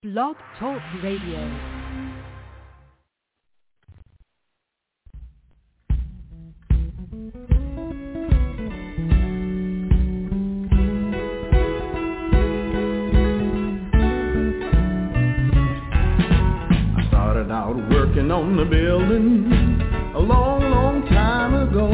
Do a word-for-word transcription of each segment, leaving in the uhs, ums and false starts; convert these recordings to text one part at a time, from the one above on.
Blog Talk Radio. Working on the building a long, long time ago.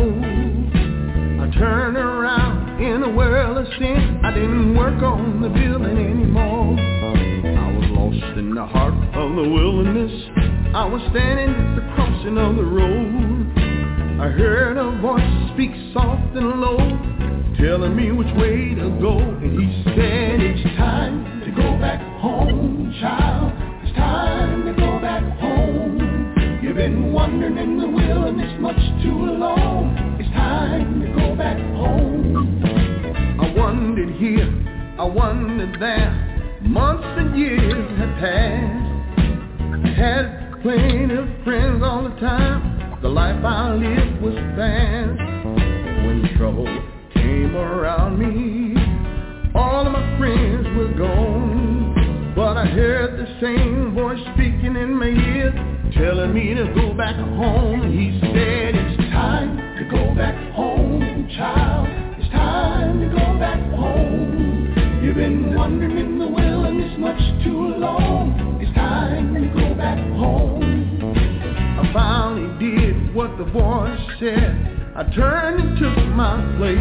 I turned around in a world of sin. I didn't work on the building anymore. I was lost in the heart of the wilderness. I was standing at the crossing of the road. I heard a voice speak soft and low, telling me which way to go. And he said, it's time to go back home, child. It's time to go back home. You've been wandering in the wilderness much too long. It's time to go back home. I wandered here, I wandered there. Months and years had passed. I had plenty of friends all the time. The life I lived was fast. When trouble came around me, all of my friends were gone. But I heard the same voice speaking in my ear, telling me to go back home. He said, it's time to go back home, child. It's time to go back home. You've been wandering in the wilderness much too long. It's time to go back home. I finally did what the voice said. I turned and took my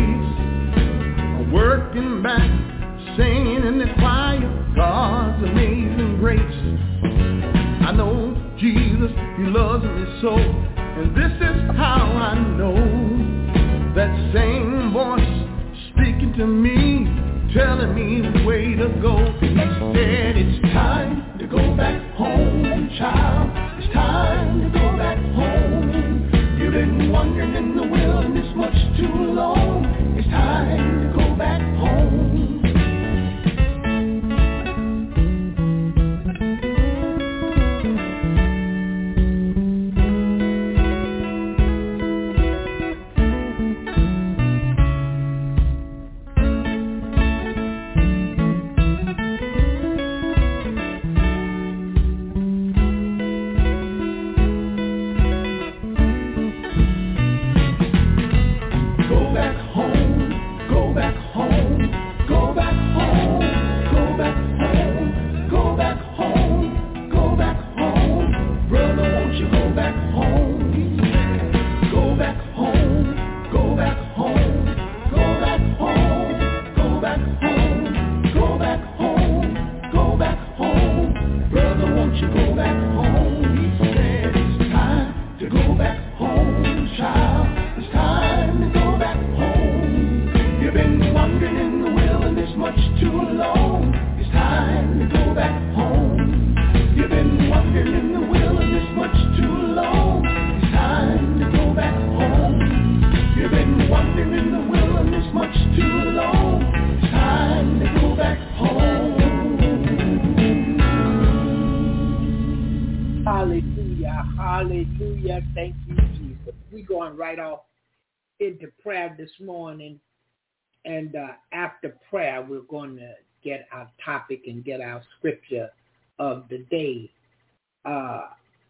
place. I'm working back, singing in the choir, God's amazing grace. I know Jesus, he loves me so, and this is how I know. That same voice speaking to me, telling me the way to go. He said, it's time to go back home, child. It's time to go back home. You've been wandering in the wilderness much too long. It's time to go back home. This morning, and uh, after prayer we're going to get our topic and get our scripture of the day. Uh,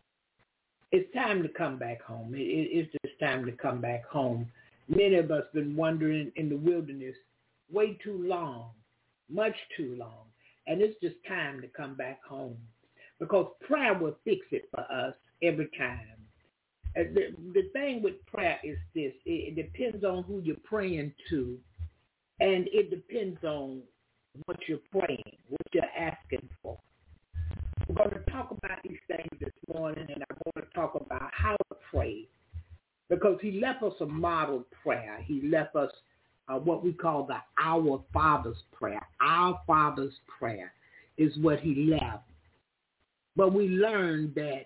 it's time to come back home. It, it, it's just time to come back home. Many of us been wandering in the wilderness way too long, much too long, and it's just time to come back home, because prayer will fix it for us every time. Uh, the, the thing with prayer is this: it, it depends on who you're praying to, and it depends on what you're praying, what you're asking for. We're going to talk about these things this morning, and I'm going to talk about how to pray, because he left us a model prayer. He left us uh, what we call the Our Father's prayer. Our Father's prayer is what he left. But we learned that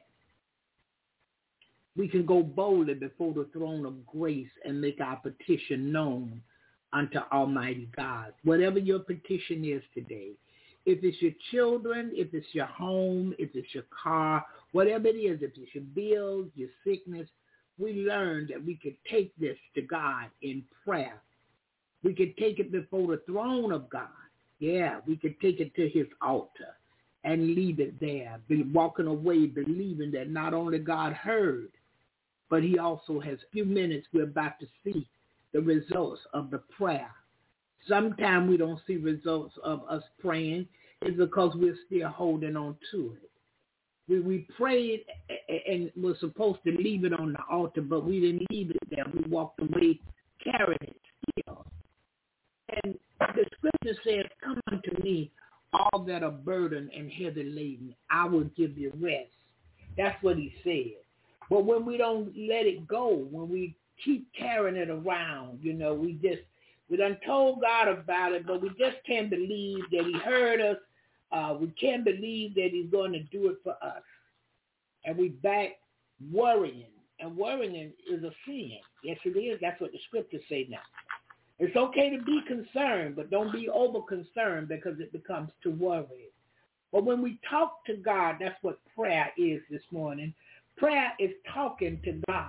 we can go boldly before the throne of grace and make our petition known unto Almighty God. Whatever your petition is today, if it's your children, if it's your home, if it's your car, whatever it is, if it's your bills, your sickness, we learned that we could take this to God in prayer. We could take it before the throne of God. Yeah, we could take it to his altar and leave it there, be walking away believing that not only God heard, but he also has a few minutes we're about to see the results of the prayer. Sometimes we don't see results of us praying. It's because we're still holding on to it. We, we prayed and were supposed to leave it on the altar, but we didn't leave it there. We walked away carrying it still. And the scripture says, come unto me, all that are burdened and heavy laden, I will give you rest. That's what he said. But when we don't let it go, when we keep carrying it around, you know, we just, we done told God about it, but we just can't believe that he heard us. Uh, we can't believe that he's going to do it for us. And we back worrying. And worrying is a sin. Yes, it is. That's what the scriptures say now. It's okay to be concerned, but don't be over concerned because it becomes to worry. But when we talk to God, that's what prayer is this morning. Prayer is talking to God.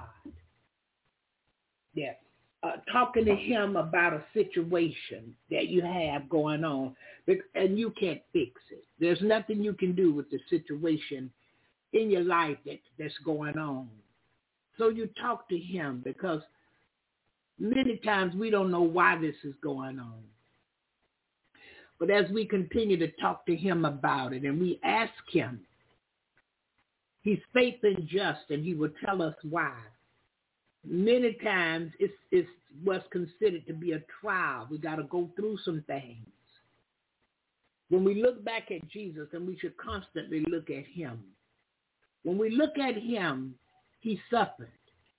Yes. Uh, talking to him about a situation that you have going on, and you can't fix it. There's nothing you can do with the situation in your life that, that's going on. So you talk to him because many times we don't know why this is going on. But as we continue to talk to him about it and we ask him, he's faithful and just, and he will tell us why. Many times it's, it's what's considered to be a trial. We got to go through some things. When we look back at Jesus, and we should constantly look at him. When we look at him, he suffered.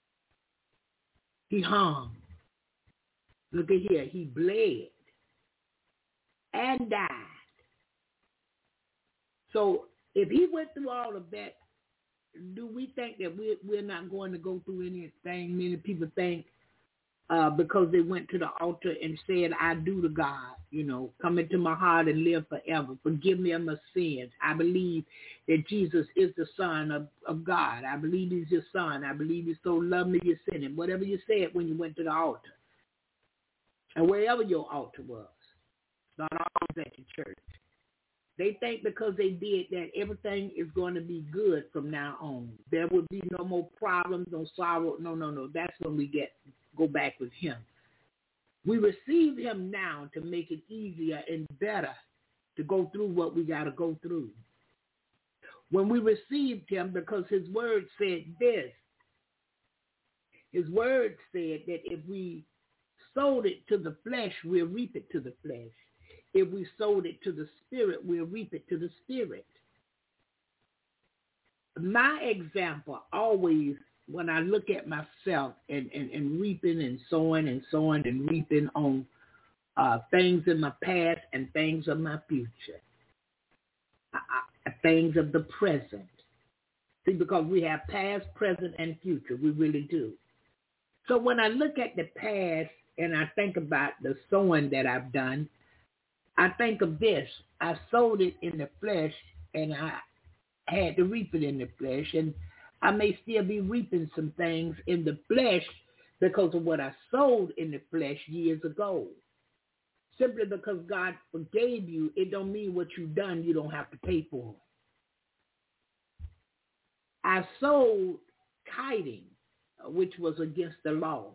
He hung. Look at here. He bled and died. So if he went through all of that, do we think that we're, we're not going to go through anything? Many people think uh, because they went to the altar and said, I do to God, you know, come into my heart and live forever. Forgive me of my sins. I believe that Jesus is the Son of, of God. I believe he's your son. I believe he so loved me you sent him. Whatever you said when you went to the altar. And wherever your altar was, not always at the church. They think because they did that, everything is going to be good from now on. There will be no more problems, no sorrow. No, no, no. That's when we get go back with him. We receive him now to make it easier and better to go through what we got to go through. When we received him, because his word said this, his word said that if we sold it to the flesh, we'll reap it to the flesh. If we sold it to the spirit, we'll reap it to the spirit. My example always, when I look at myself and, and, and reaping and sowing and sowing and reaping on uh, things in my past and things of my future, uh, things of the present. See, because we have past, present, and future. We really do. So when I look at the past and I think about the sowing that I've done, I think of this. I sowed it in the flesh, and I had to reap it in the flesh, and I may still be reaping some things in the flesh because of what I sowed in the flesh years ago. Simply because God forgave you, it don't mean what you've done you don't have to pay for. I sowed kiting, which was against the law.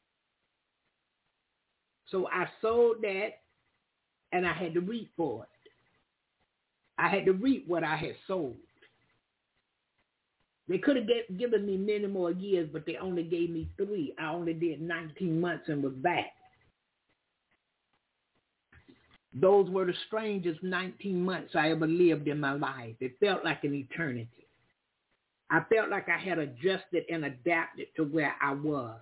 So I sowed that, and I had to reap for it. I had to reap what I had sowed. They could have get, given me many more years, but they only gave me three. I only did nineteen months and was back. Those were the strangest nineteen months I ever lived in my life. It felt like an eternity. I felt like I had adjusted and adapted to where I was.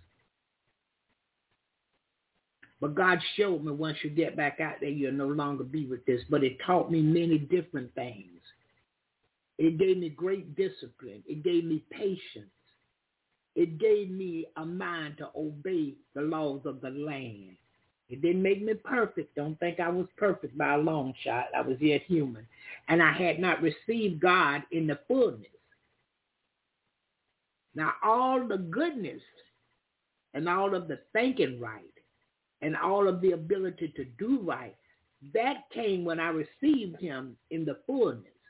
But God showed me once you get back out there, you'll no longer be with this. But it taught me many different things. It gave me great discipline. It gave me patience. It gave me a mind to obey the laws of the land. It didn't make me perfect. Don't think I was perfect by a long shot. I was yet human. And I had not received God in the fullness. Now, all the goodness and all of the thinking right and all of the ability to do right, that came when I received him in the fullness.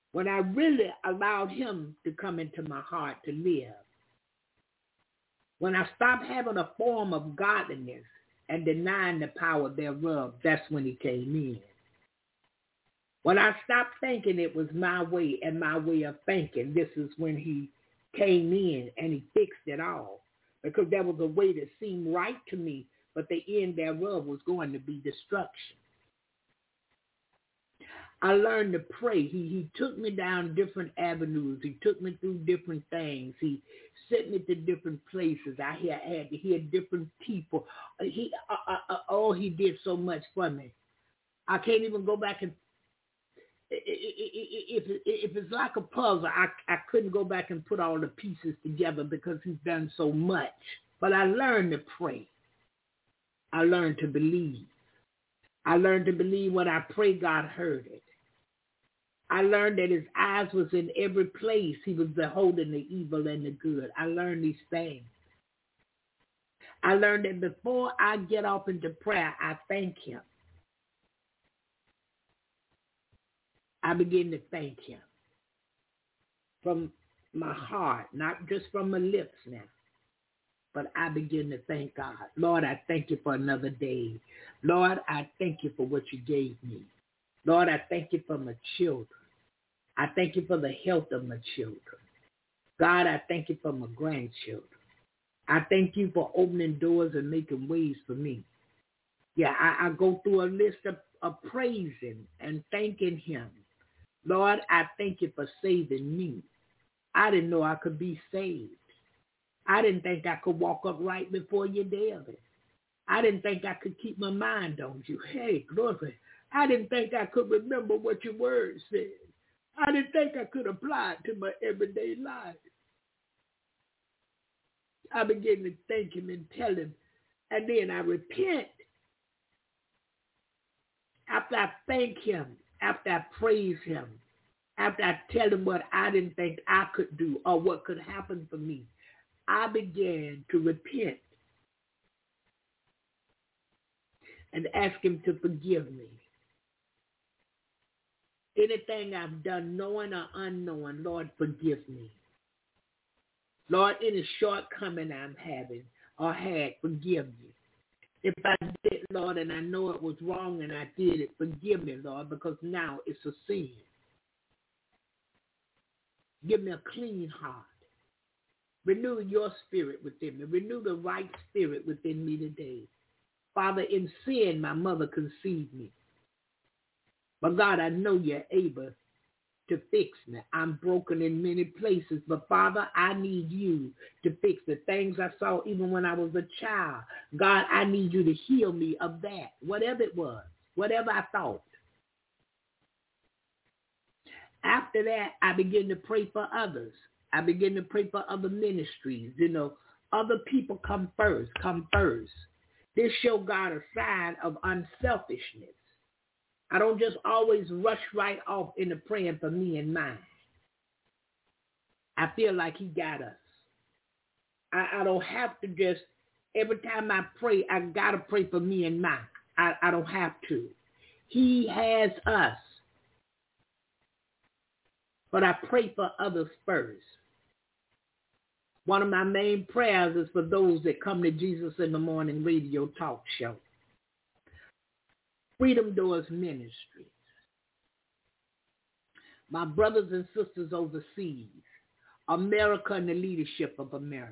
when I really allowed him to come into my heart to live, when I stopped having a form of godliness and denying the power thereof, that's when he came in. When I stopped thinking it was my way and my way of thinking, this is when he came in and he fixed it all. Because there was a way that seemed right to me, but the end thereof was going to be destruction. I learned to pray. He he took me down different avenues. He took me through different things. He sent me to different places. I had, had to hear different people. He uh, uh, uh, oh, he did so much for me. I can't even go back and if if it's like a puzzle, I I couldn't go back and put all the pieces together because he's done so much. But I learned to pray. I learned to believe. I learned to believe when I prayed, God heard it. I learned that his eyes was in every place. He was beholding the evil and the good. I learned these things. I learned that before I get off into prayer, I thank him. I begin to thank him from my heart, not just from my lips now, but I begin to thank God. Lord, I thank you for another day. Lord, I thank you for what you gave me. Lord, I thank you for my children. I thank you for the health of my children. God, I thank you for my grandchildren. I thank you for opening doors and making ways for me. Yeah, I, I go through a list of, of praising and thanking him. Lord, I thank you for saving me. I didn't know I could be saved. I didn't think I could walk upright before you daily. I didn't think I could keep my mind on you. Hey, glory. I didn't think I could remember what your word said. I didn't think I could apply it to my everyday life. I began to thank him and tell him, and then I repent. After I thank him, after I praise him, after I tell him what I didn't think I could do or what could happen for me, I began to repent and ask him to forgive me. Anything I've done, knowing or unknowing, Lord, forgive me. Lord, any shortcoming I'm having or had, forgive me. If I did, Lord, and I know it was wrong and I did it, forgive me, Lord, because now it's a sin. Give me a clean heart. Renew your spirit within me. Renew the right spirit within me today. Father, in sin, my mother conceived me. But God, I know you're able to fix me. I'm broken in many places, but Father, I need you to fix the things I saw even when I was a child. God, I need you to heal me of that, whatever it was, whatever I thought. After that, I begin to pray for others. I begin to pray for other ministries. You know, other people come first, come first. This show God a sign of unselfishness. I don't just always rush right off into praying for me and mine. I feel like he got us. I, I don't have to just, every time I pray, I got to pray for me and mine. I, I don't have to. He has us. But I pray for others first. One of my main prayers is for those that come to Jesus in the Morning radio talk show. Freedom Doors Ministries. My brothers and sisters overseas. America and the leadership of America.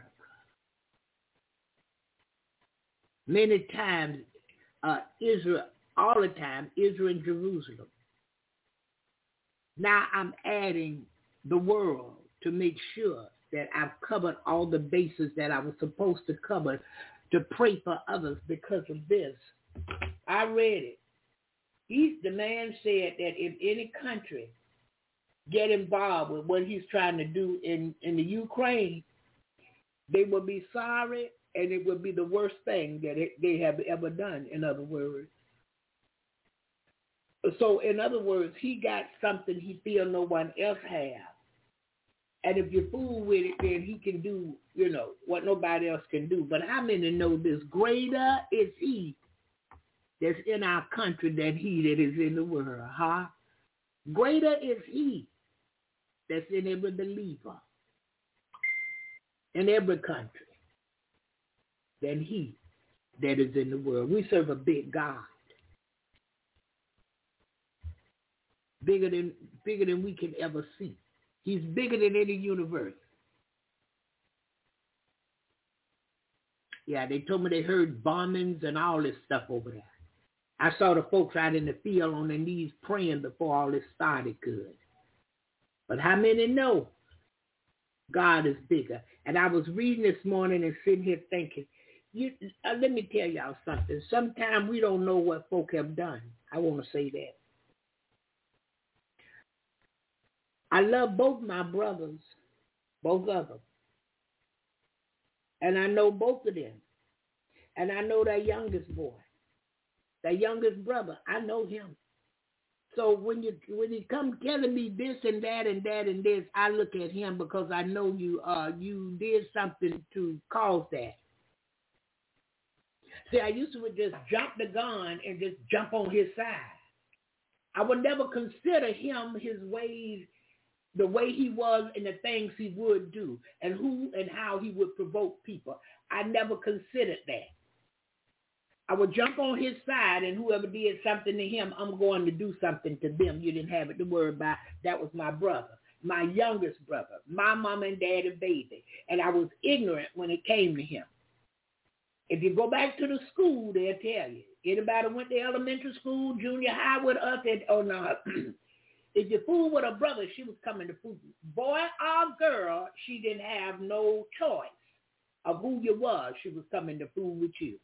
Many times, uh, Israel, all the time, Israel and Jerusalem. Now I'm adding the world to make sure that I've covered all the bases that I was supposed to cover to pray for others because of this. I read it. He's, the man said that if any country get involved with what he's trying to do in, in the Ukraine, they will be sorry and it will be the worst thing that it, they have ever done, in other words. So, in other words, he got something he feel no one else has. And if you fool with it, then he can do, you know, what nobody else can do. But how many know this? Greater is he that's in our country than he that is in the world, huh? Greater is he that's in every believer, in every country, than he that is in the world. We serve a big God. Bigger than bigger than we can ever see. He's bigger than any universe. Yeah, they told me they heard bombings and all this stuff over there. I saw the folks out in the field on their knees praying before all this started good. But how many know God is bigger? And I was reading this morning and sitting here thinking, you, uh, let me tell y'all something. Sometimes we don't know what folk have done. I want to say that. I love both my brothers, both of them. And I know both of them. And I know their youngest boy, their youngest brother. I know him. So when you when you come telling me this and that and that and this, I look at him because I know you uh you did something to cause that. See, I used to just jump the gun and just jump on his side. I would never consider him, his ways, the way he was and the things he would do and who and how he would provoke people. I never considered that. I would jump on his side, and whoever did something to him, I'm going to do something to them. You didn't have it to worry about. That was my brother, my youngest brother, my mom and daddy baby. And I was ignorant when it came to him. If you go back to the school, they'll tell you. Anybody went to elementary school, junior high with us, and, oh no, if you fool with a brother, she was coming to fool you. Boy or girl, she didn't have no choice of who you was. She was coming to fool with you.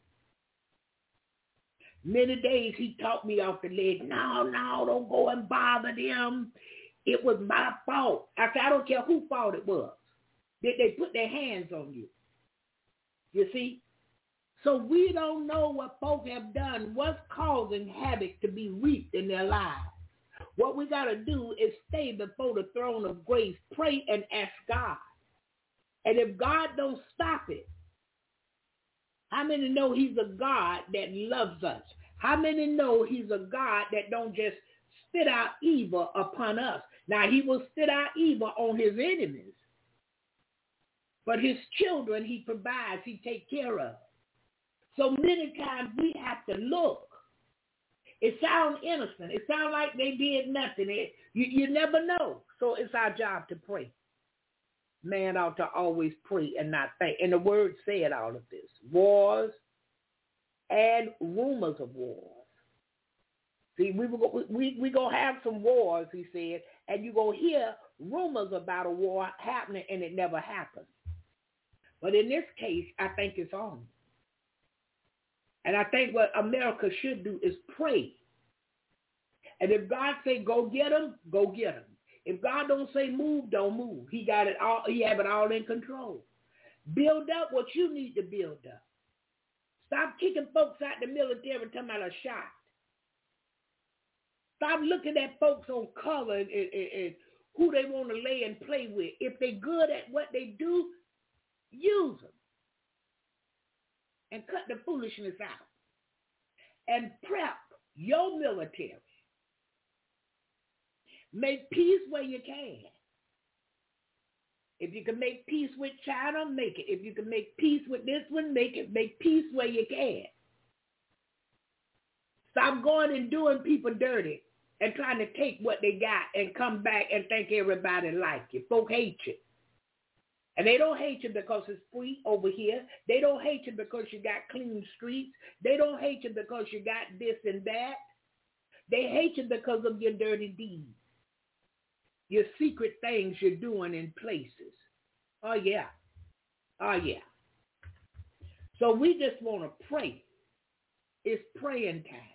Many days he taught me off the leg, no, no, don't go and bother them. It was my fault. I said, I don't care whose fault it was. Did they put their hands on you? You see? So we don't know what folk have done, what's causing havoc to be reaped in their lives. What we got to do is stay before the throne of grace, pray and ask God. And if God don't stop it, how many know he's a God that loves us? How many know he's a God that don't just spit out evil upon us? Now, he will spit out evil on his enemies. But his children, he provides, he takes care of. So many times we have to look. It sounds innocent. It sounds like they did nothing. It, you, you never know. So it's our job to pray. Man ought to always pray and not think. And the word said all of this. Wars and rumors of wars. See, we we we, we going to have some wars, he said, and you're going to hear rumors about a war happening, and it never happens. But in this case, I think it's on. And I think what America should do is pray. And if God say go get them, go get them. If God don't say move, don't move. He got it all. He have it all in control. Build up what you need to build up. Stop kicking folks out the military talking about a shot. Stop looking at folks on color and, and, and who they want to lay and play with. If they're good at what they do, use them. And cut the foolishness out. And prep your military. Make peace where you can. If you can make peace with China, make it. If you can make peace with this one, make it. Make peace where you can. Stop going and doing people dirty and trying to take what they got and come back and think everybody like you. Folk hate you. And they don't hate you because it's free over here. They don't hate you because you got clean streets. They don't hate you because you got this and that. They hate you because of your dirty deeds. Your secret things you're doing in places. Oh, yeah. Oh, yeah. So we just want to pray. It's praying time.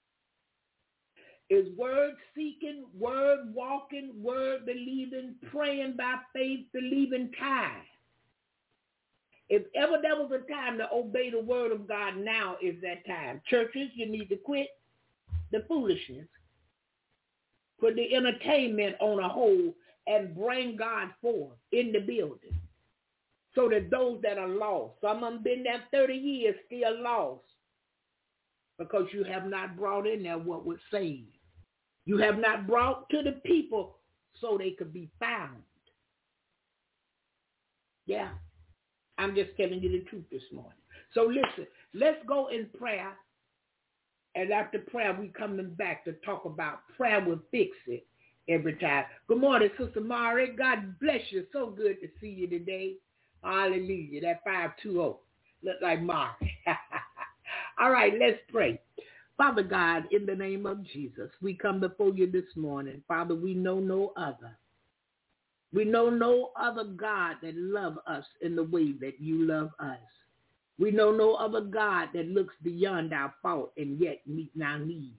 It's word seeking, word walking, word believing, praying by faith, believing time. If ever there was a time to obey the word of God, now is that time. Churches, you need to quit the foolishness. Put the entertainment on a hold and bring God forth in the building so that those that are lost, some of them been there thirty years, still lost because you have not brought in there what would save. You have not brought to the people so they could be found. Yeah, I'm just telling you the truth this morning. So listen, let's go in prayer. And after prayer, we coming back to talk about prayer will fix it every time. Good morning, Sister Mari. God bless you. So good to see you today. Hallelujah. That five two zero. Look like Mari. All right, let's pray. Father God, in the name of Jesus, we come before you this morning. Father, we know no other. We know no other God that loves us in the way that you love us. We know no other God that looks beyond our fault and yet meets our needs.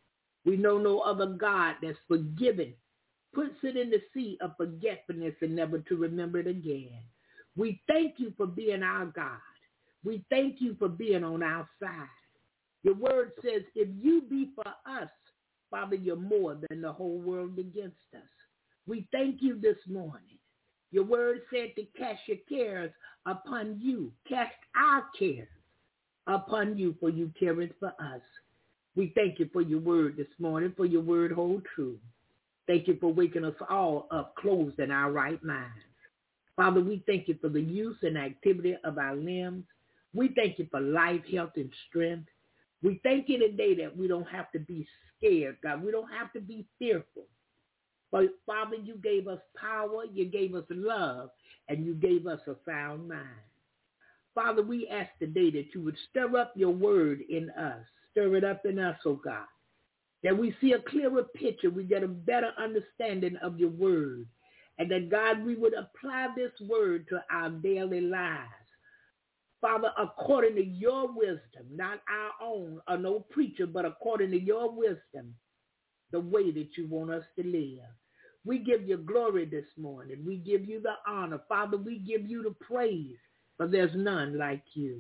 We know no other God that's forgiven, puts it in the sea of forgetfulness and never to remember it again. We thank you for being our God. We thank you for being on our side. Your word says, if you be for us, Father, you're more than the whole world against us. We thank you this morning. Your word said to cast your cares upon you. Cast our cares upon you, for you careth for us. We thank you for your word this morning, for your word hold true. Thank you for waking us all up closed in our right minds. Father, we thank you for the use and activity of our limbs. We thank you for life, health, and strength. We thank you today that we don't have to be scared, God. We don't have to be fearful. But, Father, you gave us power, you gave us love, and you gave us a sound mind. Father, we ask today that you would stir up your word in us. Stir it up in us, oh God, that we see a clearer picture, we get a better understanding of your word, and that, God, we would apply this word to our daily lives. Father, according to your wisdom, not our own or no preacher, but according to your wisdom, the way that you want us to live. We give you glory this morning. We give you the honor. Father, we give you the praise, for there's none like you.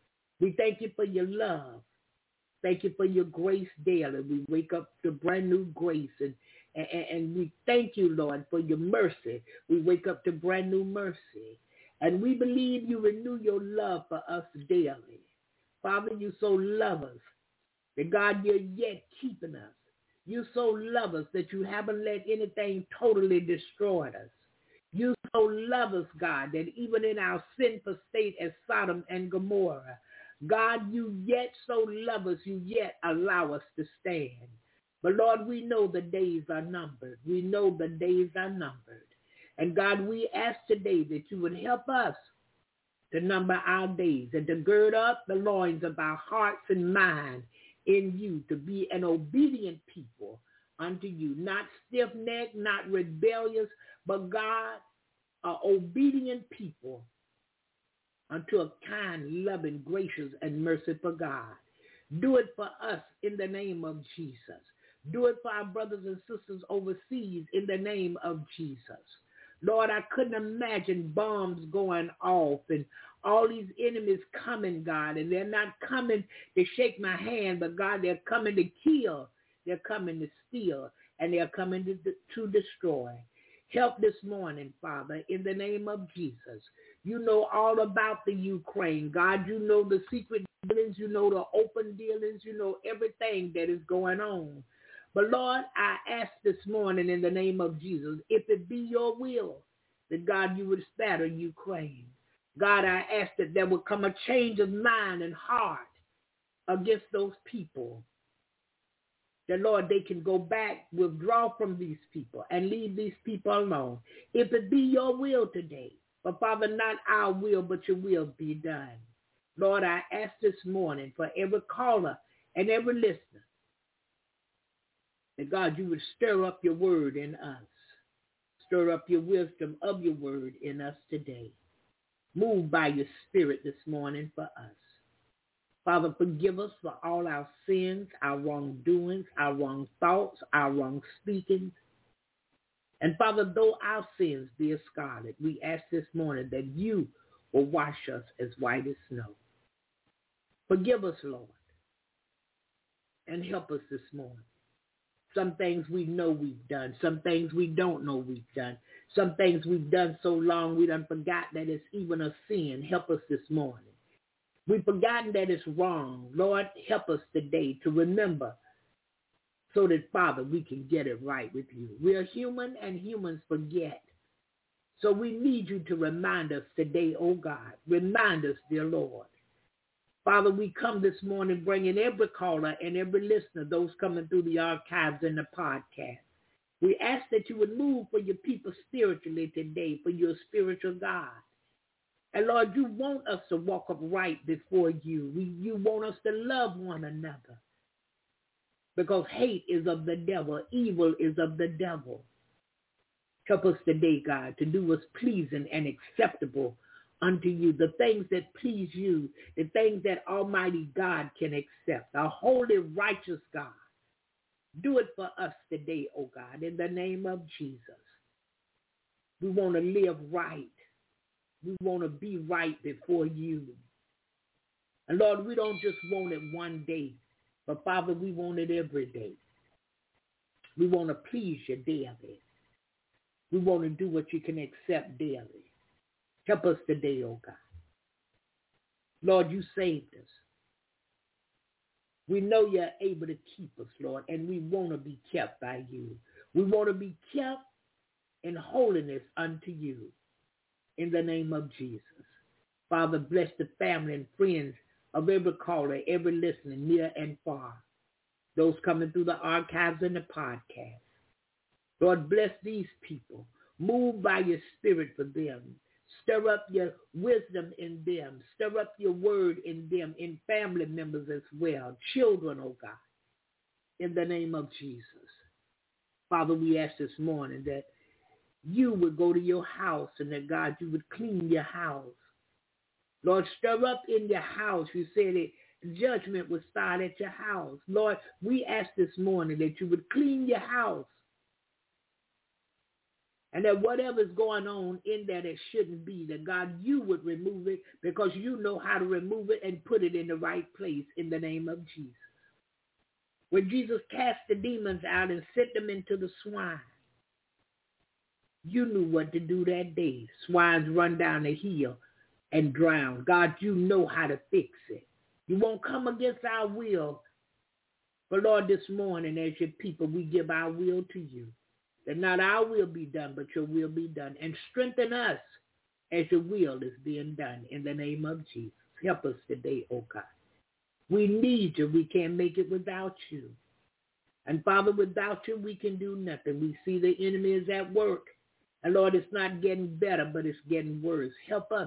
We thank you for your love. Thank you for your grace daily. We wake up to brand new grace, and, and, and we thank you, Lord, for your mercy. We wake up to brand new mercy. And we believe you renew your love for us daily. Father, you so love us that, God, you're yet keeping us. You so love us that you haven't let anything totally destroy us. You so love us, God, that even in our sinful state as Sodom and Gomorrah, God, you yet so love us, you yet allow us to stand. But, Lord, we know the days are numbered. We know the days are numbered. And, God, we ask today that you would help us to number our days and to gird up the loins of our hearts and minds in you, to be an obedient people unto you, not stiff-necked, not rebellious, but, God, an obedient people unto a kind, loving, gracious, and merciful God. Do it for us in the name of Jesus. Do it for our brothers and sisters overseas in the name of Jesus. Lord, I couldn't imagine bombs going off and all these enemies coming, God, and they're not coming to shake my hand, but, God, they're coming to kill, they're coming to steal, and they're coming to, to destroy. Help this morning, Father, in the name of Jesus. You know all about the Ukraine. God, you know the secret dealings, you know the open dealings, you know everything that is going on. But, Lord, I ask this morning in the name of Jesus, if it be your will, that, God, you would spatter Ukraine. God, I ask that there would come a change of mind and heart against those people. That, Lord, they can go back, withdraw from these people, and leave these people alone. If it be your will today, but, Father, not our will, but your will be done. Lord, I ask this morning for every caller and every listener, that, God, you would stir up your word in us. Stir up your wisdom of your word in us today. Move by your spirit this morning for us. Father, forgive us for all our sins, our wrongdoings, our wrong thoughts, our wrong speaking. And, Father, though our sins be as scarlet, we ask this morning that you will wash us as white as snow. Forgive us, Lord, and help us this morning. Some things we know we've done. Some things we don't know we've done. Some things we've done so long we done forgot that it's even a sin. Help us this morning. We've forgotten that it's wrong. Lord, help us today to remember so that, Father, we can get it right with you. We are human, and humans forget. So we need you to remind us today, oh God. Remind us, dear Lord. Father, we come this morning bringing every caller and every listener, those coming through the archives and the podcast. We ask that you would move for your people spiritually today, for your spiritual God. And Lord, you want us to walk upright before you. We, you want us to love one another. Because hate is of the devil. Evil is of the devil. Help us today, God, to do what's pleasing and acceptable unto you. The things that please you, the things that Almighty God can accept. A holy, righteous God. Do it for us today, oh God, in the name of Jesus. We want to live right. We want to be right before you. And Lord, we don't just want it one day, but Father, we want it every day. We want to please you daily. We want to do what you can accept daily. Help us today, oh God. Lord, you saved us. We know you're able to keep us, Lord, and we want to be kept by you. We want to be kept in holiness unto you. In the name of Jesus. Father, bless the family and friends of every caller, every listener, near and far. Those coming through the archives and the podcast. Lord, bless these people. Move by your spirit for them. Stir up your wisdom in them. Stir up your word in them, in family members as well. Children, oh God. In the name of Jesus. Father, we ask this morning that you would go to your house and that, God, you would clean your house. Lord, stir up in your house. You said that judgment would start at your house. Lord, we ask this morning that you would clean your house and that whatever's going on in there that shouldn't be, that, God, you would remove it because you know how to remove it and put it in the right place in the name of Jesus. When Jesus cast the demons out and sent them into the swine, you knew what to do that day. Swines run down the hill and drown. God, you know how to fix it. You won't come against our will. But Lord, this morning as your people, we give our will to you. That not our will be done, but your will be done. And strengthen us as your will is being done in the name of Jesus. Help us today, oh God. We need you. We can't make it without you. And Father, without you, we can do nothing. We see the enemy is at work. And Lord, it's not getting better, but it's getting worse. Help us.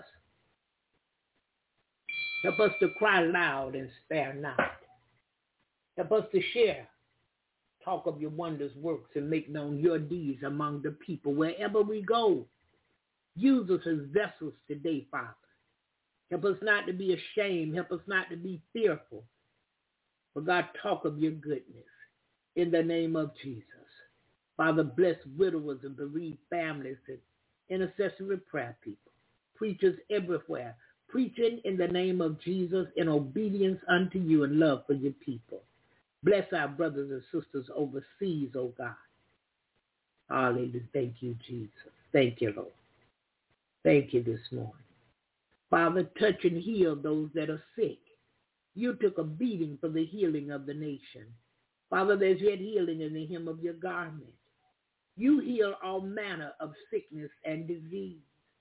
Help us to cry loud and spare not. Help us to share. Talk of your wondrous works and make known your deeds among the people wherever we go. Use us as vessels today, Father. Help us not to be ashamed. Help us not to be fearful. But God, talk of your goodness in the name of Jesus. Father, bless widowers and bereaved families and intercessory prayer people, preachers everywhere, preaching in the name of Jesus in obedience unto you and love for your people. Bless our brothers and sisters overseas, oh God. Hallelujah. Thank you, Jesus. Thank you, Lord. Thank you this morning. Father, touch and heal those that are sick. You took a beating for the healing of the nation. Father, there's yet healing in the hem of your garment. You heal all manner of sickness and disease.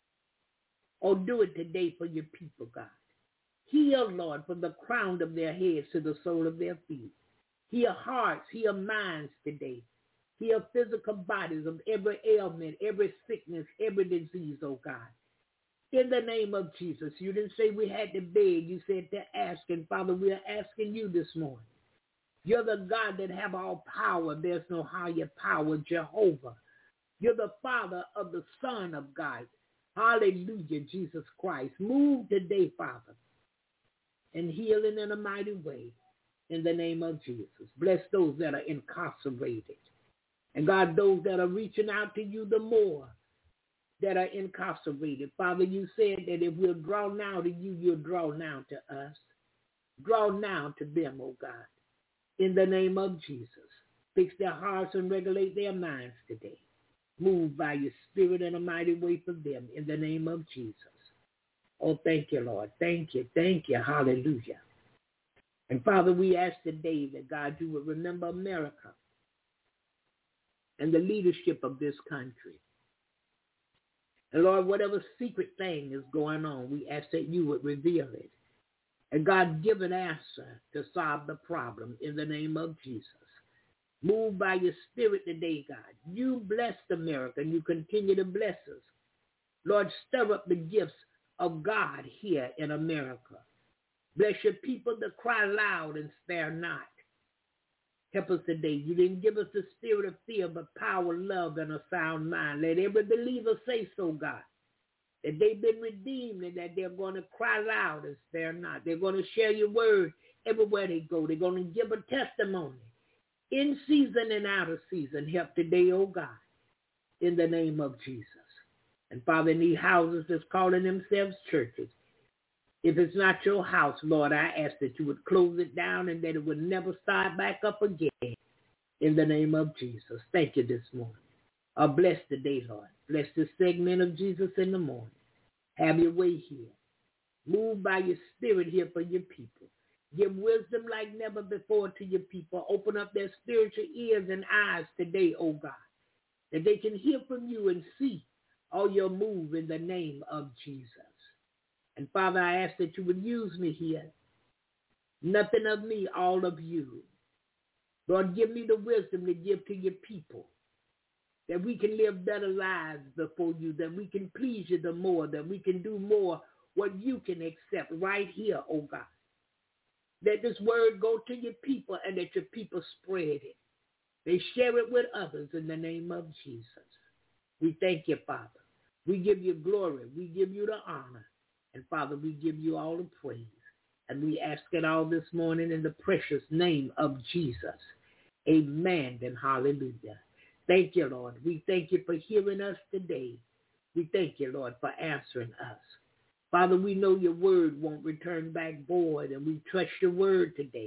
Oh, do it today for your people, God. Heal, Lord, from the crown of their heads to the sole of their feet. Heal hearts, heal minds today. Heal physical bodies of every ailment, every sickness, every disease, oh God. In the name of Jesus, you didn't say we had to beg. You said to ask. And Father, we are asking you this morning. You're the God that have all power. There's no higher power, Jehovah. You're the Father of the Son of God. Hallelujah, Jesus Christ. Move today, Father, and heal in a mighty way in the name of Jesus. Bless those that are incarcerated. And God, those that are reaching out to you the more that are incarcerated. Father, you said that if we'll draw now to you, you'll draw now to us. Draw now to them, oh God. In the name of Jesus, fix their hearts and regulate their minds today. Move by your spirit in a mighty way for them in the name of Jesus. Oh, thank you, Lord. Thank you. Thank you. Hallelujah. And Father, we ask today that, God, you would remember America. and the leadership of this country. And Lord, whatever secret thing is going on, we ask that you would reveal it. And God, give an answer to solve the problem in the name of Jesus. Move by your spirit today, God. You blessed America and you continue to bless us. Lord, stir up the gifts of God here in America. Bless your people that cry loud and spare not. Help us today. You didn't give us the spirit of fear, but power, love, and a sound mind. Let every believer say so, God, that they've been redeemed and that they're going to cry loud and spare not. They're going to share your word everywhere they go. They're going to give a testimony in season and out of season. Help today, oh God, in the name of Jesus. And Father, in these houses that's calling themselves churches, if it's not your house, Lord, I ask that you would close it down and that it would never start back up again in the name of Jesus. Thank you this morning. Uh, bless the day, Lord. Bless this segment of Jesus in the morning. Have your way here. Move by your spirit here for your people. Give wisdom like never before to your people. Open up their spiritual ears and eyes today, oh God, that they can hear from you and see all your move in the name of Jesus. And Father, I ask that you would use me here. Nothing of me, all of you. Lord, give me the wisdom to give to your people, that we can live better lives before you, that we can please you the more, that we can do more what you can accept right here, oh God. Let this word go to your people and that your people spread it. They share it with others in the name of Jesus. We thank you, Father. We give you glory. We give you the honor. And Father, we give you all the praise. And we ask it all this morning in the precious name of Jesus. Amen and hallelujah. Thank you, Lord. We thank you for hearing us today. We thank you, Lord, for answering us. Father, we know your word won't return back void, and we trust your word today.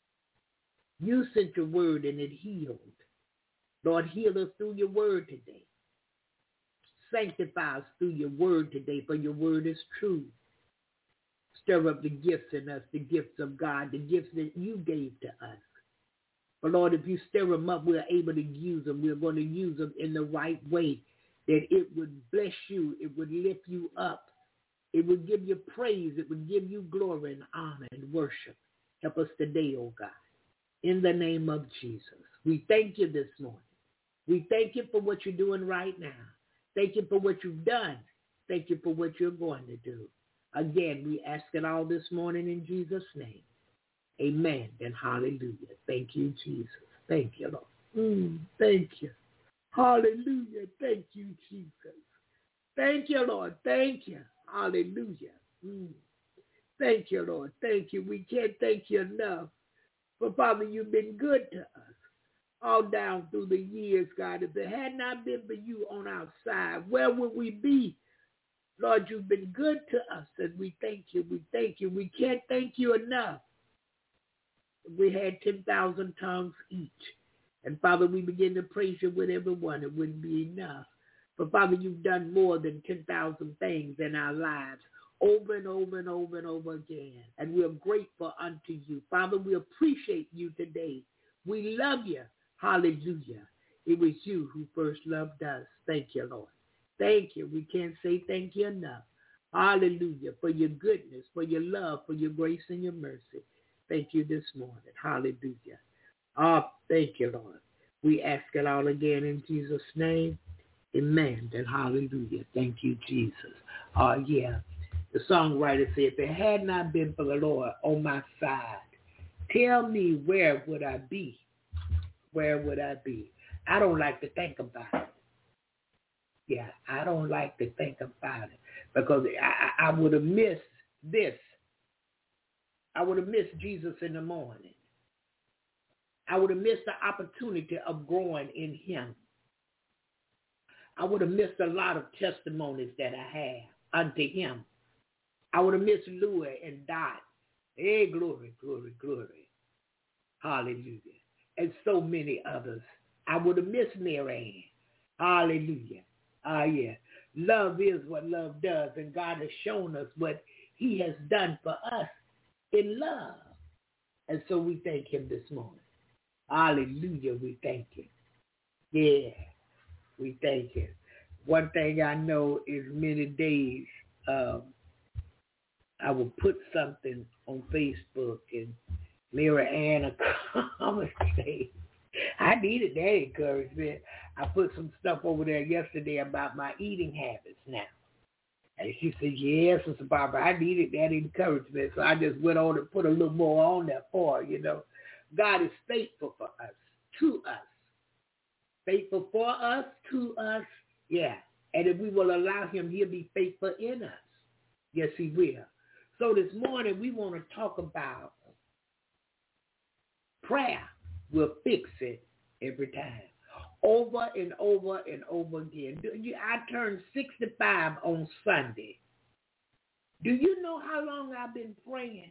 You sent your word and it healed. Lord, heal us through your word today. Sanctify us through your word today, for your word is true. Stir up the gifts in us, the gifts of God, the gifts that you gave to us. But Lord, if you stir them up, we're able to use them. We're going to use them in the right way, that it would bless you. It would lift you up. It would give you praise. It would give you glory and honor and worship. Help us today, oh God, in the name of Jesus. We thank you this morning. We thank you for what you're doing right now. Thank you for what you've done. Thank you for what you're going to do. Again, we ask it all this morning in Jesus' name. Amen and hallelujah. Thank you, Jesus. Thank you, Lord. Mm, thank you. Hallelujah. Thank you, Jesus. Thank you, Lord. Thank you. Hallelujah. Mm. Thank you, Lord. Thank you. We can't thank you enough. But Father, you've been good to us all down through the years, God. If it had not been for you on our side, where would we be? Lord, you've been good to us, and we thank you. We thank you. We can't thank you enough. We had ten thousand tongues each. And Father, we begin to praise you with everyone. It wouldn't be enough. But Father, you've done more than ten thousand things in our lives over and over and over and over again. And we're grateful unto you. Father, we appreciate you today. We love you. Hallelujah. It was you who first loved us. Thank you, Lord. Thank you. We can't say thank you enough. Hallelujah. For your goodness, for your love, for your grace and your mercy. Thank you this morning. Hallelujah. Oh, thank you, Lord. We ask it all again in Jesus' name. Amen and hallelujah. Thank you, Jesus. Oh, uh, yeah. The songwriter said, if it had not been for the Lord on my side, tell me where would I be? Where would I be? I don't like to think about it. Yeah, I don't like to think about it because I, I would have missed this. I would have missed Jesus in the morning. I would have missed the opportunity of growing in him. I would have missed a lot of testimonies that I have unto him. I would have missed Louis and Dot. Hey, glory, glory, glory. Hallelujah. And so many others. I would have missed Mary Ann. Hallelujah. Ah, uh, yeah. Love is what love does, and God has shown us what he has done for us in love. And so we thank him this morning. Hallelujah. We thank you. Yeah, we thank you. One thing I know is many days um, I will put something on Facebook and Mary Ann will come and say, I needed that encouragement. I put some stuff over there yesterday about my eating habits now. And she said, yes, Sister Barbara, I needed that encouragement. So I just went on and put a little more on there for her, you know. God is faithful for us, to us. Faithful for us, to us, yeah. And if we will allow him, he'll be faithful in us. Yes, he will. So this morning we want to talk about prayer will fix it every time. Over and over and over again. I turned sixty-five on Sunday. Do you know how long I've been praying?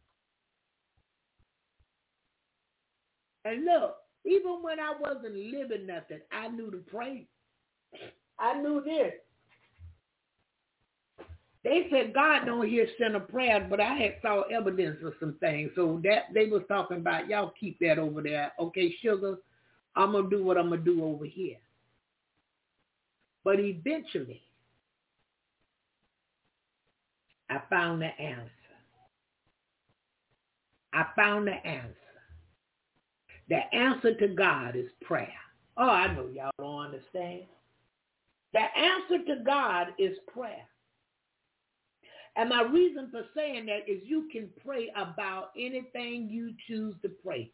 And look, even when I wasn't living nothing, I knew to pray. I knew this. They said God don't hear sinner prayers, but I had saw evidence of some things. So that they was talking about, y'all keep that over there. Okay, sugar, I'm going to do what I'm going to do over here. But eventually, I found the answer. I found the answer. The answer to God is prayer. Oh, I know y'all don't understand. The answer to God is prayer. And my reason for saying that is you can pray about anything you choose to pray.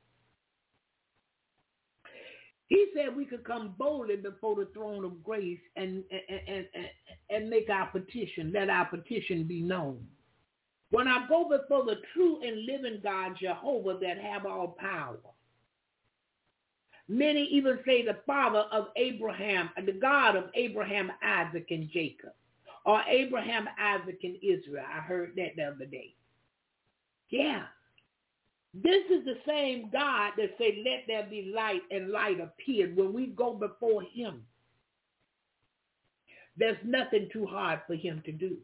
He said we could come boldly before the throne of grace and, and, and, and, and make our petition, let our petition be known. When I go before the true and living God, Jehovah, that have all power. Many even say the father of Abraham, the God of Abraham, Isaac, and Jacob. Or Abraham, Isaac, and Israel. I heard that the other day. Yeah. This is the same God that said, let there be light, and light appeared. When we go before him, there's nothing too hard for him to do.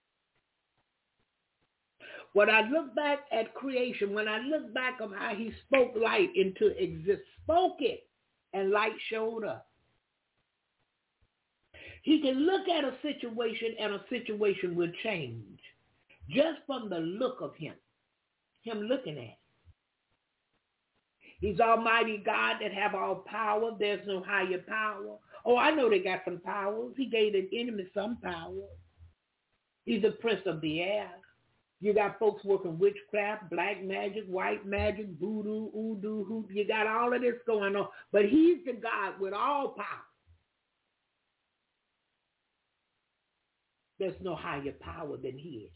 When I look back at creation, when I look back on how he spoke light into existence, spoke it, and light showed up. He can look at a situation and a situation will change just from the look of him, him looking at it. He's Almighty God that have all power. There's no higher power. Oh, I know they got some powers. He gave an enemy some power. He's the prince of the air. You got folks working witchcraft, black magic, white magic, voodoo, voodoo, hoop. You got all of this going on. But he's the God with all power. There's no higher power than his.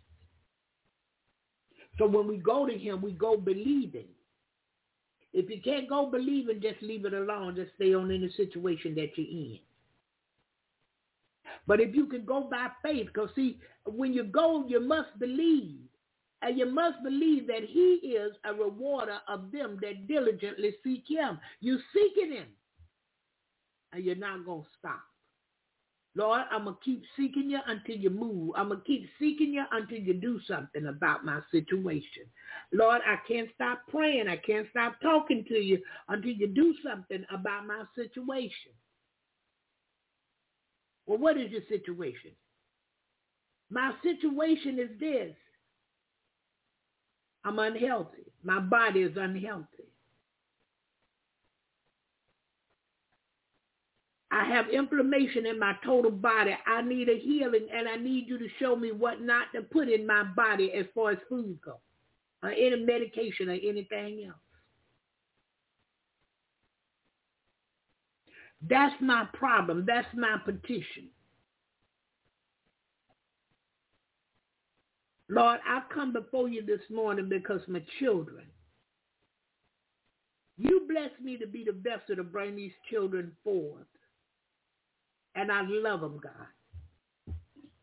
So when we go to him, we go believing. If you can't go believing, just leave it alone. Just stay on in the situation that you're in. But if you can go by faith, because see, when you go, you must believe. And you must believe that he is a rewarder of them that diligently seek him. You're seeking him. And you're not going to stop. Lord, I'm going to keep seeking you until you move. I'm going to keep seeking you until you do something about my situation. Lord, I can't stop praying. I can't stop talking to you until you do something about my situation. Well, what is your situation? My situation is this. I'm unhealthy. My body is unhealthy. I have inflammation in my total body. I need a healing, and I need you to show me what not to put in my body as far as food goes, or any medication or anything else. That's my problem. That's my petition. Lord, I come before you this morning because my children, you blessed me to be the vessel to bring these children forth. And I love them, God.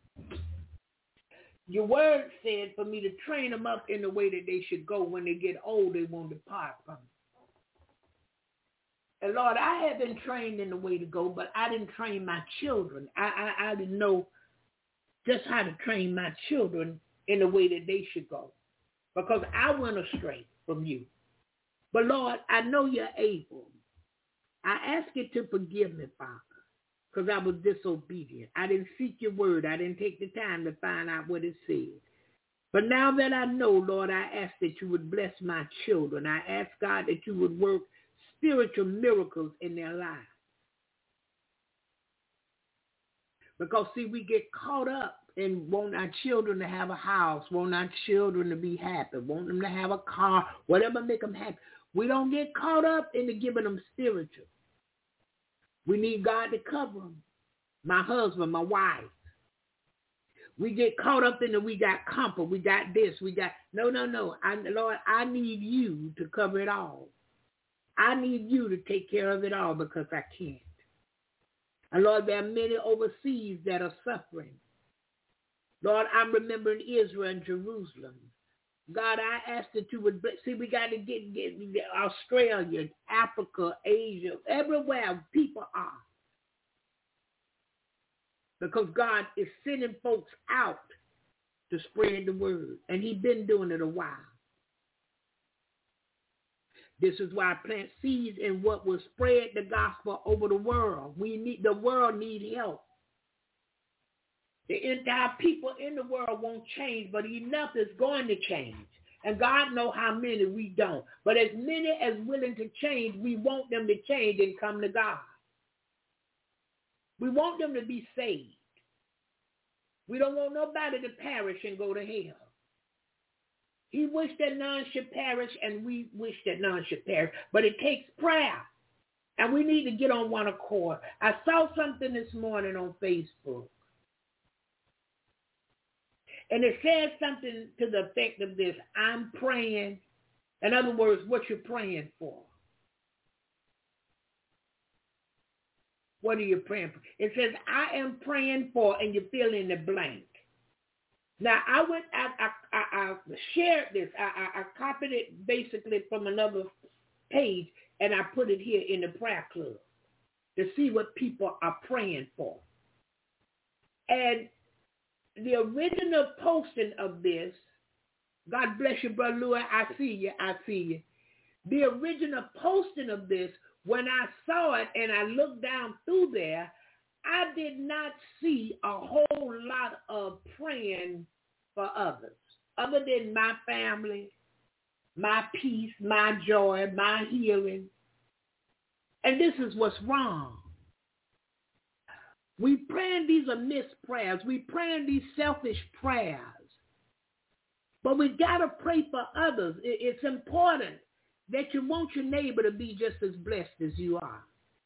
Your word said for me to train them up in the way that they should go. When they get old, they won't depart from it. And Lord, I have been trained in the way to go, but I didn't train my children. I, I, I didn't know just how to train my children in the way that they should go, because I went astray from you. But Lord, I know you're able. I ask you to forgive me, Father, because I was disobedient. I didn't seek your word. I didn't take the time to find out what it said. But now that I know, Lord, I ask that you would bless my children. I ask, God, that you would work spiritual miracles in their lives. Because, see, we get caught up and want our children to have a house, want our children to be happy, want them to have a car, whatever make them happy. We don't get caught up into giving them spiritual. We need God to cover them. My husband, my wife. We get caught up in the we got comfort, we got this, we got, no, no, no. I, Lord, I need you to cover it all. I need you to take care of it all because I can't. And Lord, there are many overseas that are suffering. Lord, I'm remembering Israel and Jerusalem. God, I ask that you would, see, we got to get, get, get Australia, Africa, Asia, everywhere people are. Because God is sending folks out to spread the word. And he's been doing it a while. This is why I plant seeds in what will spread the gospel over the world. We need, the world needs help. The entire people in the world won't change, but enough is going to change. And God knows how many we don't. But as many as willing to change, we want them to change and come to God. We want them to be saved. We don't want nobody to perish and go to hell. He wished that none should perish, and we wish that none should perish. But it takes prayer, and we need to get on one accord. I saw something this morning on Facebook, and it said something to the effect of this: I'm praying. In other words, what you're praying for. What are you praying for? It says, I am praying for, and you fill in the blank. Now, I went, I, I, I, I shared this. I, I, I copied it basically from another page, and I put it here in the prayer club to see what people are praying for. And the original posting of this, God bless you, Brother Louis, I see you, I see you. The original posting of this, when I saw it and I looked down through there, I did not see a whole lot of praying for others, other than my family, my peace, my joy, my healing. And this is what's wrong. We praying these amiss prayers. We praying these selfish prayers. But we got to pray for others. It's important that you want your neighbor to be just as blessed as you are.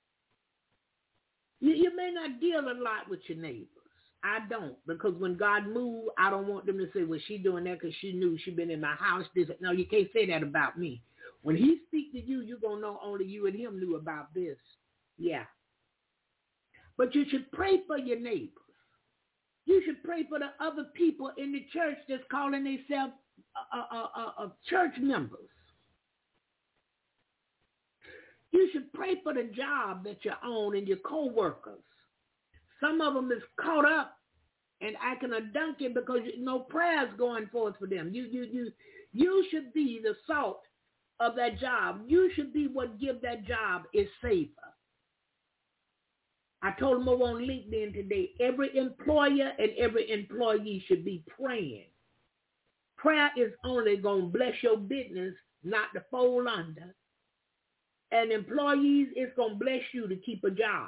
You, you may not deal a lot with your neighbors. I don't, because when God moves, I don't want them to say, well, she doing that because she knew she been in my house. This, no, you can't say that about me. When he speaks to you, you're going to know only you and him knew about this. Yeah. But you should pray for your neighbors. You should pray for the other people in the church that's calling themselves uh, uh, uh, uh, church members. You should pray for the job that you own and your co-workers. Some of them is caught up and acting a donkey because no prayers going forth for them. You, you, you, you should be the salt of that job. You should be what give that job its savor. I told them over on LinkedIn today, every employer and every employee should be praying. Prayer is only going to bless your business, not to fold under. And employees, it's going to bless you to keep a job.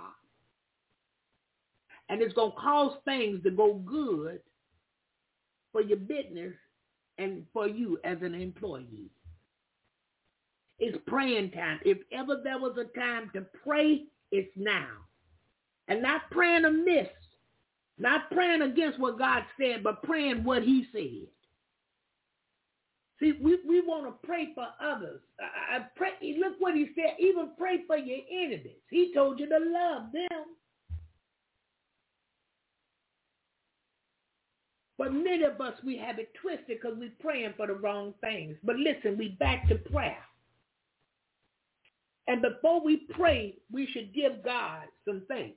And it's going to cause things to go good for your business and for you as an employee. It's praying time. If ever there was a time to pray, it's now. And not praying amiss, not praying against what God said, but praying what he said. See, we, we want to pray for others. I, I pray, look what he said, even pray for your enemies. He told you to love them. But many of us, we have it twisted because we're praying for the wrong things. But listen, we back to prayer. And before we pray, we should give God some thanks.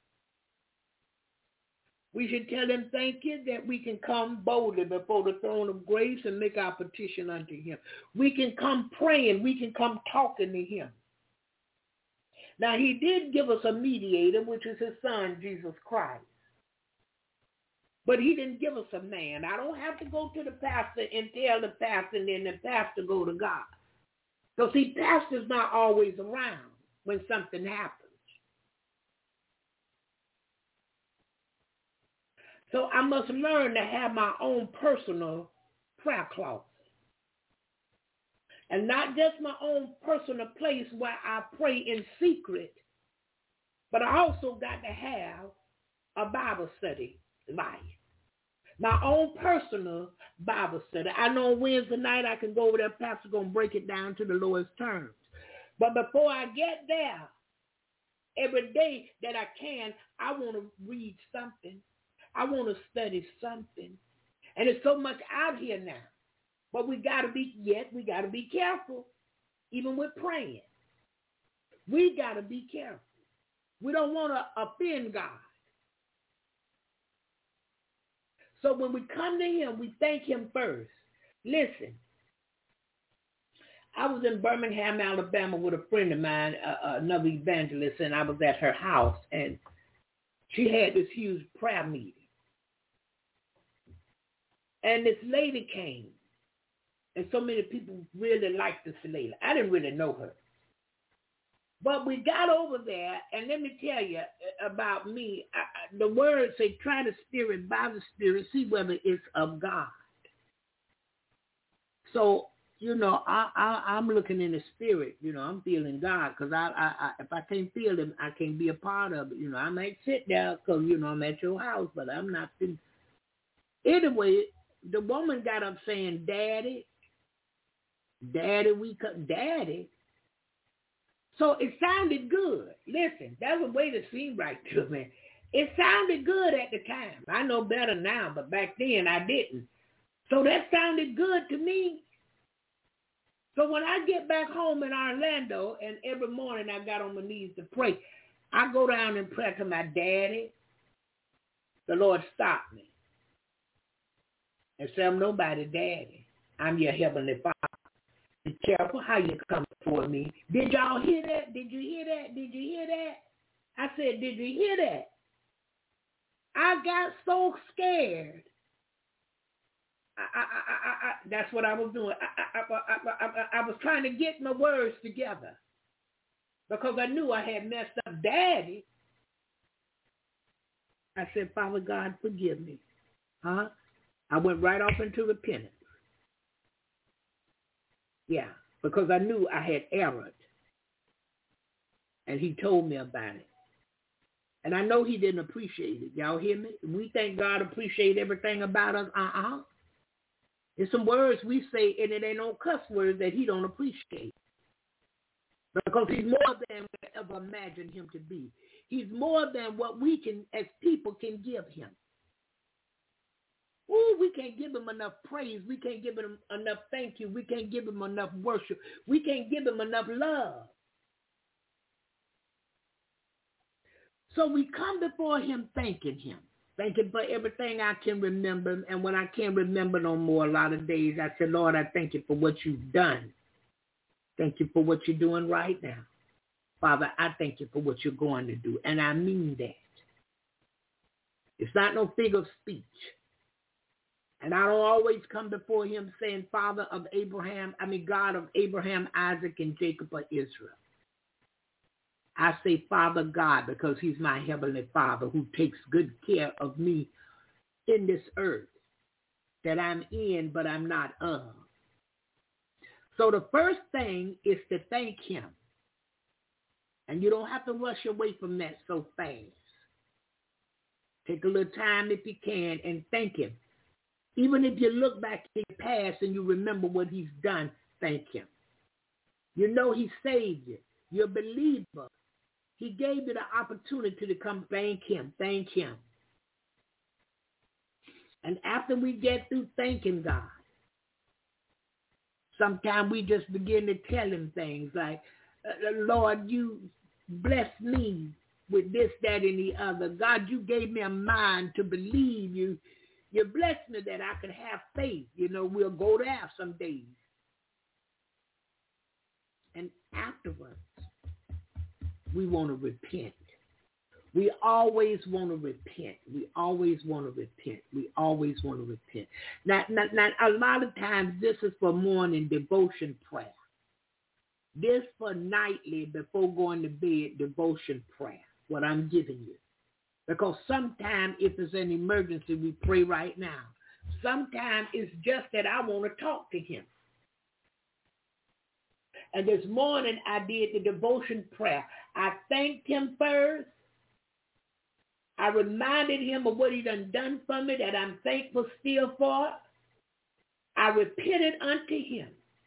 We should tell him thank you that we can come boldly before the throne of grace and make our petition unto him. We can come praying. We can come talking to him. Now, he did give us a mediator, which is his son, Jesus Christ. But he didn't give us a man. I don't have to go to the pastor and tell the pastor and then the pastor go to God. So see, pastor's not always around when something happens. So I must learn to have my own personal prayer closet. And not just my own personal place where I pray in secret, but I also got to have a Bible study life. My own personal Bible study. I know on Wednesday night I can go over there, pastor's going to break it down to the lowest terms. But before I get there, every day that I can, I want to read something. I want to study something. And there's so much out here now. But we got to be, yet we got to be careful, even with praying. We got to be careful. We don't want to offend God. So when we come to him, we thank him first. Listen, I was in Birmingham, Alabama with a friend of mine, uh, another evangelist, and I was at her house, and she had this huge prayer meeting. And this lady came, and so many people really liked this lady. I didn't really know her. But we got over there, and let me tell you about me. I, the word say, try the spirit by the spirit, see whether it's of God. So, you know, I, I, I'm looking in the spirit. You know, I'm feeling God, because I, I, I, if I can't feel him, I can't be a part of it. You know, I might sit there because, you know, I'm at your house, but I'm not feeling. Anyway, the woman got up saying, Daddy, Daddy, we cut, Daddy. So it sounded good. Listen, that's a way to seem right to me. It sounded good at the time. I know better now, but back then I didn't. So that sounded good to me. So when I get back home in Orlando, and every morning I got on my knees to pray, I go down and pray to my daddy. The Lord stopped me and said, I'm nobody daddy. I'm your heavenly Father. Be careful how you come for me. Did y'all hear that? Did you hear that? Did you hear that? I said, did you hear that? I got so scared. I, I, I, I, that's what I was doing. I, I, I, I, I was trying to get my words together because I knew I had messed up Daddy. I said, Father God, forgive me. Huh? I went right off into repentance. Yeah, because I knew I had erred. And he told me about it. And I know he didn't appreciate it. Y'all hear me? We think God appreciates everything about us. Uh-uh. There's some words we say, and it ain't no cuss words that he don't appreciate. Because he's more than we ever imagined him to be. He's more than what we can, as people, can give him. Ooh, we can't give him enough praise. We can't give him enough thank you. We can't give him enough worship. We can't give him enough love. So we come before him thanking him, thanking for everything I can remember. And when I can't remember no more a lot of days, I say, Lord, I thank you for what you've done. Thank you for what you're doing right now. Father, I thank you for what you're going to do. And I mean that. It's not no figure of speech. And I don't always come before him saying, Father of Abraham, I mean, God of Abraham, Isaac, and Jacob or Israel. I say, Father God, because he's my heavenly Father who takes good care of me in this earth that I'm in, but I'm not of. So the first thing is to thank him. And you don't have to rush away from that so fast. Take a little time if you can and thank him. Even if you look back in the past and you remember what he's done, thank him. You know he saved you. You're a believer. He gave you the opportunity to come thank him. Thank him. And after we get through thanking God, sometimes we just begin to tell him things like, Lord, you blessed me with this, that, and the other. God, you gave me a mind to believe you. You blessed me that I could have faith. You know, we'll go there some days. And afterwards, we want to repent. We always want to repent. We always want to repent. We always want to repent. Now, now, now, a lot of times this is for morning devotion prayer. This for nightly before going to bed devotion prayer, what I'm giving you. Because sometimes if it's an emergency, we pray right now. Sometimes it's just that I want to talk to him. And this morning I did the devotion prayer. I thanked him first. I reminded him of what he done done for me that I'm thankful still for. I repented unto him.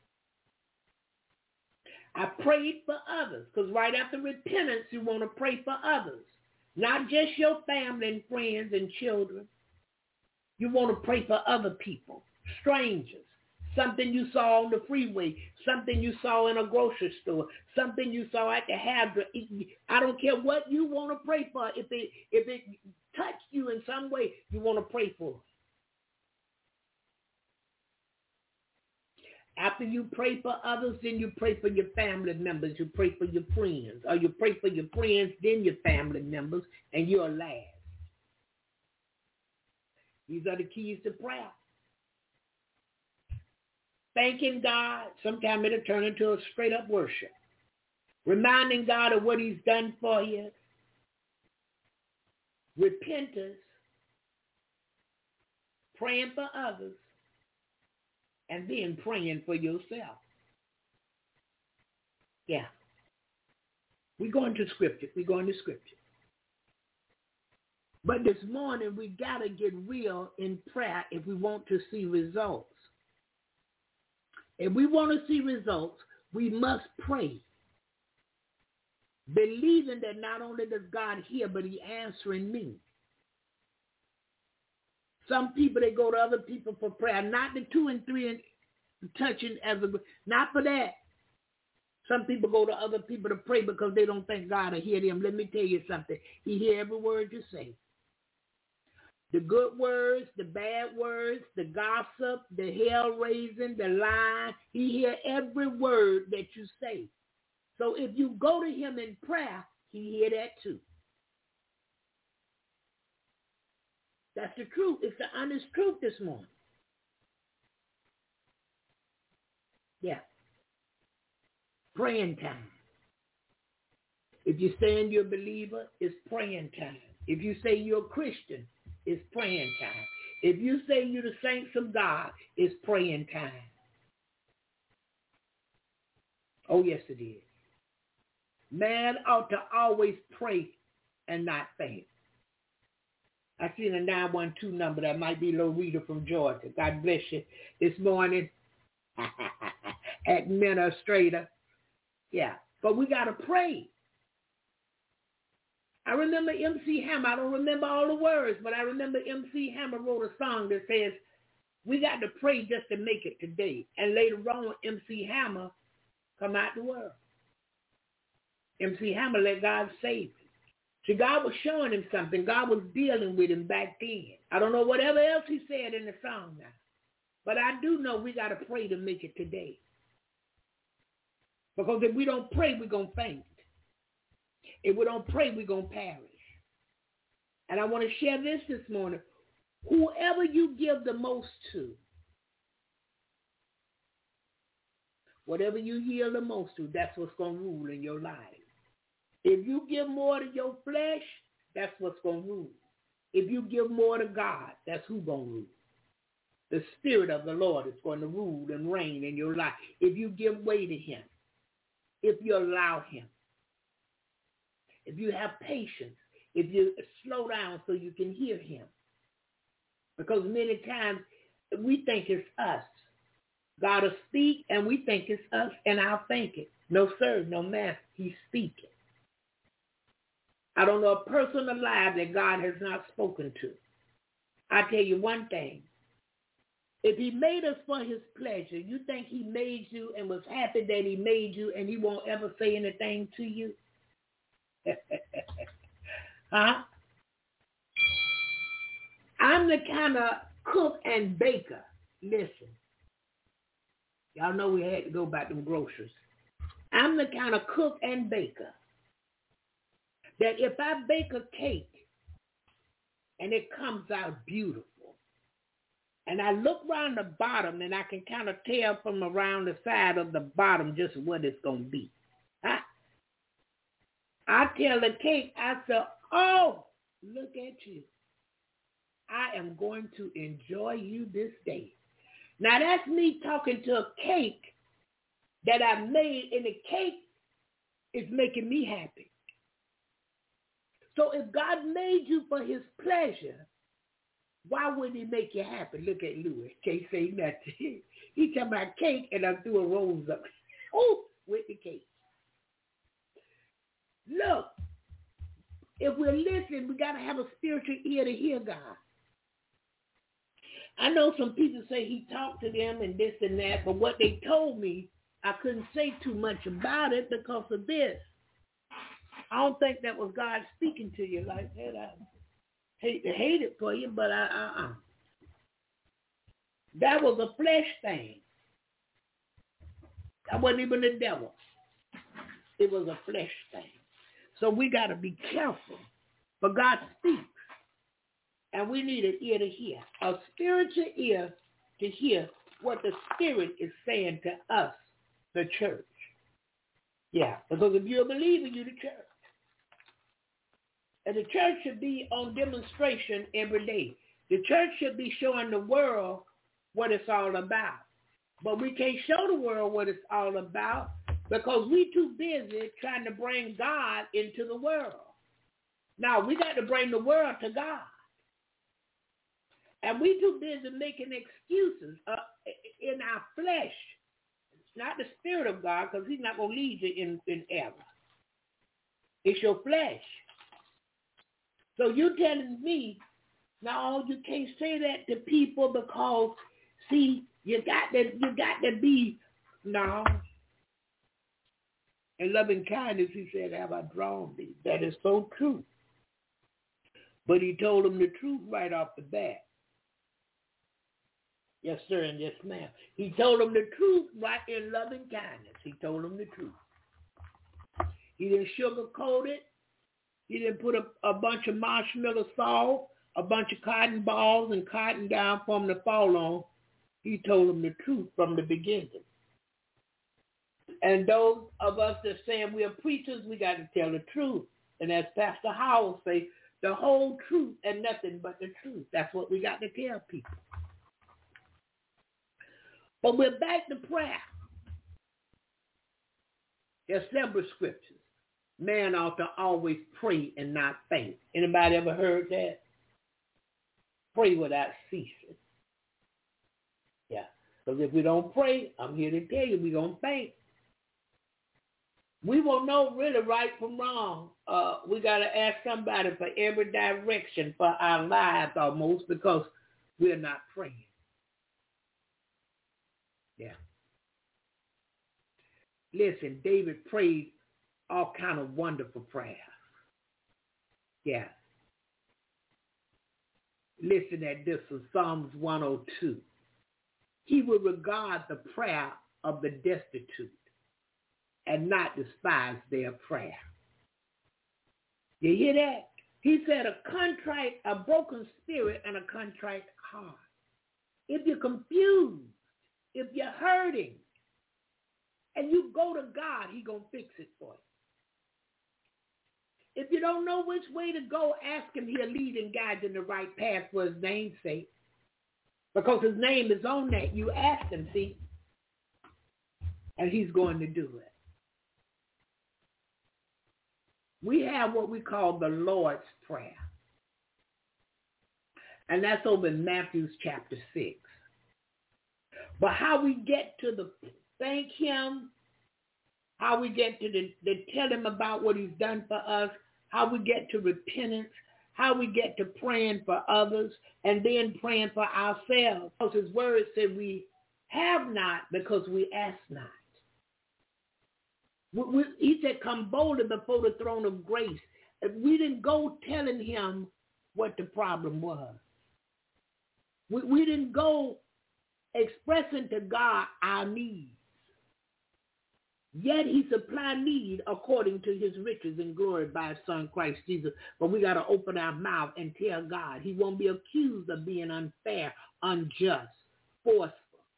I prayed for others, because right after repentance, you want to pray for others. Not just your family and friends and children. You want to pray for other people, strangers, something you saw on the freeway, something you saw in a grocery store, something you saw at the hairdresser. I don't care what you want to pray for. If it, if it touched you in some way, you want to pray for it. After you pray for others, then you pray for your family members. You pray for your friends. Or you pray for your friends, then your family members, and you're last. These are the keys to prayer. Thanking God, sometimes it'll turn into a straight-up worship. Reminding God of what he's done for you. Repentance. Praying for others. And then praying for yourself. Yeah. We're going to scripture. We're going to scripture. But this morning, we got to get real in prayer if we want to see results. If we want to see results, we must pray. Believing that not only does God hear, but he's answering me. Some people, they go to other people for prayer, not the two and three and touching as a, not for that. Some people go to other people to pray because they don't think God will hear them. Let me tell you something. He hears every word you say. The good words, the bad words, the gossip, the hell-raising, the lie. He hears every word that you say. So if you go to him in prayer, he hears that too. That's the truth. It's the honest truth this morning. Yeah. Praying time. If you're saying you're a believer, it's praying time. If you say you're a Christian, it's praying time. If you say you're the saints of God, it's praying time. Oh, yes, it is. Man ought to always pray and not faint. I seen a nine one two number. That might be Loretta from Georgia. God bless you this morning. Administrator. Yeah. But we got to pray. I remember M C Hammer. I don't remember all the words, but I remember M C Hammer wrote a song that says, we got to pray just to make it today. And later on, M C Hammer come out the world. M C Hammer let God save him. See, God was showing him something. God was dealing with him back then. I don't know whatever else he said in the song now. But I do know we got to pray to make it today. Because if we don't pray, we're going to faint. If we don't pray, we're going to perish. And I want to share this this morning. Whoever you give the most to, whatever you yield the most to, that's what's going to rule in your life. If you give more to your flesh, that's what's going to rule. If you give more to God, that's who's going to rule. The Spirit of the Lord is going to rule and reign in your life. If you give way to him, if you allow him, if you have patience, if you slow down so you can hear him. Because many times we think it's us. God will speak and we think it's us and I'll think it. No, sir, no, ma'am, he's speaking. I don't know a person alive that God has not spoken to. I tell you one thing. If he made us for his pleasure, you think he made you and was happy that he made you and he won't ever say anything to you? Huh? I'm the kind of cook and baker. Listen. Y'all know we had to go back to them groceries. I'm the kind of cook and baker that if I bake a cake and it comes out beautiful, and I look around the bottom and I can kind of tell from around the side of the bottom just what it's going to be. I, I tell the cake, I say, oh, look at you. I am going to enjoy you this day. Now that's me talking to a cake that I made, and the cake is making me happy. So if God made you for his pleasure, why wouldn't he make you happy? Look at Louis. Can't say nothing. He talking about cake, and I threw a rose up. Oh, with the cake. Look, if we're listening, we got to have a spiritual ear to hear God. I know some people say he talked to them and this and that, but what they told me, I couldn't say too much about it because of this. I don't think that was God speaking to you like that. I hate to hate it for you, but I, uh-uh. That was a flesh thing. That wasn't even the devil. It was a flesh thing. So we got to be careful. But God speaks. And we need an ear to hear. A spiritual ear to hear what the Spirit is saying to us, the church. Yeah, because if you're a believer, you're the church. And the church should be on demonstration every day. The church should be showing the world what it's all about. But we can't show the world what it's all about because we too busy trying to bring God into the world. Now, we got to bring the world to God. And we too busy making excuses uh, in our flesh. It's not the Spirit of God, because he's not going to lead you in, in error. It's your flesh. So you're telling me, no, you can't say that to people because, see, you got to, you got to be, no. In loving kindness, he said, have I drawn thee? That is so true. But he told them the truth right off the bat. Yes, sir, and yes, ma'am. He told them the truth right in loving kindness. He told them the truth. He didn't sugarcoat it. He didn't put a, a bunch of marshmallow salt, a bunch of cotton balls and cotton down for them to fall on. He told them the truth from the beginning. And those of us that saying we are preachers, we got to tell the truth. And as Pastor Howell say, the whole truth and nothing but the truth. That's what we got to tell people. But we're back to prayer. There's several scriptures. Man ought to always pray and not faint. Anybody ever heard that? Pray without ceasing. Yeah. Because if we don't pray, I'm here to tell you, we're going to faint. We won't know really right from wrong. Uh, we got to ask somebody for every direction for our lives almost because we're not praying. Yeah. Listen, David prayed all kind of wonderful prayers. Yeah. Listen at this in Psalms one oh two. He will regard the prayer of the destitute and not despise their prayer. You hear that? He said a contrite, a broken spirit, and a contrite heart. If you're confused, if you're hurting, and you go to God, he's going to fix it for you. If you don't know which way to go, ask him. He'll lead and guide you in the right path for his name's sake. Because his name is on that. You ask him, see? And he's going to do it. We have what we call the Lord's Prayer. And that's over in Matthew chapter six. But how we get to the thank him, how we get to the, the tell him about what he's done for us, how we get to repentance, how we get to praying for others, and then praying for ourselves. Because his word said we have not because we ask not. We, we, he said, come boldly before the throne of grace. We didn't go telling him what the problem was. We, we didn't go expressing to God our needs. Yet he supply need according to his riches and glory by his son Christ Jesus. But we got to open our mouth and tell God. He won't be accused of being unfair, unjust, forceful,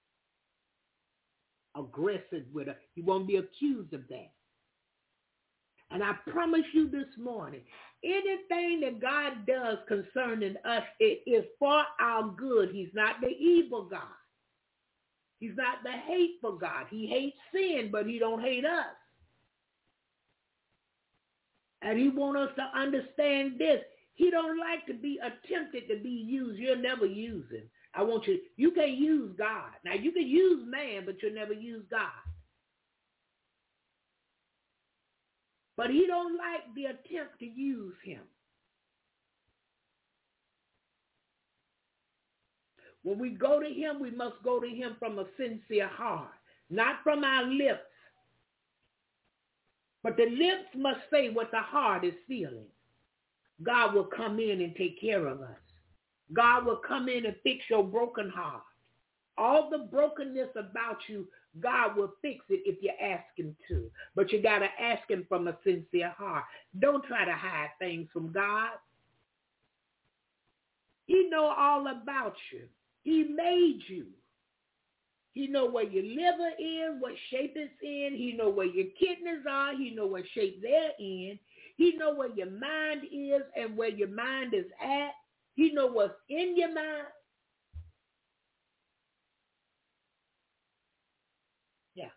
aggressive with her. He won't be accused of that. And I promise you this morning, anything that God does concerning us, it is for our good. He's not the evil God. He's not the hateful God. He hates sin, but he don't hate us. And he wants us to understand this. He don't like to be attempted to be used. You'll never use him. I want you, you can use God. Now, you can use man, but you'll never use God. But he don't like the attempt to use him. When we go to him, we must go to him from a sincere heart, not from our lips. But the lips must say what the heart is feeling. God will come in and take care of us. God will come in and fix your broken heart. All the brokenness about you, God will fix it if you ask him to. But you got to ask him from a sincere heart. Don't try to hide things from God. He knows all about you. He made you. He know where your liver is, what shape it's in. He know where your kidneys are. He know what shape they're in. He know where your mind is and where your mind is at. He know what's in your mind. Yeah.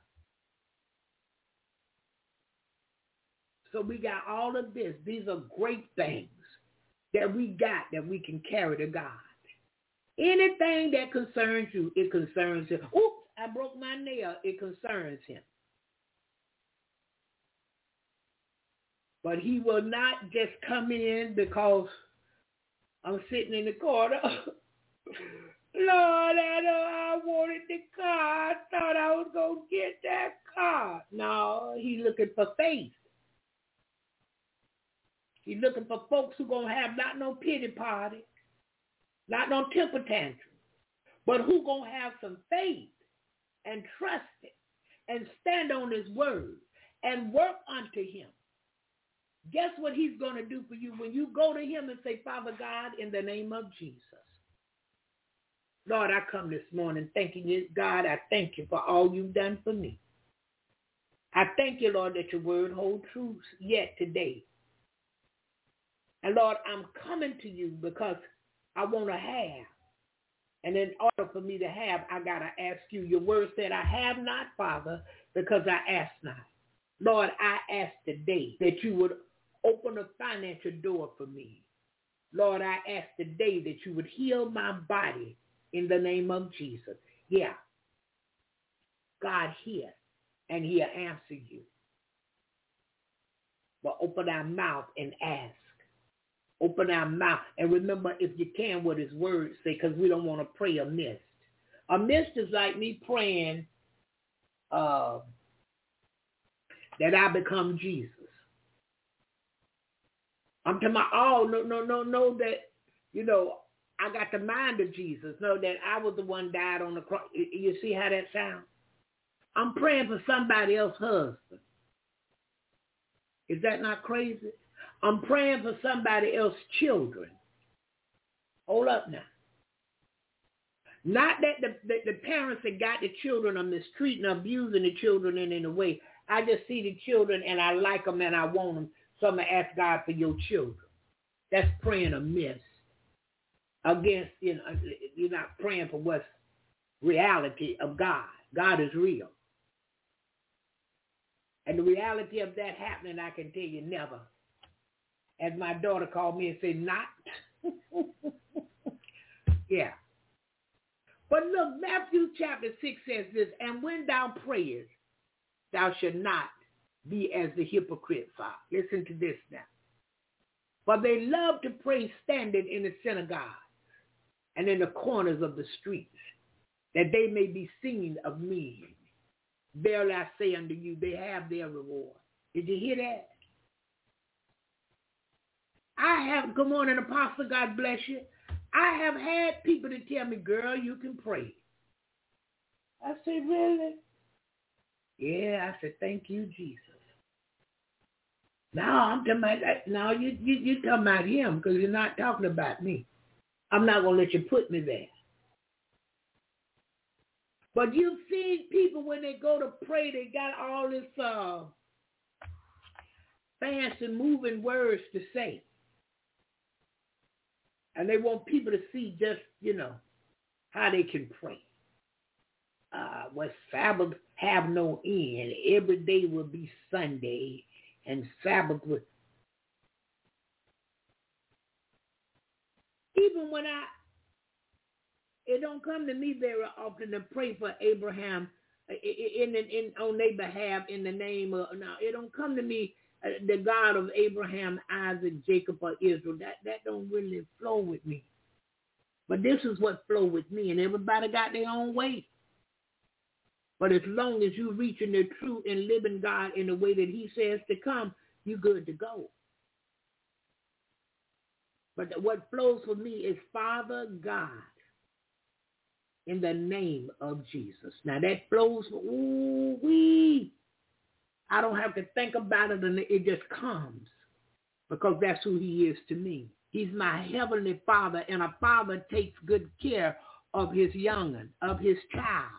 So we got all of this. These are great things that we got that we can carry to God. Anything that concerns you, it concerns him. Oops, I broke my nail. It concerns him. But he will not just come in because I'm sitting in the corner. Lord, I know I wanted the car. I thought I was going to get that car. No, he's looking for faith. He's looking for folks who going to have not no pity party. Not no temper tantrum, but who gonna have some faith and trust it and stand on his word and work unto him. Guess what he's gonna do for you when you go to him and say, Father God, in the name of Jesus. Lord, I come this morning thanking you, God, I thank you for all you've done for me. I thank you, Lord, that your word holds true yet today. And Lord, I'm coming to you because I want to have. And in order for me to have, I got to ask you. Your word said, I have not, Father, because I ask not. Lord, I ask today that you would open a financial door for me. Lord, I ask today that you would heal my body in the name of Jesus. Yeah. God hear, and he'll answer you. But open our mouth and ask. Open our mouth. And remember, if you can, what his words say, because we don't want to pray amiss. Amiss is like me praying uh, that I become Jesus. I'm talking about, oh, no, no, no, no, that, you know, I got the mind of Jesus. No, that I was the one died on the cross. You see how that sounds? I'm praying for somebody else's husband. Is that not crazy? I'm praying for somebody else's children. Hold up now. Not that the, the, the parents that got the children are mistreating, abusing the children in any way. I just see the children and I like them and I want them. So I'm going to ask God for your children. That's praying amiss. Against, you know, you're not praying for what's reality of God. God is real. And the reality of that happening, I can tell you, never. As my daughter called me and said, not. Yeah. But look, Matthew chapter six says this, and when thou prayest, thou shalt not be as the hypocrites are. Listen to this now. For they love to pray standing in the synagogue and in the corners of the streets, that they may be seen of men. Verily I say unto you, they have their reward. Did you hear that? I have, good morning, Apostle, God bless you. I have had people to tell me, girl, you can pray. I say, really? Yeah, I said, thank you, Jesus. Now I'm talking about that. Now you you you talking about him because you're not talking about me. I'm not gonna let you put me there. But you've seen people when they go to pray, they got all this uh, fancy moving words to say, and they want people to see just you know how they can pray. Uh, what Sabbath have no end. Every day will be Sunday, and Sabbath will. Even when I, it don't come to me very often to pray for Abraham in, in, in on their behalf in the name of. Now it don't come to me uh, the God of Abraham, Isaac, Jacob, or Israel. That that don't really flow with me. But this is what flow with me, and everybody got their own way. But as long as you reaching the true and living God in the way that he says to come, you good to go. But what flows for me is Father God in the name of Jesus. Now that flows, ooh wee. I don't have to think about it, and it just comes because that's who he is to me. He's my heavenly Father, and a father takes good care of his young'un, of his child.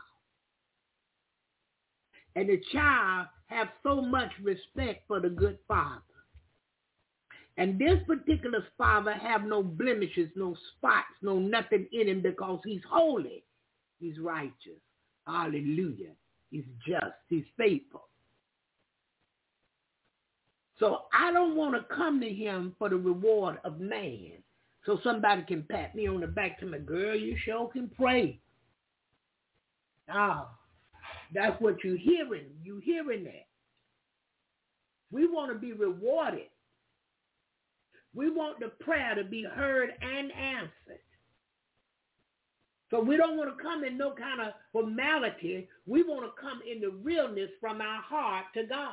And the child have so much respect for the good father. And this particular father have no blemishes, no spots, no nothing in him because he's holy. He's righteous. Hallelujah. He's just. He's faithful. So I don't want to come to him for the reward of man. So somebody can pat me on the back to me, girl, you sure can pray. Ah. That's what you're hearing. You're hearing that. We want to be rewarded. We want the prayer to be heard and answered. So we don't want to come in no kind of formality. We want to come in the realness from our heart to God.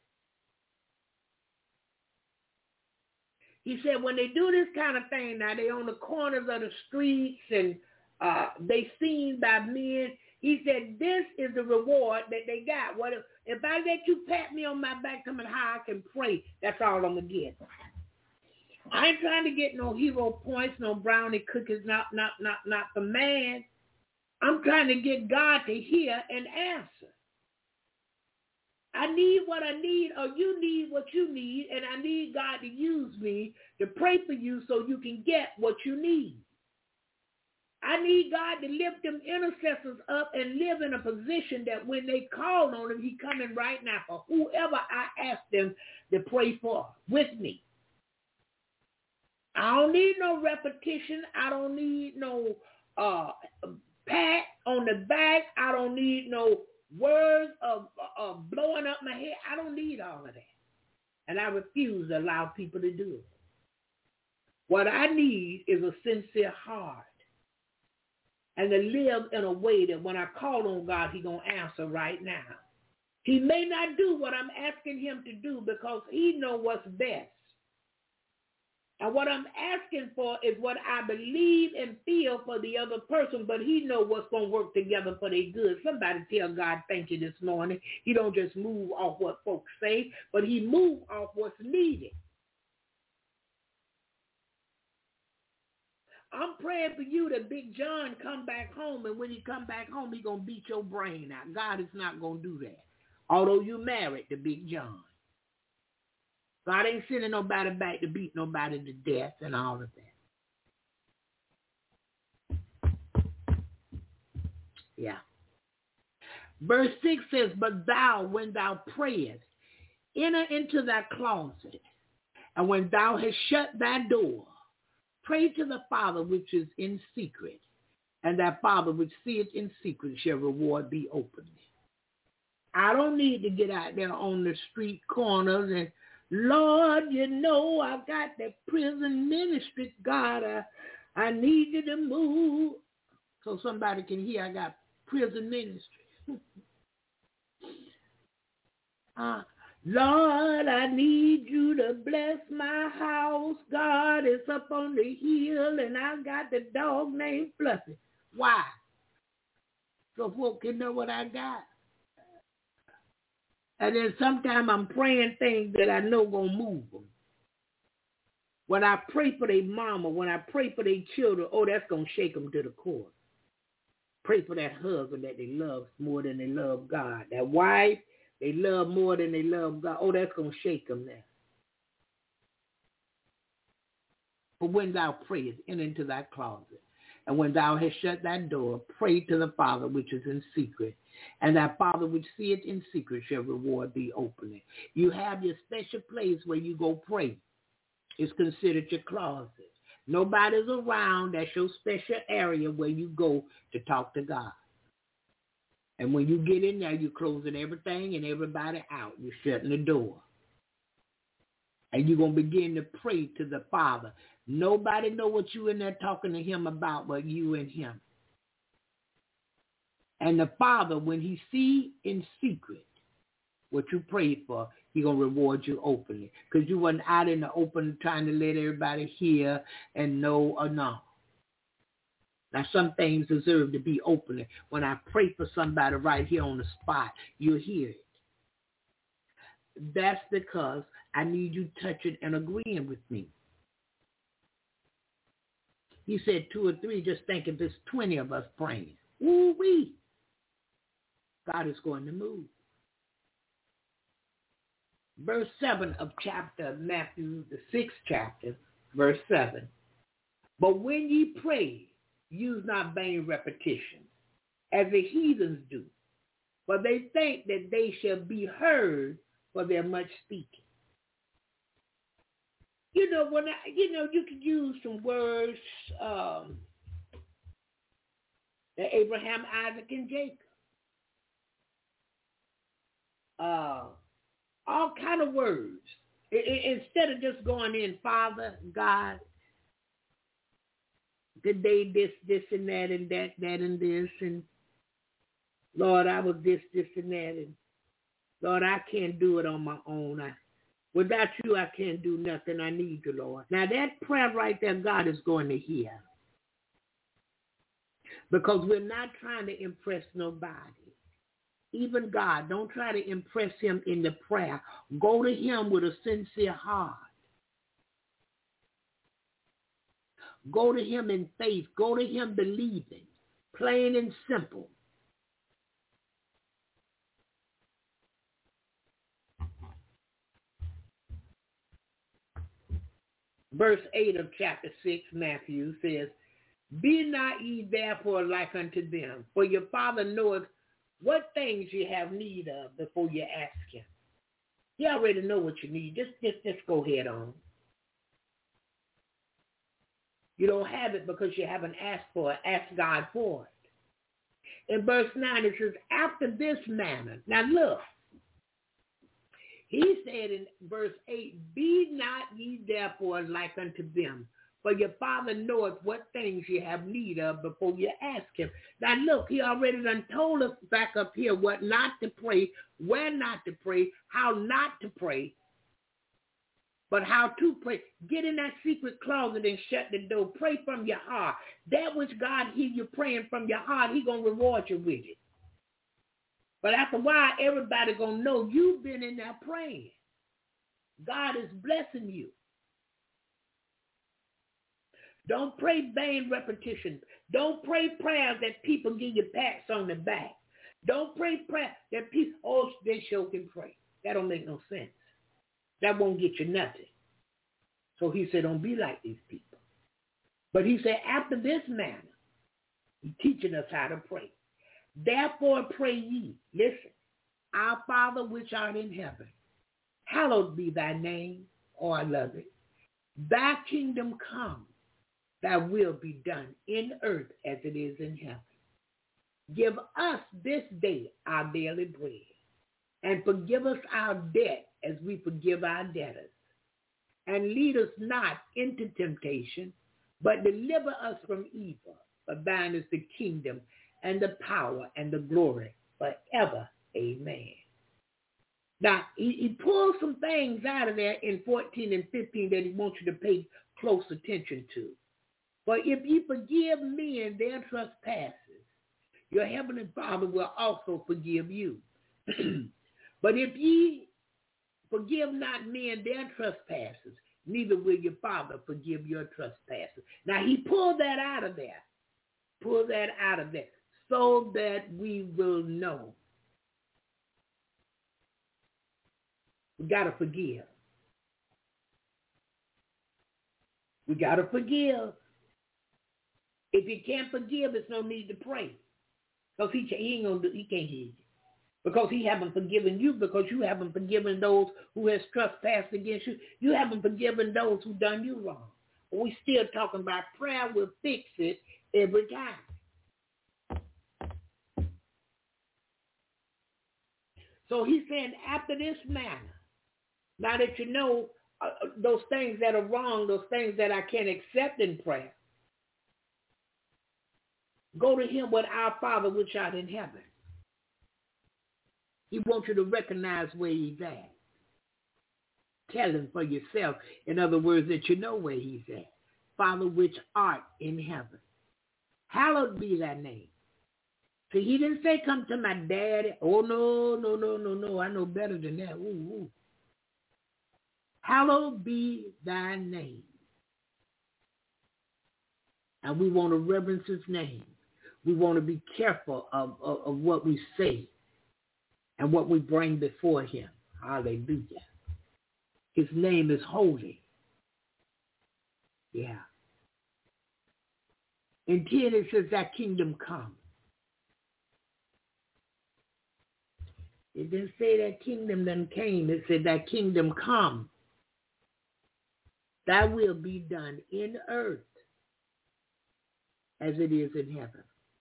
He said when they do this kind of thing, now they on the corners of the streets and uh, they seen by men. He said, this is the reward that they got. What if, if I let you pat me on my back, tell me how I can pray, that's all I'm going to get. I ain't trying to get no hero points, no brownie cookies, not, not, not, not for man. I'm trying to get God to hear and answer. I need what I need, or you need what you need, and I need God to use me to pray for you so you can get what you need. I need God to lift them intercessors up and live in a position that when they call on him, he coming right now for whoever I ask them to pray for with me. I don't need no repetition. I don't need no uh, pat on the back. I don't need no words of, of blowing up my head. I don't need all of that. And I refuse to allow people to do it. What I need is a sincere heart. And to live in a way that when I call on God, he's going to answer right now. He may not do what I'm asking him to do because he knows what's best. And what I'm asking for is what I believe and feel for the other person, but he knows what's going to work together for their good. Somebody tell God thank you this morning. He don't just move off what folks say, but he move off what's needed. I'm praying for you that Big John come back home, and when he come back home, he going to beat your brain out. God is not going to do that, although you married to Big John. God ain't sending nobody back to beat nobody to death and all of that. Yeah. Verse six says, but thou, when thou prayest, enter into thy closet, and when thou hast shut thy door, pray to the Father which is in secret, and thy Father which seeth in secret shall reward thee openly. I don't need to get out there on the street corners and, Lord, you know, I've got the prison ministry. God, I, I need you to move so somebody can hear I got prison ministry. uh, Lord, I need you to bless my house. God is up on the hill, and I got the dog named Fluffy. Why? So folk can know what I got. And then sometimes I'm praying things that I know going to move them. When I pray for their mama, when I pray for their children, oh, that's going to shake them to the core. Pray for that husband that they love more than they love God. That wife, they love more than they love God. Oh, that's going to shake them there. But when thou prayest, enter into thy closet. And when thou hast shut that door, pray to the Father which is in secret. And that Father which seeth in secret shall reward thee openly. You have your special place where you go pray. It's considered your closet. Nobody's around. That's your special area where you go to talk to God. And when you get in there, you're closing everything and everybody out. You're shutting the door. And you're going to begin to pray to the Father. Nobody know what you in there talking to him about but you and him. And the Father, when he see in secret what you prayed for, he's going to reward you openly. Because you wasn't out in the open trying to let everybody hear and know or know. Now, some things deserve to be openly. When I pray for somebody right here on the spot, you'll hear it. That's because I need you touching and agreeing with me. He said two or three, just think if there's twenty of us praying. Woo-wee. God is going to move. Verse seven of chapter Matthew, the sixth chapter, verse seven. But when ye pray, use not vain repetitions, as the heathens do. For they think that they shall be heard for their much speaking. You know, when I, you know, you could use some words um, that Abraham, Isaac, and Jacob. Uh, all kind of words. I, I, instead of just going in, Father, God, today this, this, and that, and that, that, and this, and Lord, I was this, this, and that, and Lord, I can't do it on my own. I, without you, I can't do nothing. I need you, Lord. Now, that prayer right there, God is going to hear. Because we're not trying to impress nobody. Even God, don't try to impress him in the prayer. Go to him with a sincere heart. Go to him in faith. Go to him believing. Plain and simple. Verse eight of chapter six, Matthew says, Be not ye therefore like unto them, for your Father knoweth what things you have need of before you ask him. You already know what you need. Just, just, just go ahead on. You don't have it because you haven't asked for it. Ask God for it. In verse nine, it says, after this manner. Now look. He said in verse eight, Be not ye therefore like unto them, for your Father knoweth what things you have need of before you ask him. Now look, he already done told us back up here what not to pray, where not to pray, how not to pray, but how to pray. Get in that secret closet and shut the door. Pray from your heart. That which God hear you praying from your heart, he going to reward you with it. But after a while, everybody going to know you've been in there praying. God is blessing you. Don't pray vain repetition. Don't pray prayers that people give you pats on the back. Don't pray prayers that people, oh, they sure can pray. That don't make no sense. That won't get you nothing. So he said, don't be like these people. But he said, after this manner, he's teaching us how to pray. Therefore pray ye, listen, our Father which art in heaven, hallowed be thy name, oh, I love it. Thy kingdom come, thy will be done in earth as it is in heaven. Give us this day our daily bread, and forgive us our debt as we forgive our debtors. And lead us not into temptation, but deliver us from evil. For thine is the kingdom, and the power, and the glory forever. Amen. Now, he, he pulls some things out of there in fourteen and fifteen that he wants you to pay close attention to. For if you forgive men their trespasses, your heavenly Father will also forgive you. But if ye forgive not men their trespasses, neither will your Father forgive your trespasses. Now he pulled that out of there. Pull that out of there so that we will know. We got to forgive. We got to forgive. If you can't forgive, there's no need to pray. Because he, he ain't gonna do, he can't hear you. Because he haven't forgiven you, because you haven't forgiven those who has trespassed against you. You haven't forgiven those who done you wrong. We still talking about prayer will fix it every time. So he's saying after this manner, now that you know uh, those things that are wrong, those things that I can't accept in prayer, go to him with our Father which art in heaven. He wants you to recognize where he's at. Tell him for yourself. In other words, that you know where he's at. Father which art in heaven. Hallowed be thy name. See, he didn't say come to my daddy. Oh, no, no, no, no, no. I know better than that. Ooh, ooh. Hallowed be thy name. And we want to reverence his name. We want to be careful of, of, of what we say and what we bring before him. Hallelujah. His name is holy. Yeah. In ten it says that kingdom come. It didn't say that kingdom then came. It said that kingdom come. Thy will be done in earth as it is in heaven.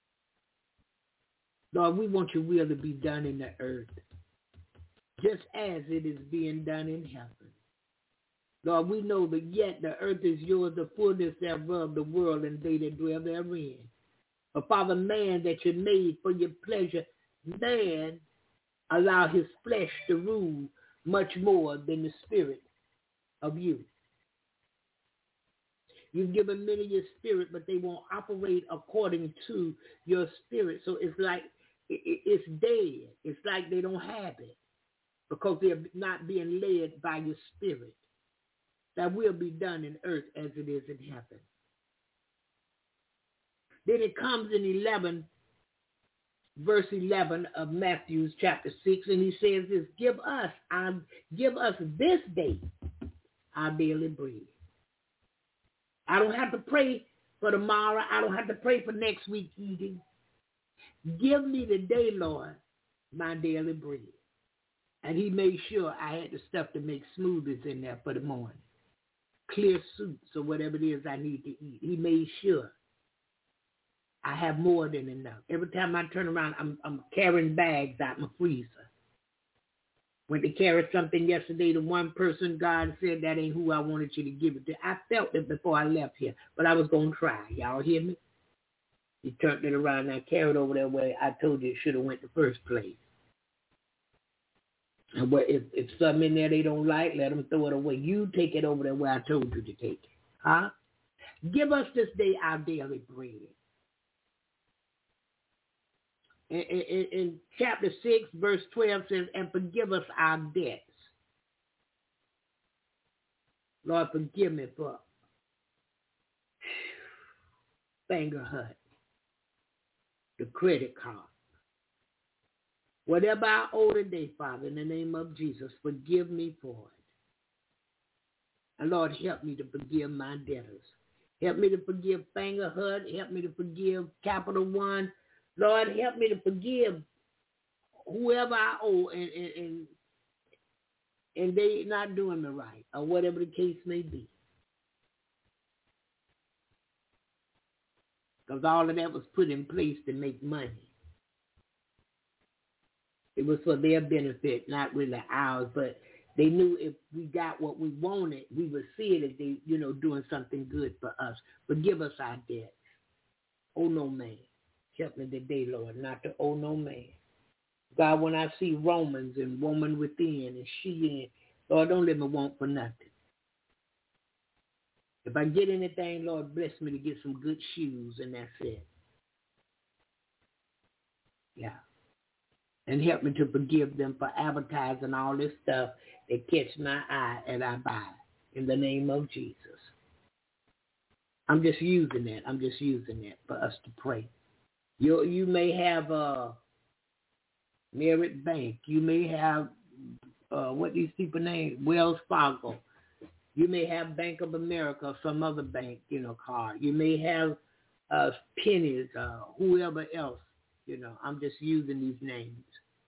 Lord, we want your will to be done in the earth, just as it is being done in heaven. Lord, we know that yet the earth is yours, the fullness thereof, the world, and they that dwell therein. But Father, man that you made for your pleasure, man allow his flesh to rule much more than the spirit of you. You've given many your spirit, but they won't operate according to your spirit. So it's like it's dead. It's like they don't have it because they're not being led by your spirit. That will be done in earth as it is in heaven. Then it comes in eleven, verse eleven of Matthew chapter six, and he says this, give us, our, give us this day our daily bread. I don't have to pray for tomorrow. I don't have to pray for next week eating. Give me today, Lord, my daily bread. And he made sure I had the stuff to make smoothies in there for the morning. Clear soups or whatever it is I need to eat. He made sure I have more than enough. Every time I turn around, I'm, I'm carrying bags out my freezer. Went to carry something yesterday to one person. God said that ain't who I wanted you to give it to. I felt it before I left here, but I was going to try. Y'all hear me? He turned it around and I carried over there where I told you it should have went the first place. And what, if, if something in there they don't like, let them throw it away. You take it over there where I told you to take it. Huh? Give us this day our daily bread. In, in, in chapter six, verse twelve says, and forgive us our debts. Lord, forgive me for Fingerhut, the credit card. Whatever I owe today, Father, in the name of Jesus, forgive me for it. And Lord, help me to forgive my debtors. Help me to forgive Fingerhut. Help me to forgive Capital One. Lord, help me to forgive whoever I owe and, and, and, and they not doing me right, or whatever the case may be. Because all of that was put in place to make money. It was for their benefit, not really ours, but they knew if we got what we wanted, we would see it as they, you know, doing something good for us. Forgive us our debts. Oh, no man. Help me today, Lord, not to owe no man. God, when I see Romans and woman within and she in, Lord, don't let me want for nothing. If I get anything, Lord, bless me to get some good shoes, and that's it. Yeah. And help me to forgive them for advertising all this stuff that catch my eye and I buy. In the name of Jesus. I'm just using that. I'm just using that for us to pray. You you may have a Merit Bank. You may have, uh, what these people name, Wells Fargo. You may have Bank of America or some other bank, you know, card. You may have uh, Pennies, uh, whoever else. You know, I'm just using these names.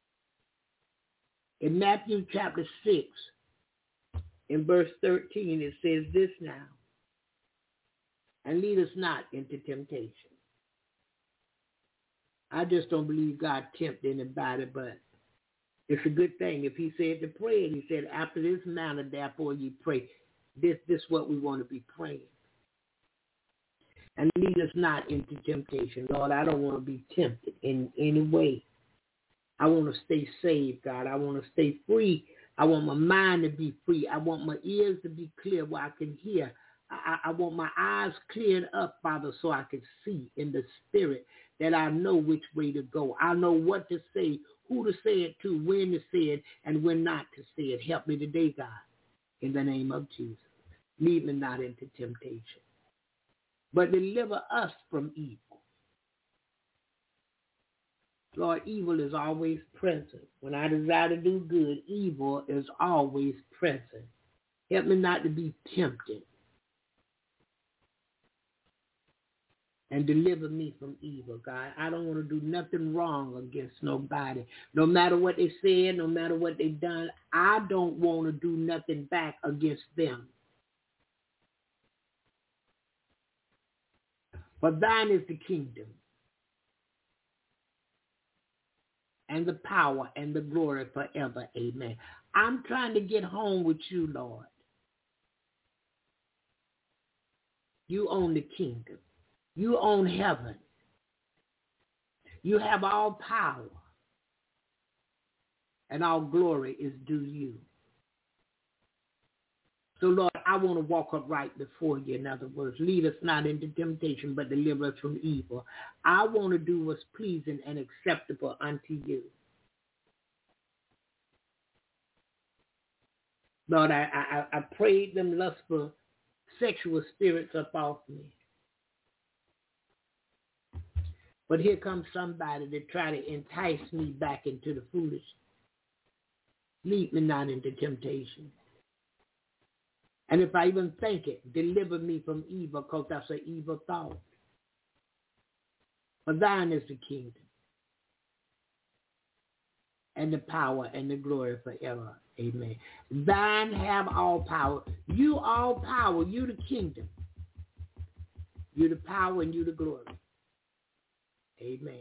In Matthew chapter six, in verse thirteen, it says this now. And lead us not into temptation. I just don't believe God tempt anybody, but it's a good thing. If he said to pray, and he said, after this manner, therefore you pray. This this is what we want to be praying. And lead us not into temptation. Lord, I don't want to be tempted in any way. I want to stay saved, God. I want to stay free. I want my mind to be free. I want my ears to be clear where I can hear. I, I want my eyes cleared up, Father, so I can see in the spirit that I know which way to go. I know what to say, who to say it to, when to say it, and when not to say it. Help me today, God, in the name of Jesus. Lead me not into temptation, but deliver us from evil. Lord, evil is always present. When I desire to do good, evil is always present. Help me not to be tempted. And deliver me from evil, God. I don't want to do nothing wrong against nobody. No matter what they said, no matter what they've done, I don't want to do nothing back against them. For thine is the kingdom, and the power, and the glory forever. Amen. I'm trying to get home with you, Lord. You own the kingdom. You own heaven. You have all power, and all glory is due you. So, Lord, I want to walk upright before you. In other words, lead us not into temptation, but deliver us from evil. I want to do what's pleasing and acceptable unto you. Lord, I, I, I prayed them lustful sexual spirits up off me. But here comes somebody to try to entice me back into the foolish. Lead me not into temptation. And if I even think it, deliver me from evil, because that's an evil thought. For thine is the kingdom, and the power, and the glory forever. Amen. Thine have all power. You all power. You the kingdom. You the power, and you the glory. Amen.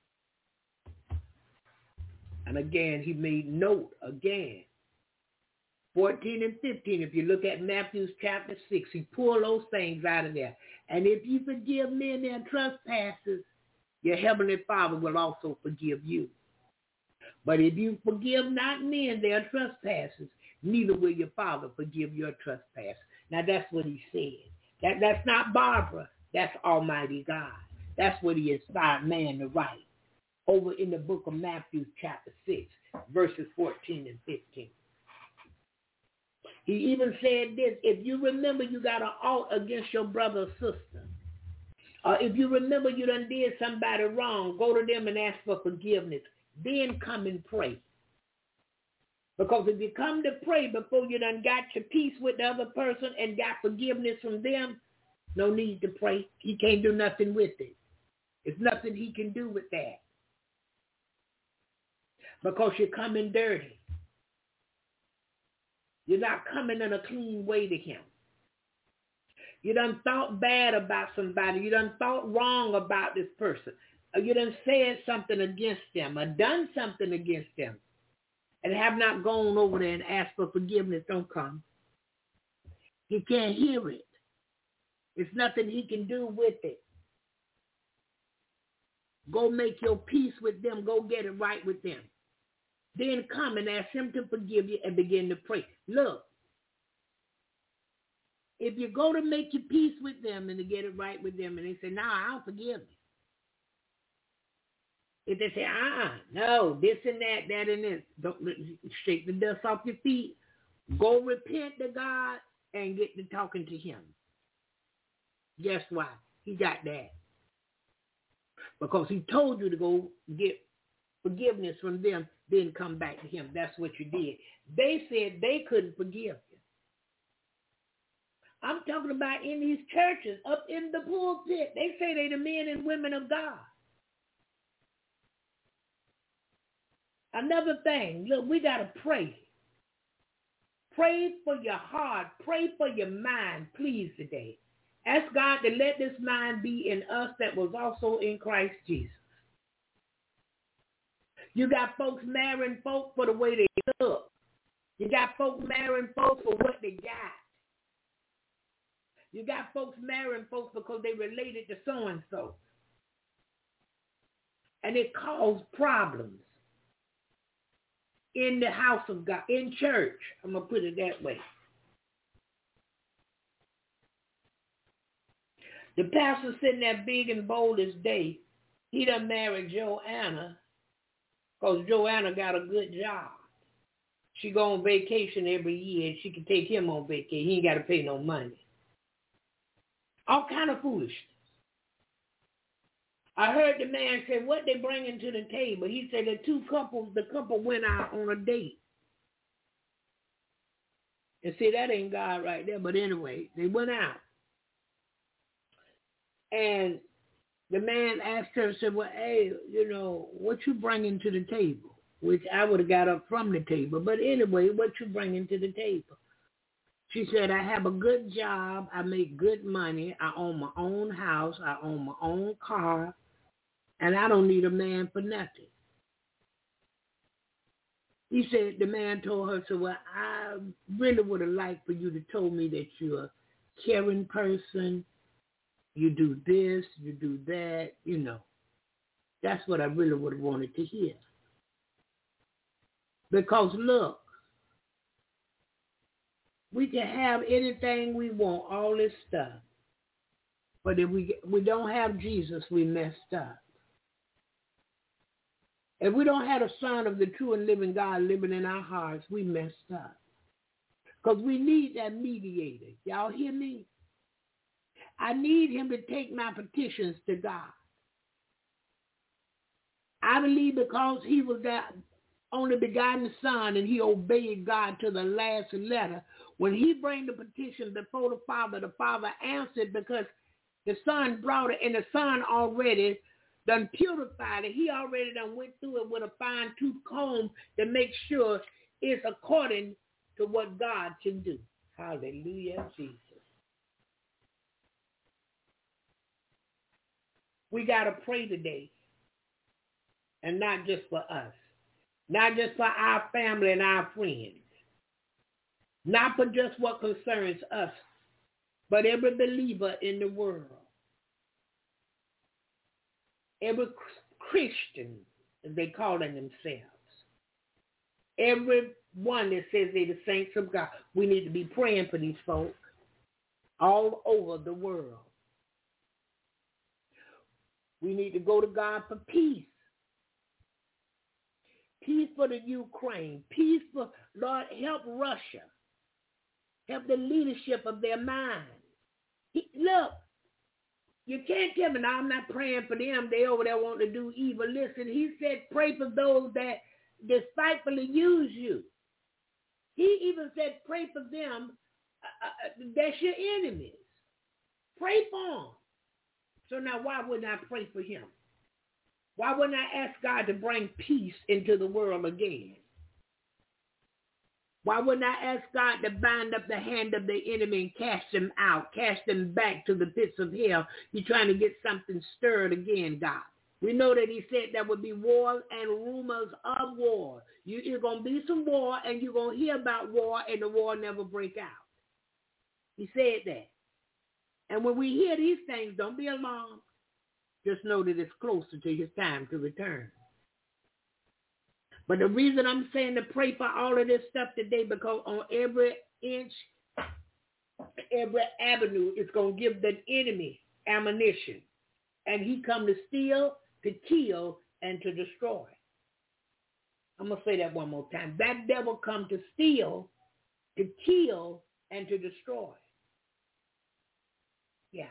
And again, he made note again. fourteen and fifteen, if you look at Matthew chapter six, he pulled those things out of there. And if you forgive men their trespasses, your heavenly Father will also forgive you. But if you forgive not men their trespasses, neither will your Father forgive your trespasses. Now that's what he said. That, that's not Barbara. That's Almighty God. That's what he inspired man to write over in the book of Matthew chapter six, verses fourteen and fifteen. He even said this: if you remember you got an ought against your brother or sister, or if you remember you done did somebody wrong, go to them and ask for forgiveness. Then come and pray. Because if you come to pray before you done got your peace with the other person and got forgiveness from them, no need to pray. He can't do nothing with it. There's nothing he can do with that. Because you're coming dirty. You're not coming in a clean way to him. You done thought bad about somebody. You done thought wrong about this person. Or you done said something against them or done something against them and have not gone over there and asked for forgiveness. Don't come. He can't hear it. There's nothing he can do with it. Go make your peace with them. Go get it right with them. Then come and ask him to forgive you and begin to pray. Look, if you go to make your peace with them and to get it right with them and they say, no, nah, I don't forgive you. If they say, uh-uh, no, this and that, that and this, don't shake the dust off your feet. Go repent to God and get to talking to him. Guess why? He got that. Because he told you to go get forgiveness from them, then come back to him. That's what you did. They said they couldn't forgive you. I'm talking about in these churches, up in the pulpit. They say they the men and women of God. Another thing, look, we got to pray. Pray for your heart. Pray for your mind, please, today. Ask God to let this mind be in us that was also in Christ Jesus. You got folks marrying folks for the way they look. You got folks marrying folks for what they got. You got folks marrying folks because they related to so-and-so. And it caused problems in the house of God, in church. I'm going to put it that way. The pastor sitting there big and bold as day, he done married Joanna because Joanna got a good job. She go on vacation every year and she can take him on vacation. He ain't got to pay no money. All kind of foolishness. I heard the man say, what they bringing to the table? He said the two couples, the couple went out on a date. And see, that ain't God right there. But anyway, they went out. And the man asked her, said, well, hey, you know, what you bringing to the table? Which I would have got up from the table. But anyway, what you bringing to the table? She said, I have a good job. I make good money. I own my own house. I own my own car. And I don't need a man for nothing. He said, the man told her, so well, I really would have liked for you to told me that you're a caring person. You do this, you do that, you know. That's what I really would have wanted to hear. Because look, we can have anything we want, all this stuff. But if we we don't have Jesus, we messed up. If we don't have the Son of the true and living God living in our hearts, we messed up. Because we need that mediator. Y'all hear me? I need him to take my petitions to God. I believe because he was that only begotten Son and he obeyed God to the last letter. When he bring the petition before the Father, the Father answered because the Son brought it and the Son already done purified it. He already done went through it with a fine-tooth comb to make sure it's according to what God can do. Hallelujah, Jesus. We got to pray today, and not just for us, not just for our family and our friends, not for just what concerns us, but every believer in the world, every Christian, as they call them themselves, everyone that says they're the saints of God. We need to be praying for these folks all over the world. We need to go to God for peace. Peace for the Ukraine. Peace for, Lord, help Russia. Help the leadership of their mind. He, look, you can't tell me, now I'm not praying for them. They over there want to do evil. Listen, he said pray for those that despitefully use you. He even said pray for them. Uh, uh, that's your enemies. Pray for them. So now why wouldn't I pray for him? Why wouldn't I ask God to bring peace into the world again? Why wouldn't I ask God to bind up the hand of the enemy and cast them out, cast them back to the pits of hell? You're trying to get something stirred again, God. We know that he said there would be wars and rumors of war. You, you're going to be some war, and you're going to hear about war, and the war never break out. He said that. And when we hear these things, don't be alarmed. Just know that it's closer to his time to return. But the reason I'm saying to pray for all of this stuff today, because on every inch, every avenue, it's going to give the enemy ammunition. And he come to steal, to kill, and to destroy. I'm going to say that one more time. That devil come to steal, to kill, and to destroy. Yeah.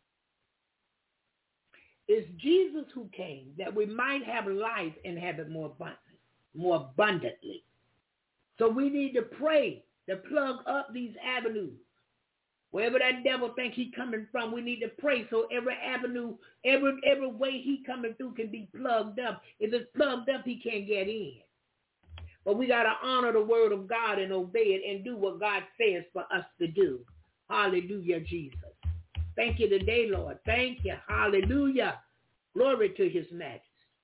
It's Jesus who came that we might have life and have it more abundantly, more abundantly. So we need to pray to plug up these avenues. Wherever that devil think he coming from, we need to pray so every avenue, every every way he coming through can be plugged up. If it's plugged up, he can't get in. But we got to honor the word of God and obey it and do what God says for us to do. Hallelujah, Jesus. Thank you today, Lord. Thank you. Hallelujah. Glory to his majesty.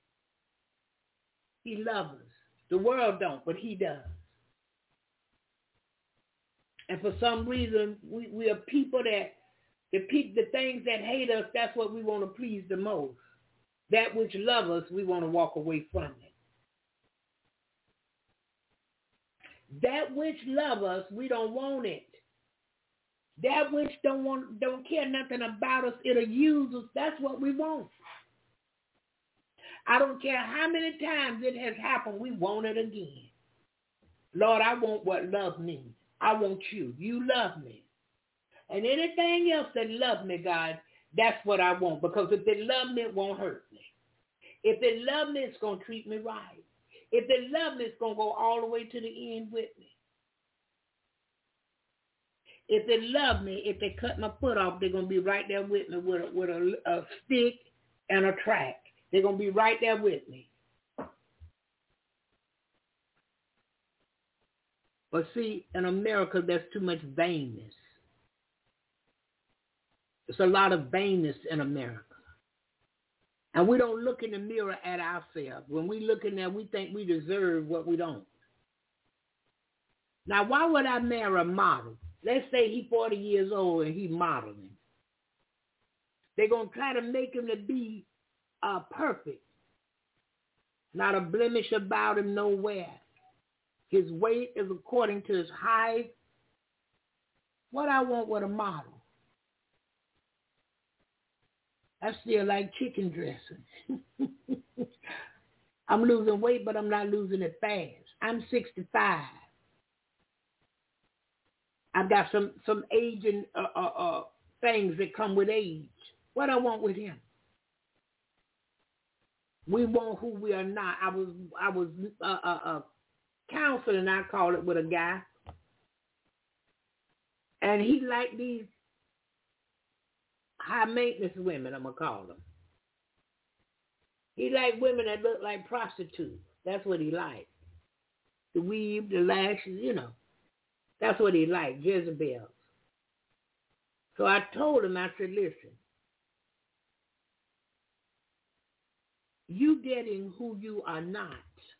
He loves us. The world don't, but he does. And for some reason, we, we are people that, the, pe- the things that hate us, that's what we want to please the most. That which love us, we want to walk away from it. That which love us, we don't want it. That which don't want, don't care nothing about us, it'll use us. That's what we want. I don't care how many times it has happened, we want it again. Lord, I want what love means. I want you. You love me. And anything else that loves me, God, that's what I want. Because if it loves me, it won't hurt me. If it loves me, it's going to treat me right. If it loves me, it's going to go all the way to the end with me. If they love me, if they cut my foot off, they're going to be right there with me with a, with a, a stick and a track. They're going to be right there with me. But see, in America, there's too much vainness. There's a lot of vainness in America. And we don't look in the mirror at ourselves. When we look in there, we think we deserve what we don't. Now, why would I marry a model? Let's say he's forty years old and he's modeling. They're going to try to make him to be uh, perfect. Not a blemish about him nowhere. His weight is according to his height. What I want with a model? I still like chicken dressing. I'm losing weight, but I'm not losing it fast. I'm sixty-five. I've got some, some aging uh, uh, uh, things that come with age. What I want with him? We want who we are not. I was I was uh, uh, uh, counseling, I call it, with a guy. And he liked these high-maintenance women, I'm going to call them. He liked women that look like prostitutes. That's what he liked. The weave, the lashes, you know. That's what he liked, Jezebels. So I told him, I said, listen, you getting who you are not.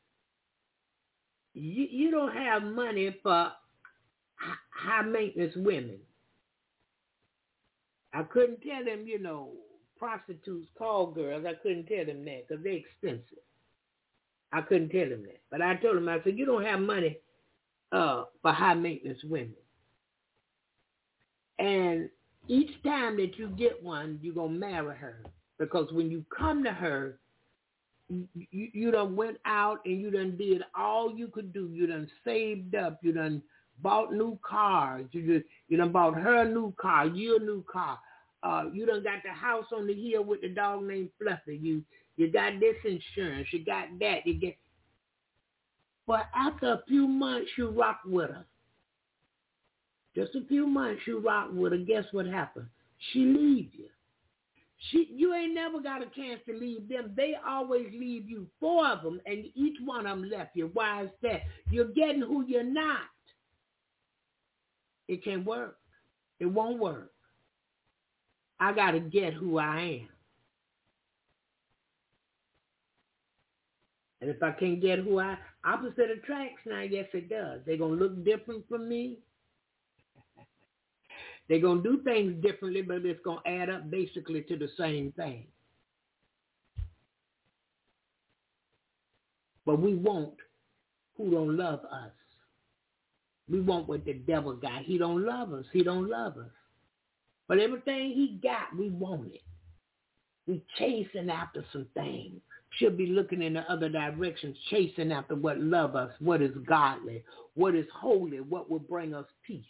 You, you don't have money for high-maintenance women. I couldn't tell them, you know, prostitutes, call girls. I couldn't tell them that because they're expensive. I couldn't tell them that. But I told him, I said, you don't have money uh, for high-maintenance women. And each time that you get one, you're going to marry her. Because when you come to her, you, you, you done went out and you done did all you could do. You done saved up. You done bought new cars. You just, you done bought her a new car, you a new car. Uh, you done got the house on the hill with the dog named Fluffy. You you got this insurance. You got that. You get. But after a few months, you rock with her. Just a few months, you rock with her. Guess what happened? She leaves you. She, you ain't never got a chance to leave them. They always leave you. Four of them, and each one of them left you. Why is that? You're getting who you're not. It can't work. It won't work. I got to get who I am. And if I can't get who I, opposite attracts now, yes it does. They're going to look different from me. They're going to do things differently, but it's going to add up basically to the same thing. But we want who don't love us. We want what the devil got. He don't love us. He don't love us. But everything he got, we want it. We chasing after some things. Should be looking in the other directions, chasing after what love us, what is godly, what is holy, what will bring us peace.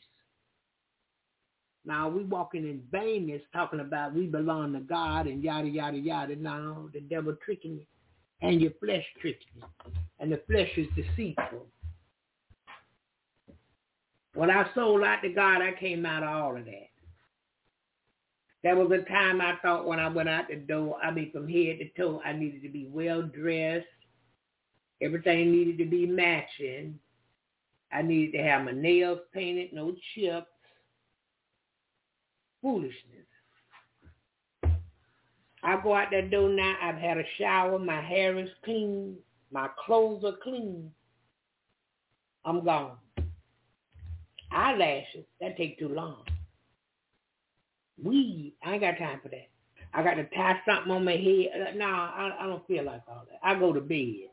Now, we walking in vainness, talking about we belong to God and yada, yada, yada. No, the devil tricking you, and your flesh tricking you, and the flesh is deceitful. When I sold out to God, I came out of all of that. There was a time I thought when I went out the door, I mean from head to toe, I needed to be well dressed. Everything needed to be matching. I needed to have my nails painted, no chips. Foolishness. I go out that door now, I've had a shower, my hair is clean, my clothes are clean. I'm gone. Eyelashes, that take too long. Weed, I ain't got time for that. I got to tie something on my head. No, I, I don't feel like all that. I go to bed.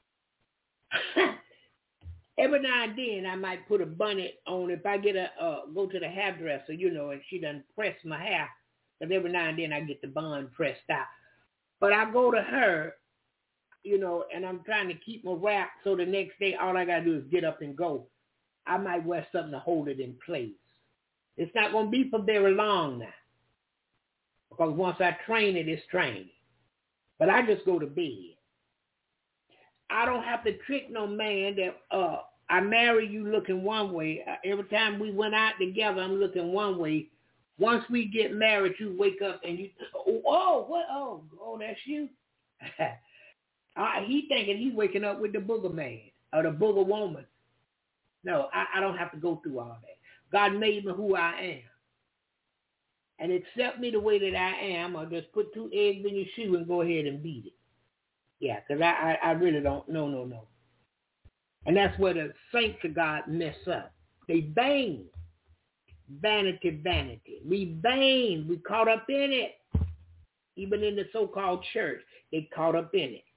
Every now and then I might put a bonnet on if I get a uh, go to the hairdresser, you know, and she done press my hair. Because every now and then I get the bun pressed out. But I go to her, you know, and I'm trying to keep my wrap so the next day all I got to do is get up and go. I might wear something to hold it in place. It's not going to be for very long now. Because once I train it, it's trained. But I just go to bed. I don't have to trick no man that uh, I marry you looking one way. Uh, every time we went out together, I'm looking one way. Once we get married, you wake up and you, oh, oh what? Oh, oh, that's you? uh, he thinking he's waking up with the booger man or the booger woman. No, I, I don't have to go through all that. God made me who I am. And accept me the way that I am, or just put two eggs in your shoe and go ahead and beat it. Yeah, because I, I, I really don't, no, no, no. And that's where the saints of God mess up. They vain. Vanity, vanity. We vain. We caught up in it. Even in the so-called church, they caught up in it.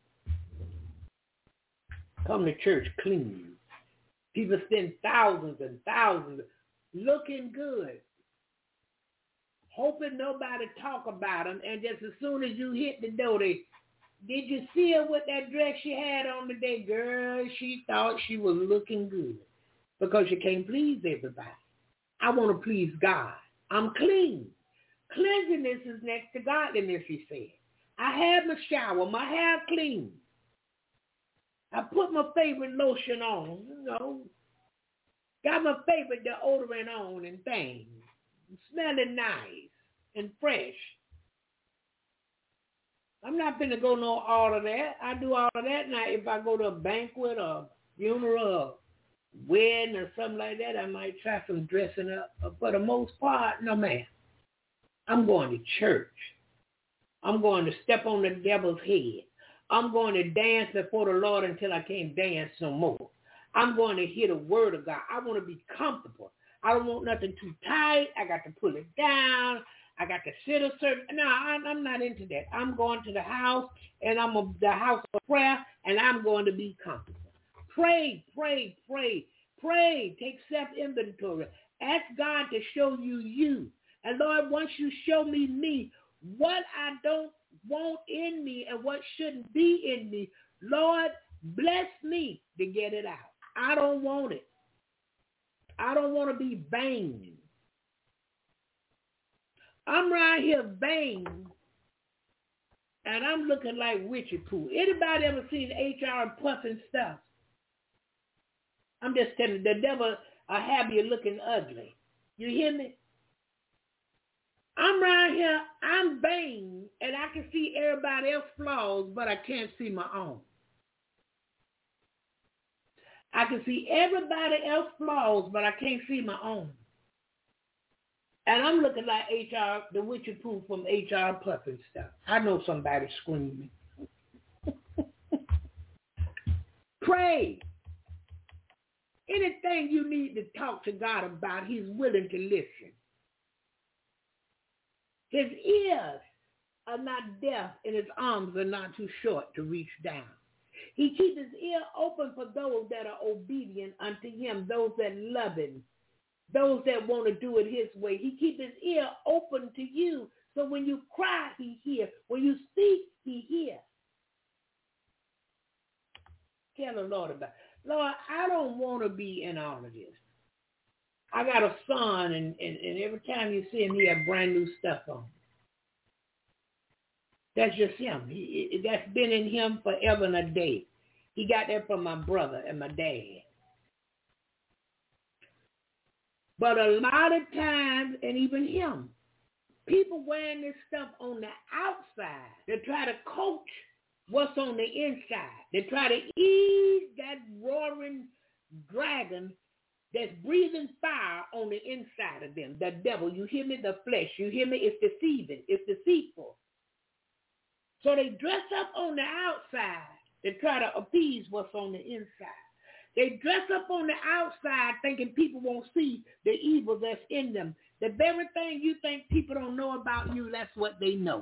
Come to church clean. People spend thousands and thousands looking good, hoping nobody talk about them, and just as soon as you hit the door, they, did you see her with that dress she had on today? Girl, she thought she was looking good because you can't please everybody. I want to please God. I'm clean. Cleanliness is next to godliness, he said. I had my shower, my hair clean. I put my favorite lotion on, you know. Got my favorite deodorant on and things. Smelling nice and fresh. I'm not finna go no all of that. I do all of that now. If I go to a banquet or funeral or wedding or something like that, I might try some dressing up. But for the most part, no man. I'm going to church. I'm going to step on the devil's head. I'm going to dance before the Lord until I can't dance no more. I'm going to hear the word of God. I want to be comfortable. I don't want nothing too tight. I got to pull it down. I got to sit a certain. No, I'm, I'm not into that. I'm going to the house, and I'm a, the house of prayer, and I'm going to be comfortable. Pray, pray, pray, pray. Take self-inventory. Ask God to show you you. And Lord, once you show me me, what I don't want in me and what shouldn't be in me, Lord, bless me to get it out. I don't want it. I don't want to be vain. I'm right here vain, and I'm looking like witchy poo. Anybody ever seen H R puffing stuff? I'm just telling you, the devil will have you looking ugly. You hear me? I'm right here, I'm vain, and I can see everybody else's flaws, but I can't see my own. I can see everybody else's flaws, but I can't see my own. And I'm looking like H R, the witchy poo from H R puffing stuff. I know somebody's screaming. Pray. Anything you need to talk to God about, he's willing to listen. His ears are not deaf and his arms are not too short to reach down. He keeps his ear open for those that are obedient unto him, those that love him, those that want to do it his way. He keeps his ear open to you So when you cry, he hears. When you speak, he hears. Tell the Lord about it. Lord, I don't want to be in all of this. I got a son, and, and, and every time you see him, he have brand new stuff on. That's just him. He, that's been in him forever and a day. He got that from my brother and my dad. But a lot of times, and even him, people wearing this stuff on the outside, they try to coach what's on the inside. They try to ease that roaring dragon that's breathing fire on the inside of them. The devil, you hear me? The flesh, you hear me? It's deceiving. It's deceitful. So they dress up on the outside to try to appease what's on the inside. They dress up on the outside thinking people won't see the evil that's in them. The very thing you think people don't know about you, that's what they know.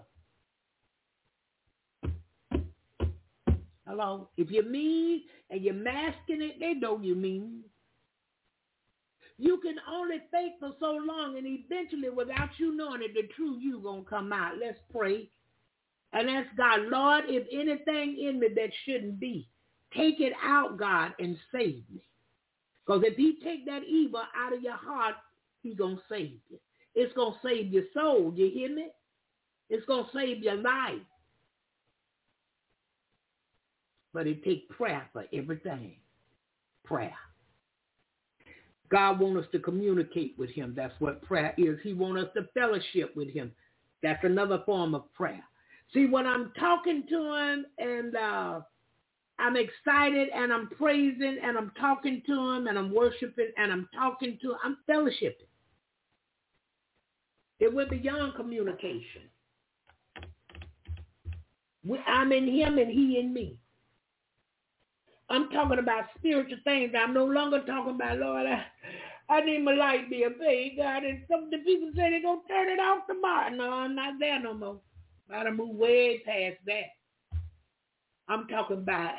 Hello? If you're mean and you're masking it, they know you mean. You can only think for so long, and eventually, without you knowing it, the true you going to come out. Let's pray. And ask God, Lord, if anything in me that shouldn't be, take it out, God, and save me. Because if he take that evil out of your heart, he's going to save you. It's going to save your soul. You hear me? It's going to save your life. But it takes prayer for everything. Prayer. God wants us to communicate with him. That's what prayer is. He wants us to fellowship with him. That's another form of prayer. See, when I'm talking to him and uh, I'm excited and I'm praising and I'm talking to him and I'm worshiping and I'm talking to him, I'm fellowshipping. It went beyond communication. I'm in him and he in me. I'm talking about spiritual things. I'm no longer talking about, Lord, I, I need my light bill paid, God. And some of the people say they're going to turn it off tomorrow. No, I'm not there no more. I done move way past that. I'm talking about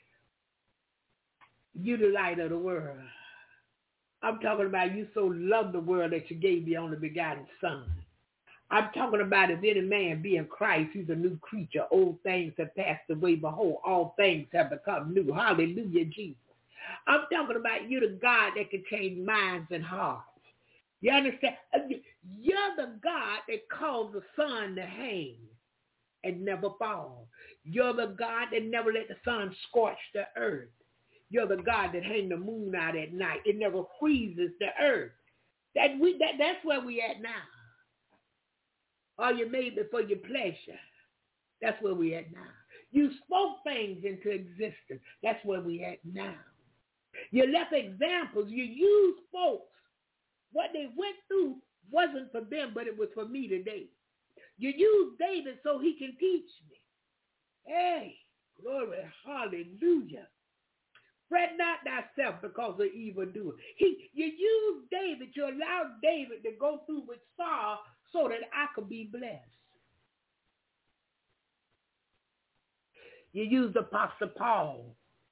you the light of the world. I'm talking about you so loved the world that you gave the only begotten son. I'm talking about if any man be in Christ, he's a new creature. Old things have passed away. Behold, all things have become new. Hallelujah, Jesus. I'm talking about you, the God that can change minds and hearts. You understand? You're the God that caused the sun to hang and never fall. You're the God that never let the sun scorch the earth. You're the God that hang the moon out at night. It never freezes the earth. That we that that's where we at now. Or you made it for your pleasure. That's where we at now. You spoke things into existence. That's where we at now. You left examples. You used folks. What they went through wasn't for them, but it was for me today. You used David so he can teach me. Hey, glory, hallelujah. Fret not thyself because of evildoer. He, you used David, you allowed David to go through with Saul so that I could be blessed. You used Apostle Paul.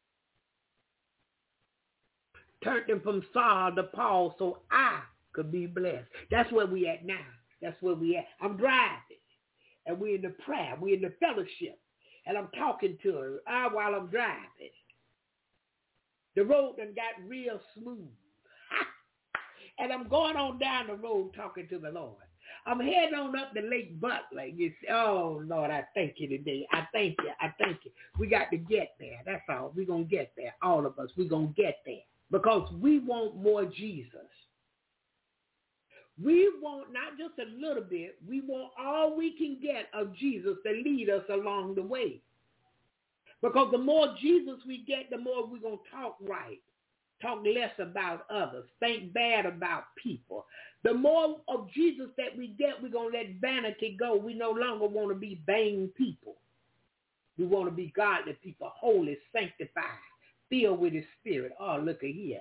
Turned him from Saul to Paul so I could be blessed. That's where we at now. That's where we at. I'm driving. And we're in the prayer. We're in the fellowship. And I'm talking to her uh, while I'm driving. The road done got real smooth. And I'm going on down the road talking to the Lord. I'm heading on up to Lake Butler. You say, oh, Lord, I thank you today. I thank you. I thank you. We got to get there. That's all. We're going to get there. All of us. We're going to get there. Because we want more Jesus. We want not just a little bit. We want all we can get of Jesus to lead us along the way. Because the more Jesus we get, the more we're going to talk right. Talk less about others. Think bad about people. The more of Jesus that we get, we're going to let vanity go. We no longer want to be vain people. We want to be godly people, holy, sanctified, filled with his spirit. Oh, look at here.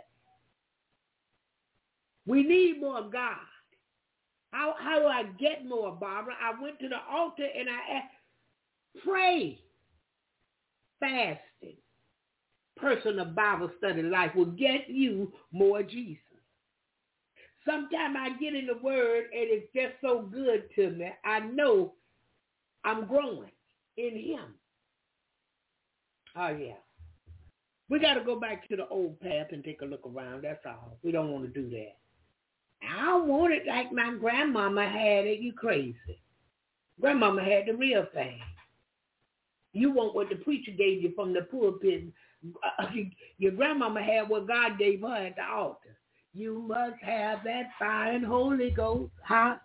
We need more of God. How, how do I get more, Barbara? I went to the altar and I asked, pray. Fasting, personal Bible study life will get you more Jesus. Sometimes I get in the Word and it's just so good to me. I know I'm growing in Him. Oh, yeah. We got to go back to the old path and take a look around. That's all. We don't want to do that. I don't want it like my grandmama had it. You crazy. Grandmama had the real thing. You want what the preacher gave you from the pulpit. Your grandmama had what God gave her at the altar. You must have that fire and Holy Ghost. Huh?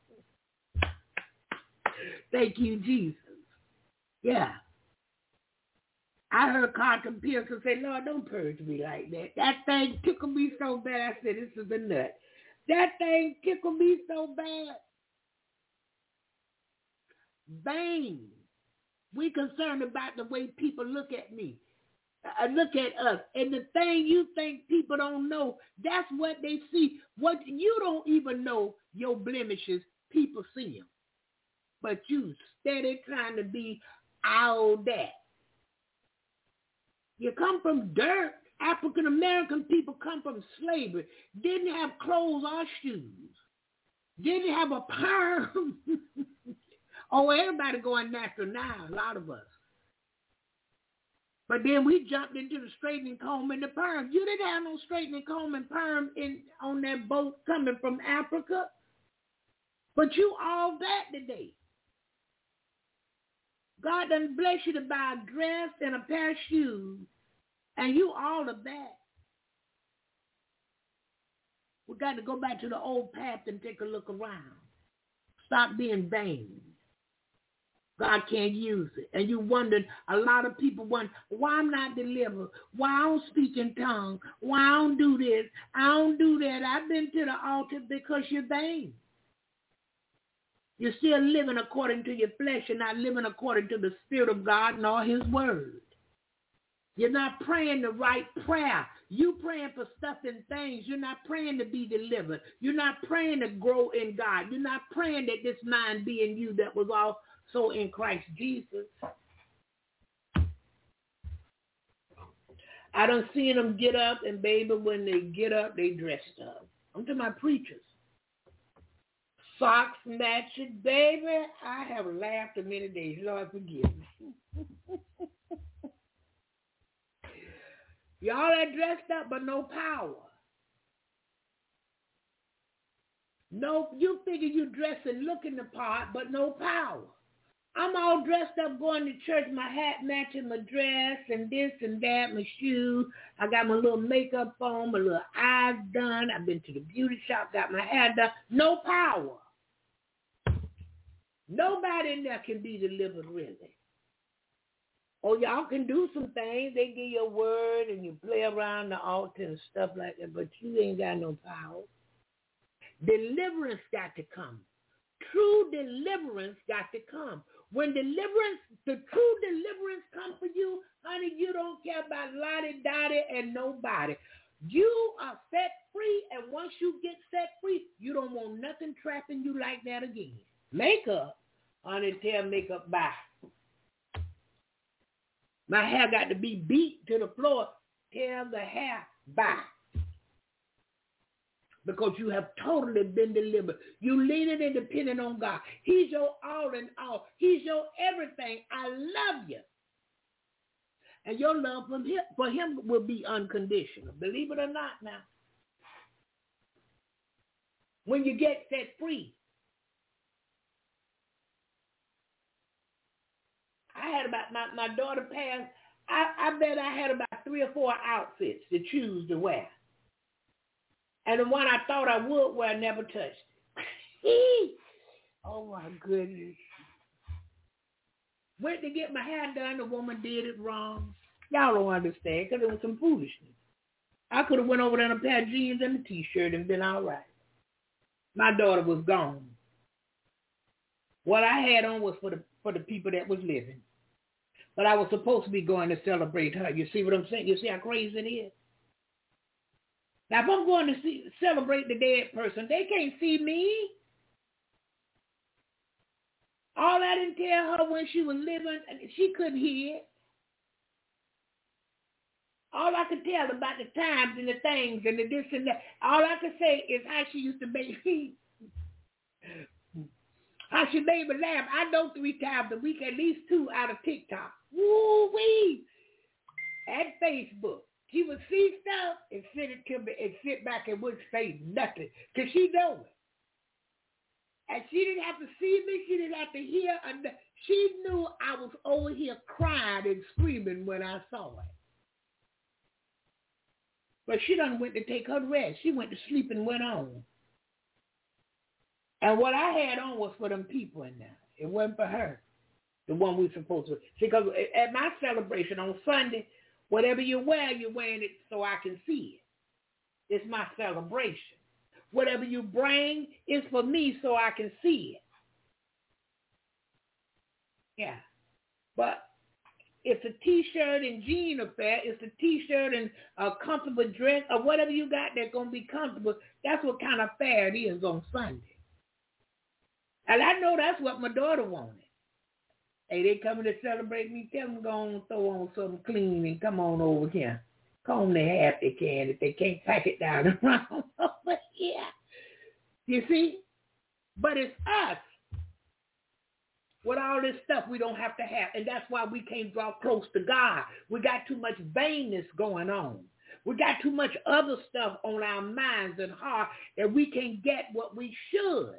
Thank you, Jesus. Yeah. I heard Carlton Pearson say, Lord, don't purge me like that. That thing tickled me so bad. I said, this is a nut. That thing tickled me so bad. Vain. We concerned about the way people look at me. Uh, look at us. And the thing you think people don't know, that's what they see. What you don't even know, your blemishes, people see them. But you steady trying to be all that. You come from dirt. African American people come from slavery. Didn't have clothes or shoes. Didn't have a perm. Oh, everybody going natural now, a lot of us. But then we jumped into the straightening comb and the perm. You didn't have no straightening comb and perm in on that boat coming from Africa. But you all that today. God done bless you to buy a dress and a pair of shoes. And you all of that. We got to go back to the old path and take a look around. Stop being vain. God can't use it. And you wondered, a lot of people wonder, why I'm not delivered? Why I don't speak in tongues? Why I don't do this? I don't do that. I've been to the altar because you're vain. You're still living according to your flesh and not living according to the Spirit of God and all His Word. You're not praying the right prayer. You praying for stuff and things. You're not praying to be delivered. You're not praying to grow in God. You're not praying that this mind be in you that was also in Christ Jesus. I done seen them get up, and baby, when they get up, they dressed up. I'm to my preachers. Socks matching, baby. I have laughed a many days. Lord, forgive me. Y'all are dressed up, but no power. No, you figure you dress and looking the part, but no power. I'm all dressed up going to church, my hat matching my dress and this and that, my shoes. I got my little makeup on, my little eyes done. I've been to the beauty shop, got my hair done. No power. Nobody in there can be delivered, really. Oh, y'all can do some things. They give you a word and you play around the altar and stuff like that, but you ain't got no power. Deliverance got to come. True deliverance got to come. When deliverance, the true deliverance comes for you, honey, you don't care about lottie-dottie and nobody. You are set free, and once you get set free, you don't want nothing trapping you like that again. Makeup, honey, tell makeup bye. My hair got to be beat to the floor. Tell the hair bye. Because you have totally been delivered. You leaning and depending on God. He's your all in all. He's your everything. I love you. And your love for him, for him will be unconditional. Believe it or not now. When you get set free. I had about, my, my daughter passed, I, I bet I had about three or four outfits to choose to wear. And the one I thought I would wear, I never touched. Oh, my goodness. Went to get my hair done. The woman did it wrong. Y'all don't understand because it was some foolishness. I could have went over there in a pair of jeans and a T-shirt and been all right. My daughter was gone. What I had on was for the for the people that was living. But I was supposed to be going to celebrate her. You see what I'm saying? You see how crazy it is? Now, if I'm going to see, celebrate the dead person, they can't see me. All I didn't tell her when she was living, she couldn't hear it. All I could tell about the times and the things and the this and that, all I could say is how she used to make me, how she made me laugh. I know three times a week, at least two out of TikTok. Woo-wee! At Facebook. She would see stuff and send it to me and sit back and wouldn't say nothing because she knew it. And she didn't have to see me. She didn't have to hear. She knew I was over here crying and screaming when I saw it. But she done went to take her rest. She went to sleep and went on. And what I had on was for them people in there. It wasn't for her, the one we supposed to. See, because at my celebration on Sunday, whatever you wear, you're wearing it so I can see it. It's my celebration. Whatever you bring is for me so I can see it. Yeah. But it's a T-shirt and jean affair. It's a T-shirt and a comfortable dress or whatever you got that's going to be comfortable. That's what kind of affair it is on Sunday. And I know that's what my daughter wanted. Hey, they coming to celebrate me. Tell them go on and throw on something clean and come on over here. Comb their hair if they can. If they can't, pack it down around over here. You see? But it's us. With all this stuff we don't have to have. And that's why we can't draw close to God. We got too much vainness going on. We got too much other stuff on our minds and heart that we can't get what we should.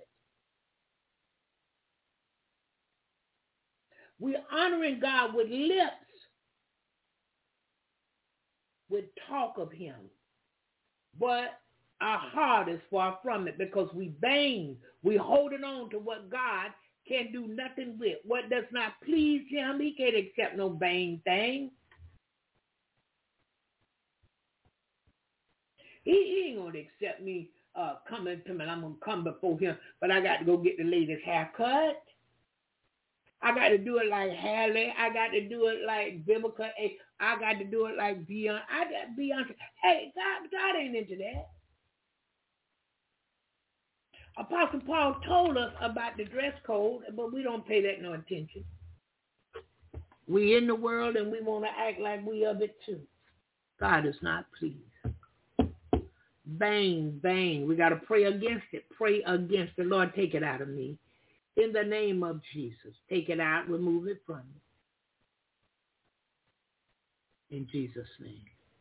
We're honoring God with lips, with talk of him. But our heart is far from it because we vain. We're holding on to what God can do nothing with. What does not please him, he can't accept no vain thing. He, he ain't going to accept me uh, coming to me. I'm going to come before him, but I got to go get the latest haircut. I got to do it like Halle. I got to do it like Vivica. I got to do it like Beyonce. I got Beyonce. Hey, God, God ain't into that. Apostle Paul told us about the dress code, but we don't pay that no attention. We in the world and we want to act like we of it too. God is not pleased. Bang, bang. We got to pray against it. Pray against the Lord. Take it out of me. In the name of Jesus. Take it out. Remove it from me. In Jesus' name.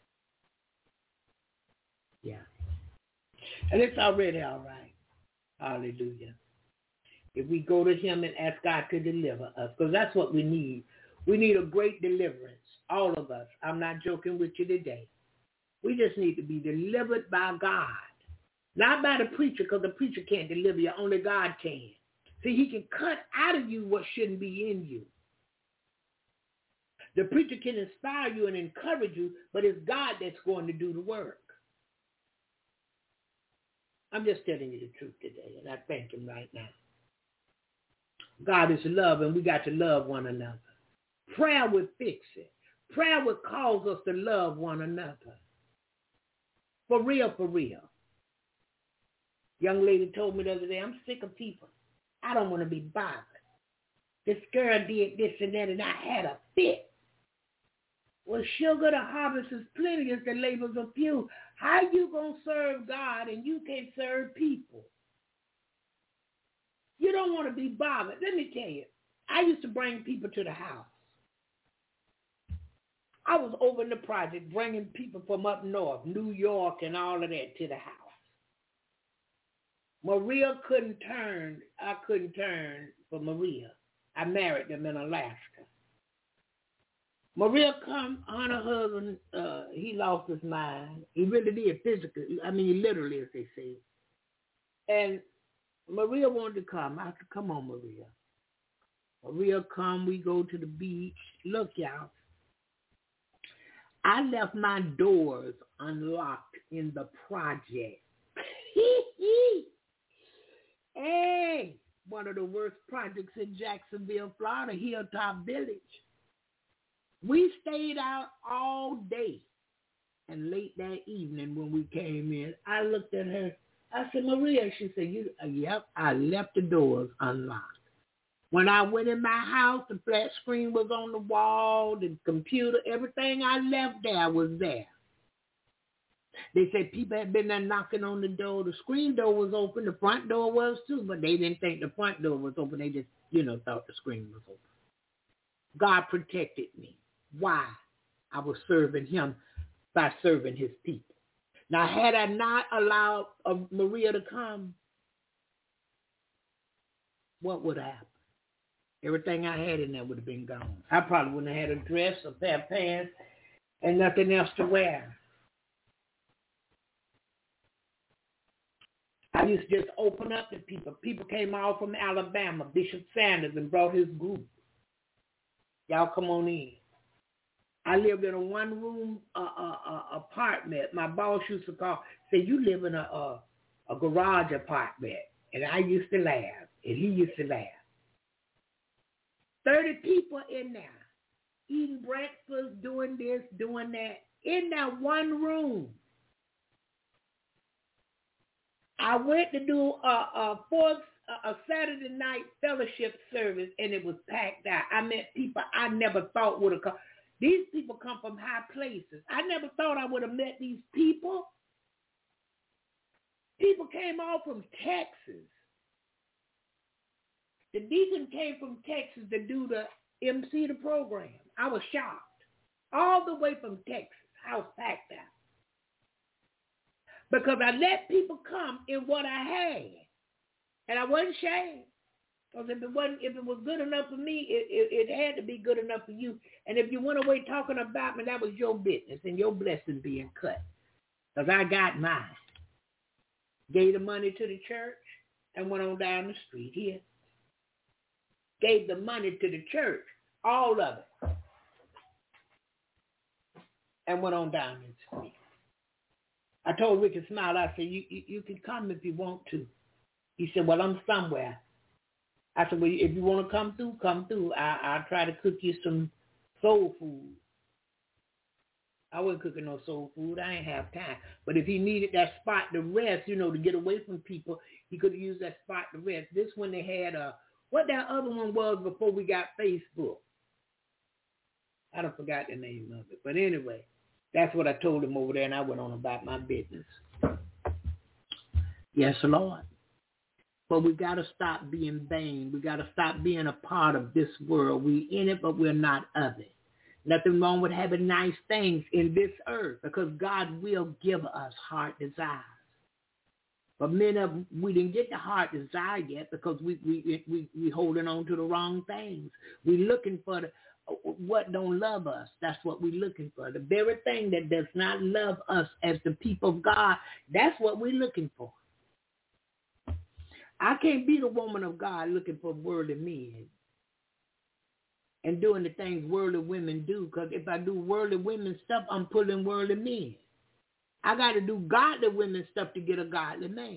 Yeah. And it's already all right. Hallelujah. If we go to him and ask God to deliver us, because that's what we need. We need a great deliverance. All of us. I'm not joking with you today. We just need to be delivered by God. Not by the preacher, because the preacher can't deliver you. Only God can. See, he can cut out of you what shouldn't be in you. The preacher can inspire you and encourage you, but it's God that's going to do the work. I'm just telling you the truth today, and I thank him right now. God is love, and we got to love one another. Prayer would fix it. Prayer would cause us to love one another. For real, for real. Young lady told me the other day, I'm sick of people. I don't want to be bothered. This girl did this and that, and I had a fit. Well, sugar, the harvest is plenty, as the labors are few. How you going to serve God and you can't serve people? You don't want to be bothered. Let me tell you, I used to bring people to the house. I was over in the project bringing people from up north, New York and all of that, to the house. Maria couldn't turn, I couldn't turn for Maria. I married them in Alaska. Maria come on her husband, uh, he lost his mind. He really did physically, I mean literally as they say. And Maria wanted to come. I said, come on, Maria. Maria come, we go to the beach. Look, y'all. I left my doors unlocked in the project. Hey, one of the worst projects in Jacksonville, Florida, Hilltop Village. We stayed out all day. And late that evening when we came in, I looked at her. I said, Maria, she said, "You, uh, yep, I left the doors unlocked." When I went in my house, the flat screen was on the wall, the computer, everything I left there was there. They said people had been there knocking on the door. The screen door was open. The front door was too, but they didn't think the front door was open. They just, you know, thought the screen was open. God protected me. Why? I was serving him by serving his people. Now, had I not allowed uh, Maria to come, what would have happened? Everything I had in there would have been gone. I probably wouldn't have had a dress, a pair of pants, and nothing else to wear. I used to just open up to people. People came all from Alabama, Bishop Sanders, and brought his group. Y'all come on in. I lived in a one-room uh, uh, uh, apartment. My boss used to call, say, you live in a, a, a garage apartment. And I used to laugh, and he used to laugh. thirty people in there, eating breakfast, doing this, doing that, in that one room. I went to do a, a fourth, a Saturday night fellowship service, and it was packed out. I met people I never thought would have come. These people come from high places. I never thought I would have met these people. People came all from Texas. The deacon came from Texas to do the M C the program. I was shocked. All the way from Texas. House packed out. Because I let people come in what I had. And I wasn't ashamed. Because if it wasn't, if it was good enough for me, it, it, it had to be good enough for you. And if you went away talking about me, that was your business and your blessing being cut. Because I got mine. Gave the money to the church and went on down the street here. Gave the money to the church, all of it, and went on down the street. I told Ricky Smile, I said, you, you, you can come if you want to. He said, well, I'm somewhere. I said, well, if you want to come through, come through. I, I'll try to cook you some soul food. I wasn't cooking no soul food. I ain't have time. But if he needed that spot to rest, you know, to get away from people, he could have used that spot to rest. This one they had, a, what that other one was before we got Facebook. I don't forgot the name of it. But anyway, that's what I told him over there, and I went on about my business. Yes, Lord. But we got to stop being vain. We got to stop being a part of this world. We in it, but we're not of it. Nothing wrong with having nice things in this earth, because God will give us heart desires. But many of we didn't get the heart desire yet because we we we we holding on to the wrong things. We looking for the what don't love us. That's what we're looking for. The very thing that does not love us as the people of God, that's what we're looking for. I can't be the woman of God looking for worldly men and doing the things worldly women do, because if I do worldly women stuff, I'm pulling worldly men. I got to do godly women stuff to get a godly man.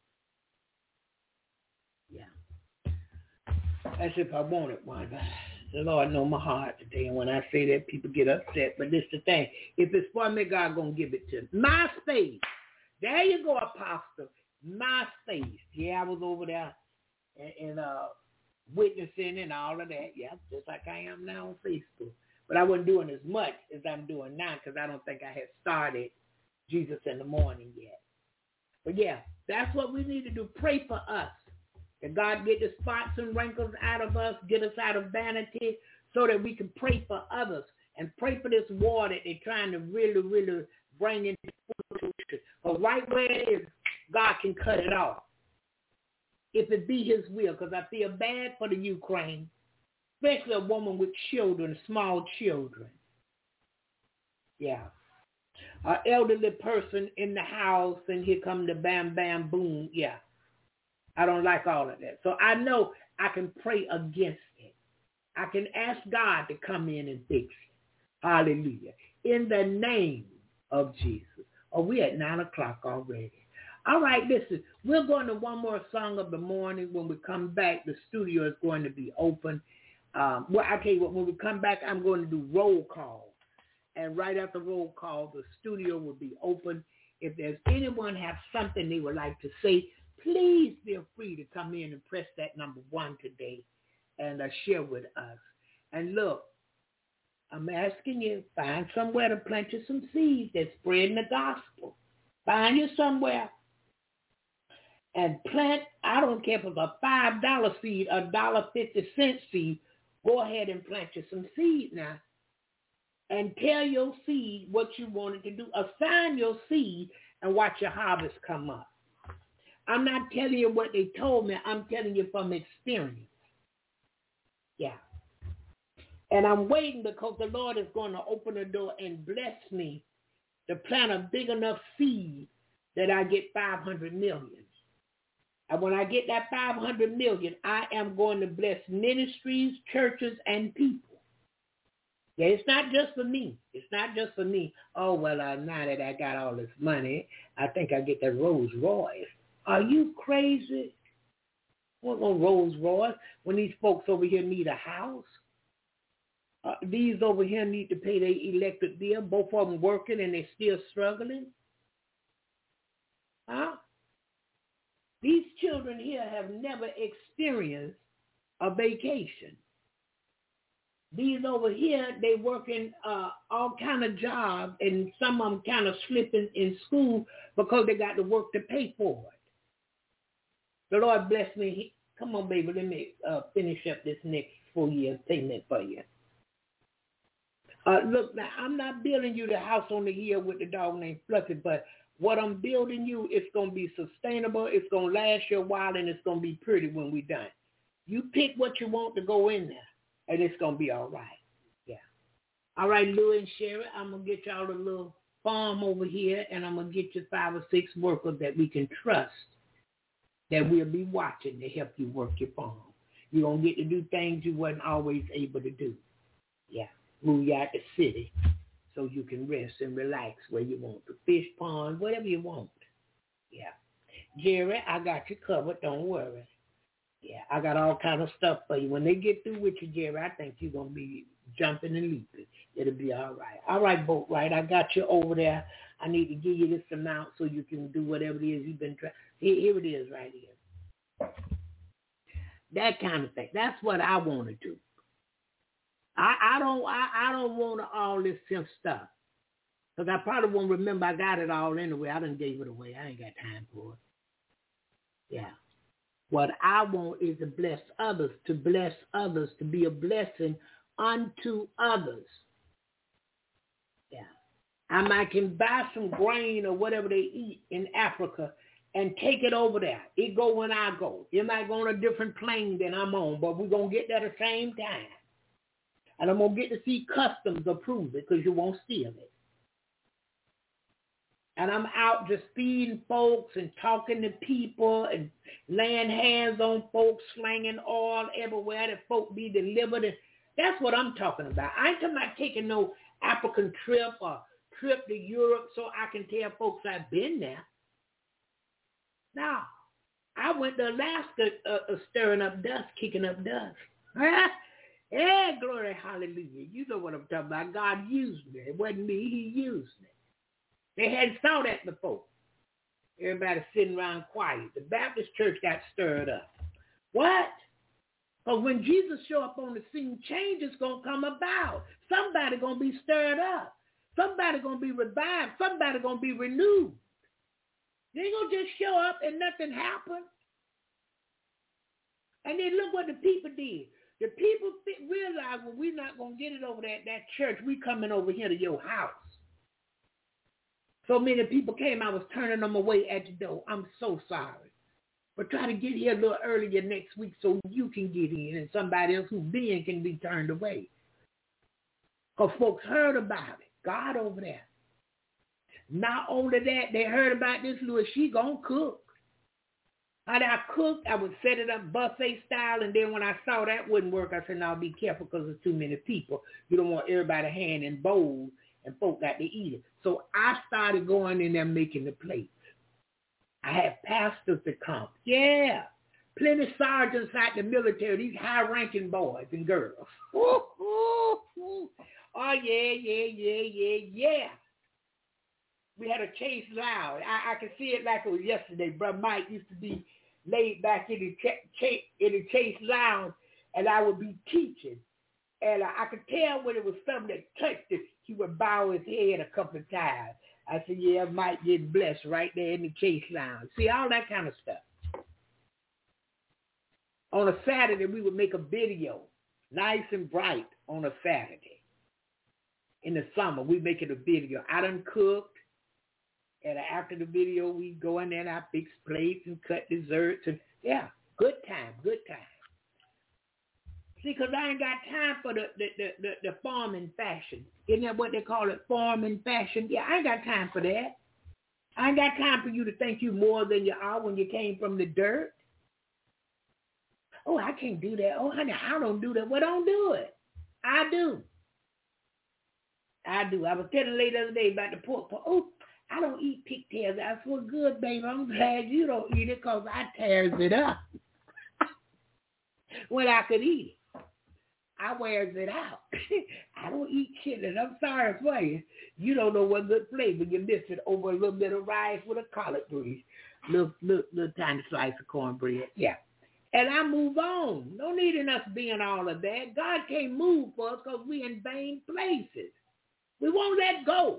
Yeah. That's if I wanted one. The Lord know my heart today, and when I say that, people get upset. But this is the thing. If it's for me, God going to give it to me. My space. There you go, Apostle. My space. Yeah, I was over there and, and uh, witnessing and all of that. Yeah, just like I am now on Facebook. But I wasn't doing as much as I'm doing now because I don't think I had started Jesus in the morning yet. But yeah, that's what we need to do. Pray for us. That God get the spots and wrinkles out of us, get us out of vanity so that we can pray for others and pray for this war that they're trying to really, really bring into the future. But right where it is, God can cut it off. If it be his will, because I feel bad for the Ukraine, especially a woman with children, small children. Yeah. An elderly person in the house, and here come the bam, bam, boom. Yeah. I don't like all of that. So I know I can pray against it. I can ask God to come in and fix it. Hallelujah. In the name of Jesus. Oh, we at nine o'clock already. All right, listen, we're going to one more song of the morning. When we come back, the studio is going to be open. Um, well, I tell you what, when we come back, I'm going to do roll call. And right after roll call, the studio will be open. If there's anyone have something they would like to say, please feel free to come in and press that number one today. and uh, share with us. And look, I'm asking you, find somewhere to plant you some seeds that's spreading the gospel. Find you somewhere and plant, I don't care if it's a five dollar seed, a one dollar and fifty cent seed, go ahead and plant you some seed now. And tell your seed what you wanted to do. Assign your seed and watch your harvest come up. I'm not telling you what they told me. I'm telling you from experience. Yeah. And I'm waiting because the Lord is going to open the door and bless me to plant a big enough seed that I get five hundred million. And when I get that five hundred million, I am going to bless ministries, churches, and people. Yeah, it's not just for me. It's not just for me. Oh, well, uh, now that I got all this money, I think I get that Rolls Royce. Are you crazy? What no Rolls Royce when these folks over here need a house? Uh, these over here need to pay their electric bill. Both of them working and they're still struggling. Huh? These children here have never experienced a vacation. These over here, they working uh, all kind of jobs, and some of them kind of slipping in school because they got to work to pay for it. The Lord bless me. Come on, baby, let me uh, finish up this next full year payment for you. Uh, look, now, I'm not building you the house on the hill with the dog named Fluffy, but what I'm building you, it's going to be sustainable, it's going to last you a while, and it's going to be pretty when we're done. You pick what you want to go in there, and it's going to be all right. Yeah. All right, Lou and Sherry, I'm going to get y'all a little farm over here, and I'm going to get you five or six workers that we can trust that we'll be watching to help you work your farm. You're going to get to do things you wasn't always able to do. Yeah. Move you out the city so you can rest and relax where you want. The fish pond, whatever you want. Yeah. Jerry, I got you covered. Don't worry. Yeah, I got all kind of stuff for you. When they get through with you, Jerry, I think you're going to be jumping and leaping. It'll be all right. All right, Boat Right, I got you over there. I need to give you this amount so you can do whatever it is you've been trying. Here, here it is right here. That kind of thing. That's what I want to do. I, I don't I, I don't want all this simp stuff. Because I probably won't remember I got it all anyway. I done gave it away. I ain't got time for it. Yeah. What I want is to bless others, to bless others, to be a blessing unto others. Yeah. I might can buy some grain or whatever they eat in Africa and take it over there. It go when I go. It might go on a different plane than I'm on, but we're going to get there at the same time. And I'm going to get to see customs approve it because you won't steal it. And I'm out just feeding folks and talking to people and laying hands on folks, slanging oil everywhere that folk be delivered. And that's what I'm talking about. I ain't talking about taking no African trip or trip to Europe so I can tell folks I've been there. No. I went to Alaska uh, uh, stirring up dust, kicking up dust. Yeah, glory, hallelujah. You know what I'm talking about. God used me. It wasn't me. He used me. They hadn't saw that before. Everybody sitting around quiet. The Baptist church got stirred up. What? Because when Jesus show up on the scene, change is going to come about. Somebody going to be stirred up. Somebody going to be revived. Somebody going to be renewed. They ain't going to just show up and nothing happen. And then look what the people did. The people realize, well, we're not going to get it over there at that church. We coming over here to your house. So many people came, I was turning them away at the door. I'm so sorry. But try to get here a little earlier next week so you can get in and somebody else who's been can be turned away. Because folks heard about it. God over there. Not only that, they heard about this little, she gonna cook. How I cooked, I would set it up buffet style, and then when I saw that wouldn't work, I said, now be careful because there's too many people. You don't want everybody hand in bowls, and folk got to eat it. So I started going in there making the plates. I had pastors to come. Yeah. Plenty of sergeants out the military, these high-ranking boys and girls. Ooh, ooh, ooh. Oh, yeah, yeah, yeah, yeah, yeah. We had a chase loud. I, I can see it like it was yesterday. Brother Mike used to be laid back in the, ch- ch- in the chase lounge, and I would be teaching. And I, I could tell when it was something that touched it, he would bow his head a couple of times. I said, yeah, Mike get blessed right there in the Chase Lounge. See, all that kind of stuff. On a Saturday, we would make a video, nice and bright on a Saturday. In the summer, we make it a video. I done cooked, and after the video, we go in there and I fix plates and cut desserts. And yeah, good time, good time. See, because I ain't got time for the, the, the, the, the farming fashion. Isn't that what they call it, farming fashion? Yeah, I ain't got time for that. I ain't got time for you to think you more than you are when you came from the dirt. Oh, I can't do that. Oh, honey, I don't do that. Well, don't do it. I do. I do. I was telling the lady the other day about the pork. Oh, I don't eat pigtails. I said, well, good, baby. I'm glad you don't eat it because I tears it up when I could eat it. I wears it out. I don't eat chitlins. I'm sorry for you. You don't know what good flavor you miss it over a little bit of rice with a collard greens. Little, little, little tiny slice of cornbread. Yeah. And I move on. No need in us being all of that. God can't move for us because we in vain places. We won't let go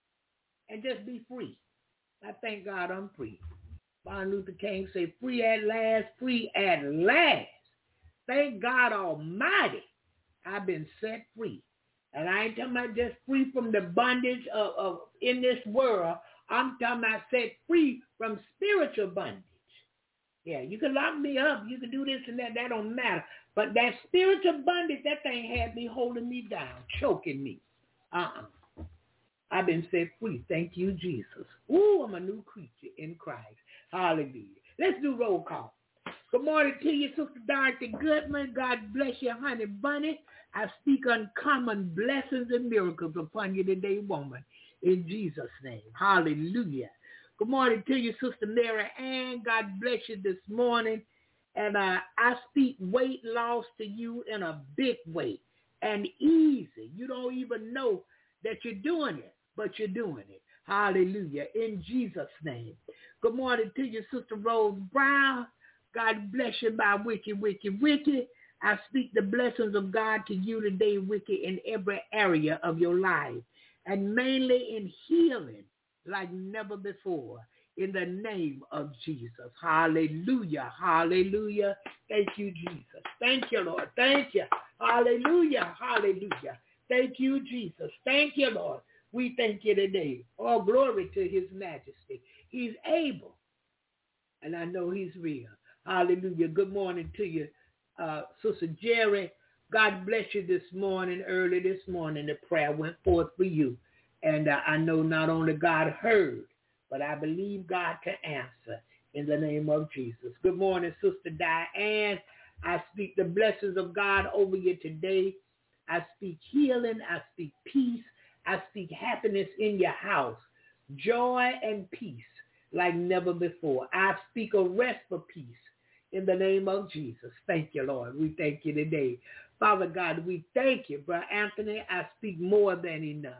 and just be free. I thank God I'm free. Martin Luther King said, free at last, free at last. Thank God Almighty, I've been set free. And I ain't talking about just free from the bondage of, of in this world. I'm talking about set free from spiritual bondage. Yeah, you can lock me up. You can do this and that. That don't matter. But that spiritual bondage, that thing had me holding me down, choking me. Uh-uh. I've been set free. Thank you, Jesus. Ooh, I'm a new creature in Christ. Hallelujah. Let's do roll call. Good morning to you, Sister Dorothy Goodman. God bless you, honey bunny. I speak uncommon blessings and miracles upon you today, woman, in Jesus' name. Hallelujah. Good morning to you, Sister Mary Ann. God bless you this morning. And uh, I speak weight loss to you in a big way and easy. You don't even know that you're doing it, but you're doing it. Hallelujah. In Jesus' name. Good morning to you, Sister Rose Brown. God bless you, my wicked, wicked, wicked. I speak the blessings of God to you today, wicked, in every area of your life, and mainly in healing like never before, in the name of Jesus. Hallelujah, hallelujah. Thank you, Jesus. Thank you, Lord. Thank you. Hallelujah, hallelujah. Thank you, Jesus. Thank you, Lord. We thank you today. All glory to his majesty. He's able, and I know he's real. Hallelujah. Good morning to you, uh, Sister Jerry. God bless you this morning, early this morning. The prayer went forth for you. And uh, I know not only God heard, but I believe God can answer in the name of Jesus. Good morning, Sister Diane. I speak the blessings of God over you today. I speak healing. I speak peace. I speak happiness in your house, joy and peace like never before. I speak a rest for peace in the name of Jesus. Thank you, Lord. We thank you today. Father God, we thank you. Brother Anthony, I speak more than enough.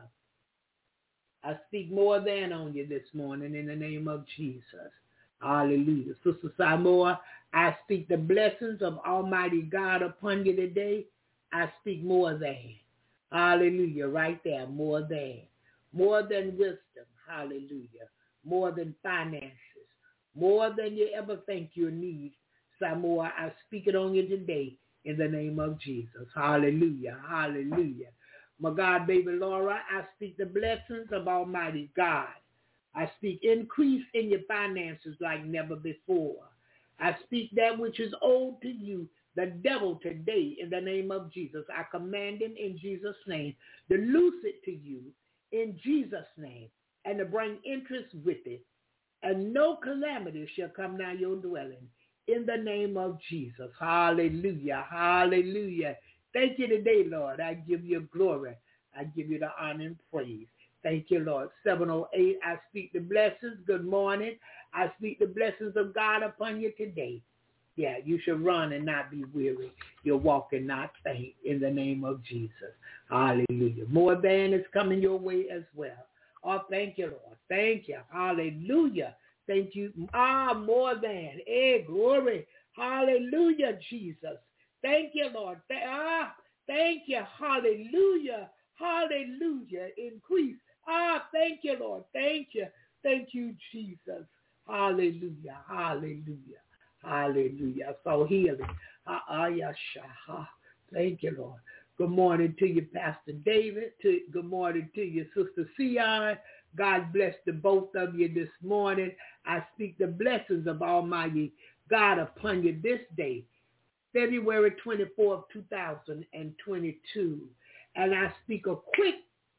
I speak more than on you this morning in the name of Jesus. Hallelujah. Sister Samoa, I speak the blessings of Almighty God upon you today. I speak more than. Hallelujah. Right there, more than. More than wisdom. Hallelujah. More than finances. More than you ever think you need. Samoa, I speak it on you today in the name of Jesus. Hallelujah. Hallelujah. My God, baby Laura, I speak the blessings of Almighty God. I speak increase in your finances like never before. I speak that which is owed to you, the devil, today in the name of Jesus. I command him in Jesus' name to loose it to you in Jesus' name and to bring interest with it. And no calamity shall come nigh your dwelling in the name of Jesus. Hallelujah. Hallelujah. Thank you today, Lord. I give you glory. I give you the honor and praise. Thank you, Lord. seven oh eight, I speak the blessings. Good morning. I speak the blessings of God upon you today. Yeah, you should run and not be weary. You'll walk and not faint in the name of Jesus. Hallelujah. More than is coming your way as well. Oh, thank you, Lord. Thank you. Hallelujah. Thank you. Ah, more than. Hey, glory. Hallelujah, Jesus. Thank you, Lord. Th- ah, thank you. Hallelujah. Hallelujah. Increase. Ah, thank you, Lord. Thank you. Thank you, Jesus. Hallelujah. Hallelujah. Hallelujah. So healing. Ah, ah, yes, ah. Thank you, Lord. Good morning to you, Pastor David. To, good morning to you, Sister Sion. God bless the both of you this morning. I speak the blessings of Almighty God upon you this day, February twenty-fourth, two thousand twenty-two. And I speak a quick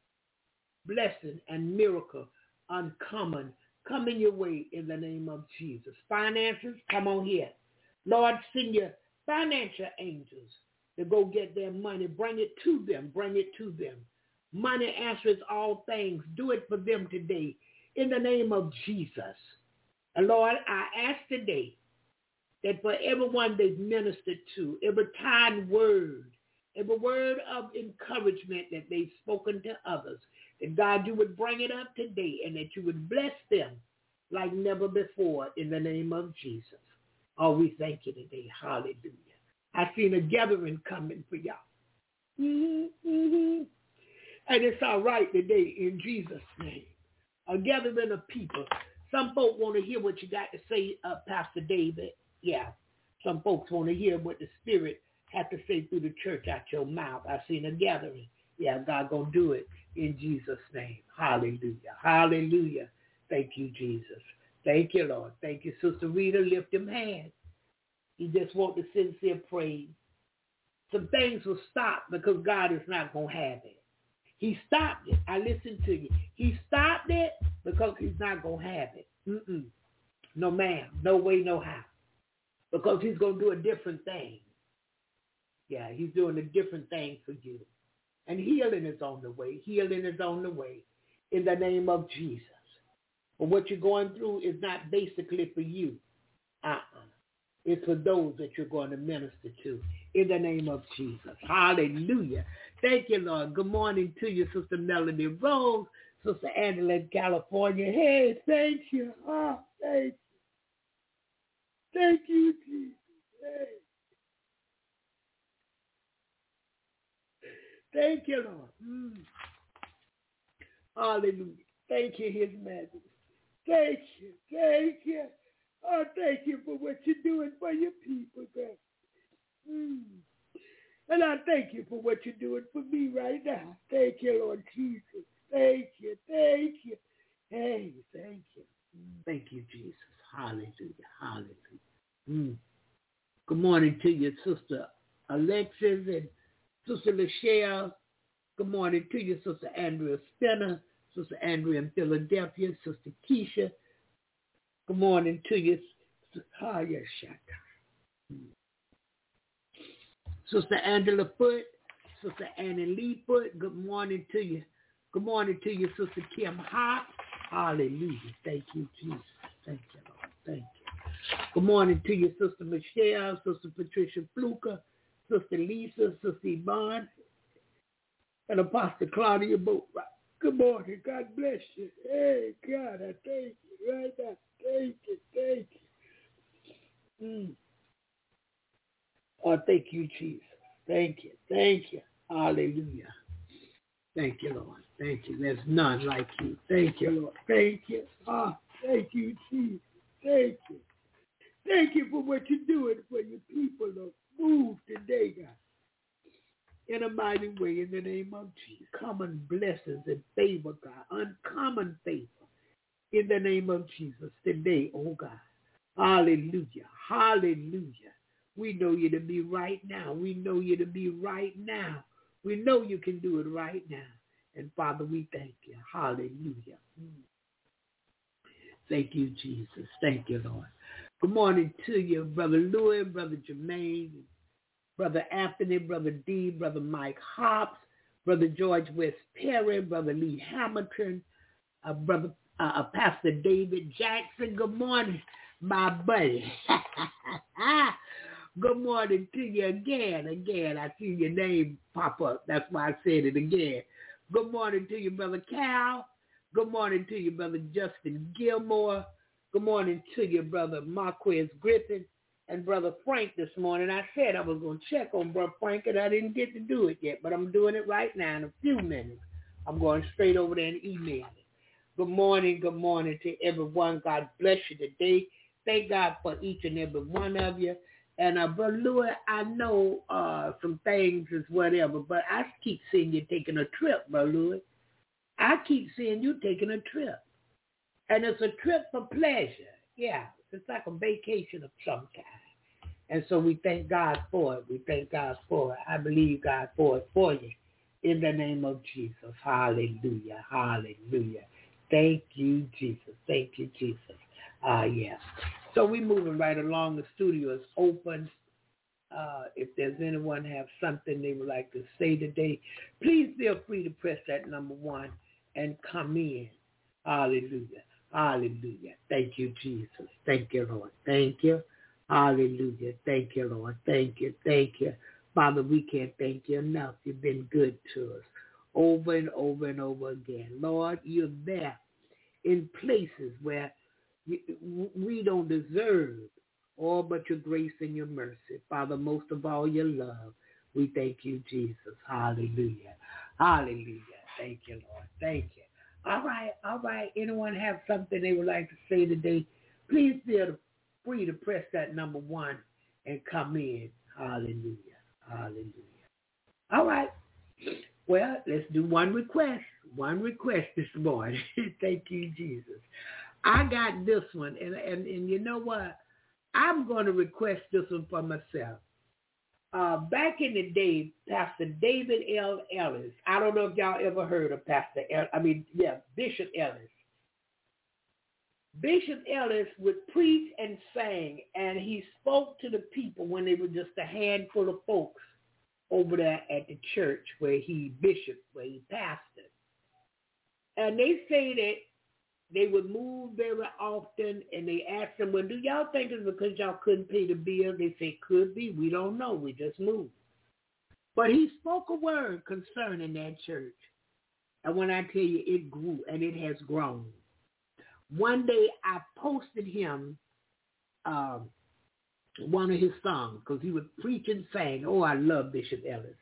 blessing and miracle uncommon coming your way in the name of Jesus. Finances, come on here. Lord, send your financial angels to go get their money. Bring it to them. Bring it to them. Money answers all things. Do it for them today in the name of Jesus. And Lord, I ask today that for everyone they've ministered to, every kind word, every word of encouragement that they've spoken to others, that God, you would bring it up today and that you would bless them like never before in the name of Jesus. Oh, we thank you today. Hallelujah. I seen a gathering coming for y'all. Mm-hmm, mm-hmm. And it's all right today in Jesus' name. A gathering of people. Some folks want to hear what you got to say, uh, Pastor David. Yeah. Some folks want to hear what the Spirit had to say through the church out your mouth. I seen a gathering. Yeah, God gonna do it in Jesus' name. Hallelujah. Hallelujah. Thank you, Jesus. Thank you, Lord. Thank you, Sister Rita. Lift them hands. You just want the sincere praise. Some things will stop because God is not going to have it. He stopped it. I listened to you. He stopped it because he's not going to have it. Mm-mm. No, ma'am. No way, no how. Because he's going to do a different thing. Yeah, he's doing a different thing for you. And healing is on the way. Healing is on the way in the name of Jesus. But what you're going through is not basically for you. Uh-uh. It's for those that you're going to minister to in the name of Jesus. Hallelujah. Thank you, Lord. Good morning to you, Sister Melanie Rose, Sister Angela in California. Hey, thank you. Oh, thank you. Thank you, Jesus. Hey. Thank you, Lord. Mm. Hallelujah. Thank you, His Majesty. Thank you. Thank you. Oh, thank you for what you're doing for your people, God. Mm. And I thank you for what you're doing for me right now. Thank you, Lord Jesus. Thank you. Thank you. Hey, thank you. Thank you, Jesus. Hallelujah. Hallelujah. Mm. Good morning to you, Sister Alexis and Sister Lachelle. Good morning to you, Sister Andrea Spinner, Sister Andrea in Philadelphia, Sister Keisha. Good morning to you, Sister Angela Foote, Sister Annie Lee Foote. Good morning to you. Good morning to you, Sister Kim Hart. Hallelujah. Thank you, Jesus. Thank you, Lord. Thank you. Good morning to you, Sister Michelle, Sister Patricia Fluker, Sister Lisa, Sister Yvonne, and Apostle Claudia Boatwright. Good morning. God bless you. Hey, God, I thank you right now. Thank you. Thank you. Mm. Oh, thank you, Jesus. Thank you. Thank you. Hallelujah. Thank you, Lord. Thank you. There's none like you. Thank you, Lord. Thank you. Ah, thank you, Jesus. Thank you. Thank you for what you're doing for your people, Lord. Move today, God, in a mighty way in the name of Jesus. Common blessings and favor, God. Uncommon favor in the name of Jesus today, oh God. Hallelujah. Hallelujah. We know you to be right now. We know you to be right now. We know you can do it right now. And Father, we thank you. Hallelujah. Thank you, Jesus. Thank you, Lord. Good morning to you, Brother Louis, Brother Jermaine, Brother Anthony, Brother D, Brother Mike Hobbs, Brother George West Perry, Brother Lee Hamilton, uh, Brother uh, uh, Pastor David Jackson. Good morning, my buddy. Good morning to you again. Again, I see your name pop up. That's why I said it again. Good morning to you, Brother Cal. Good morning to you, Brother Justin Gilmore. Good morning to you, Brother Marquez Griffin. and Brother Frank this morning. I said I was going to check on Brother Frank, and I didn't get to do it yet, but I'm doing it right now in a few minutes. I'm going straight over there and email it. Good morning, good morning to everyone. God bless you today. Thank God for each and every one of you. And uh, Brother Louis, I know uh, some things is whatever, but I keep seeing you taking a trip, Brother Louis. I keep seeing you taking a trip. And it's a trip for pleasure. Yeah, it's like a vacation of some kind. And so we thank God for it. We thank God for it. I believe God for it for you. In the name of Jesus. Hallelujah. Hallelujah. Thank you, Jesus. Thank you, Jesus. Uh, yeah. So we're moving right along. The studio is open. Uh, if there's anyone have something they would like to say today, please feel free to press that number one and come in. Hallelujah. Hallelujah. Thank you, Jesus. Thank you, Lord. Thank you. Hallelujah. Thank you, Lord. Thank you. Thank you. Father, we can't thank you enough. You've been good to us over and over and over again. Lord, you're there in places where we don't deserve all but your grace and your mercy. Father, most of all, your love. We thank you, Jesus. Hallelujah. Hallelujah. Thank you, Lord. Thank you. All right. All right. Anyone have something they would like to say today? Please feel free to press that number one and come in. Hallelujah. Hallelujah. All right. Well, let's do one request. One request this morning. Thank you, Jesus. I got this one, and, and, and you know what? I'm going to request this one for myself. Uh, back in the day, Pastor David L. Ellis, I don't know if y'all ever heard of Pastor Ellis, I mean, yeah, Bishop Ellis. Bishop Ellis would preach and sing, and he spoke to the people when they were just a handful of folks over there at the church where he bishoped, where he pastored. And they say that they would move very often, and they asked them, well, do y'all think it's because y'all couldn't pay the bill? They say, could be. We don't know. We just moved. But he spoke a word concerning that church. And when I tell you, it grew, and it has grown. One day, I posted him uh, one of his songs, because he would preach and sing. Oh, I love Bishop Ellis.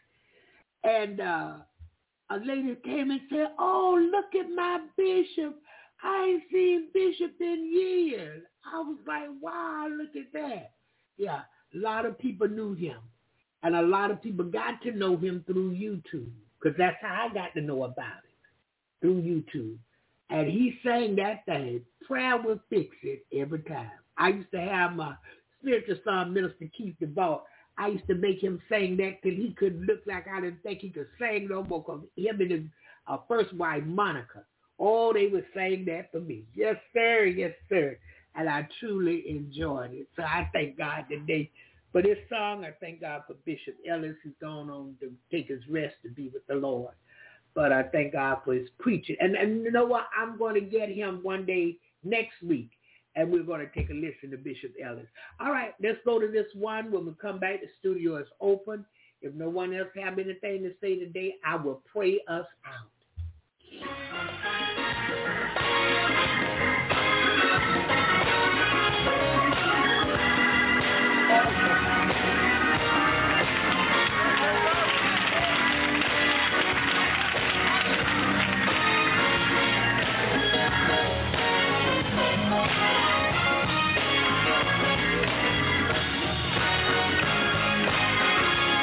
And uh, a lady came and said, oh, look at my bishop. I ain't seen Bishop in years. I was like, wow, look at that. Yeah, a lot of people knew him. And a lot of people got to know him through YouTube, because that's how I got to know about it, through YouTube. And he sang that thing, prayer will fix it every time. I used to have my spiritual son, Minister Keith DeVault. I used to make him sing that till he could look like I didn't think he could sing no more, because him and his uh, first wife, Monica, oh, they would sing that for me. Yes, sir. Yes, sir. And I truly enjoyed it. So I thank God today for this song. I thank God for Bishop Ellis, who's gone on to take his rest to be with the Lord. But I thank God for his preaching. And, and you know what? I'm going to get him one day next week, and we're going to take a listen to Bishop Ellis. All right, let's go to this one. When we come back, the studio is open. If no one else have anything to say today, I will pray us out.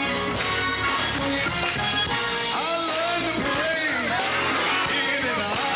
I love to pray in and out.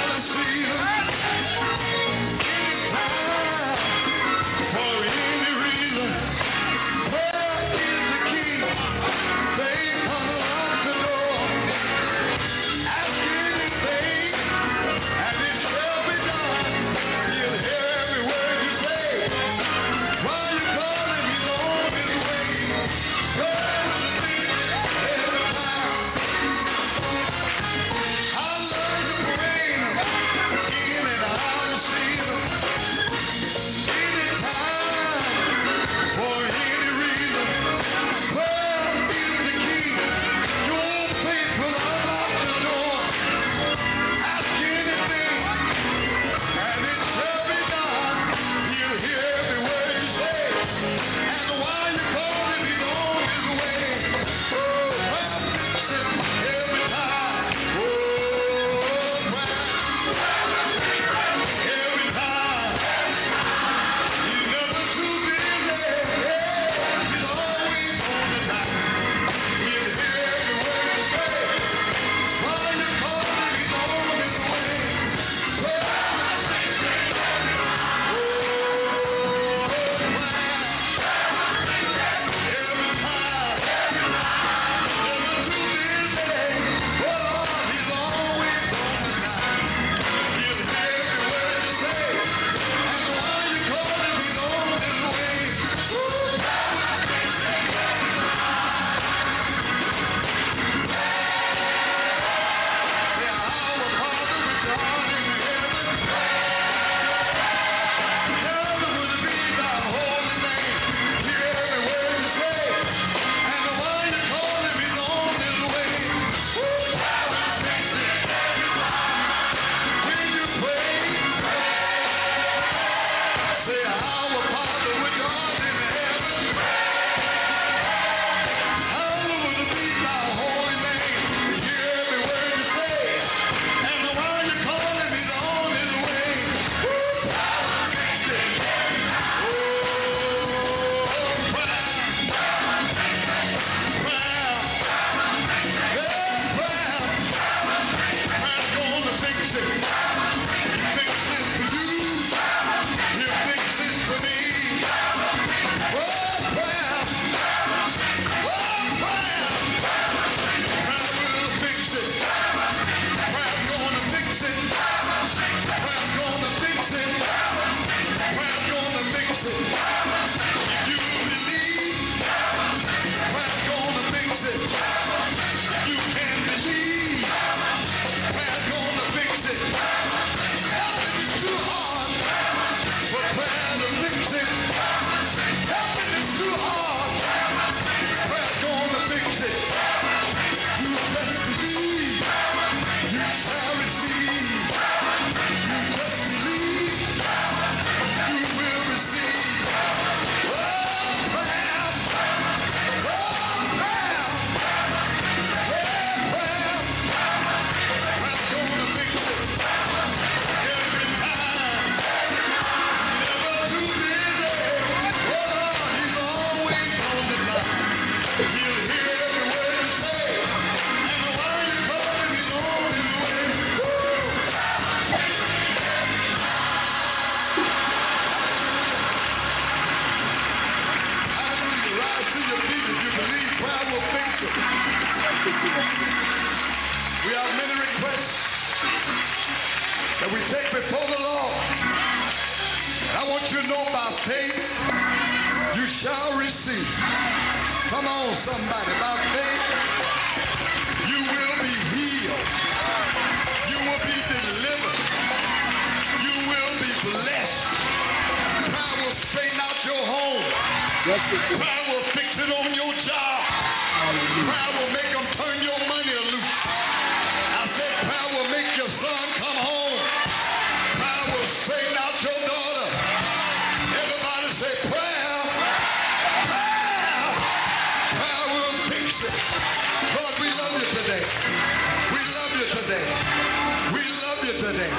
that we take before the Lord. And I want you to know by faith, you shall receive. Come on, somebody. By faith, you will be healed. You will be delivered. You will be blessed. Prayer will straighten out your home. Prayer will fix it on your job. Prayer will make them turn your money loose. I said prayer will make your son come home. Prayer will straighten out your daughter. Everybody say prayer. Prayer. Prayer will fix it. Lord, we love you today. We love you today. We love you today.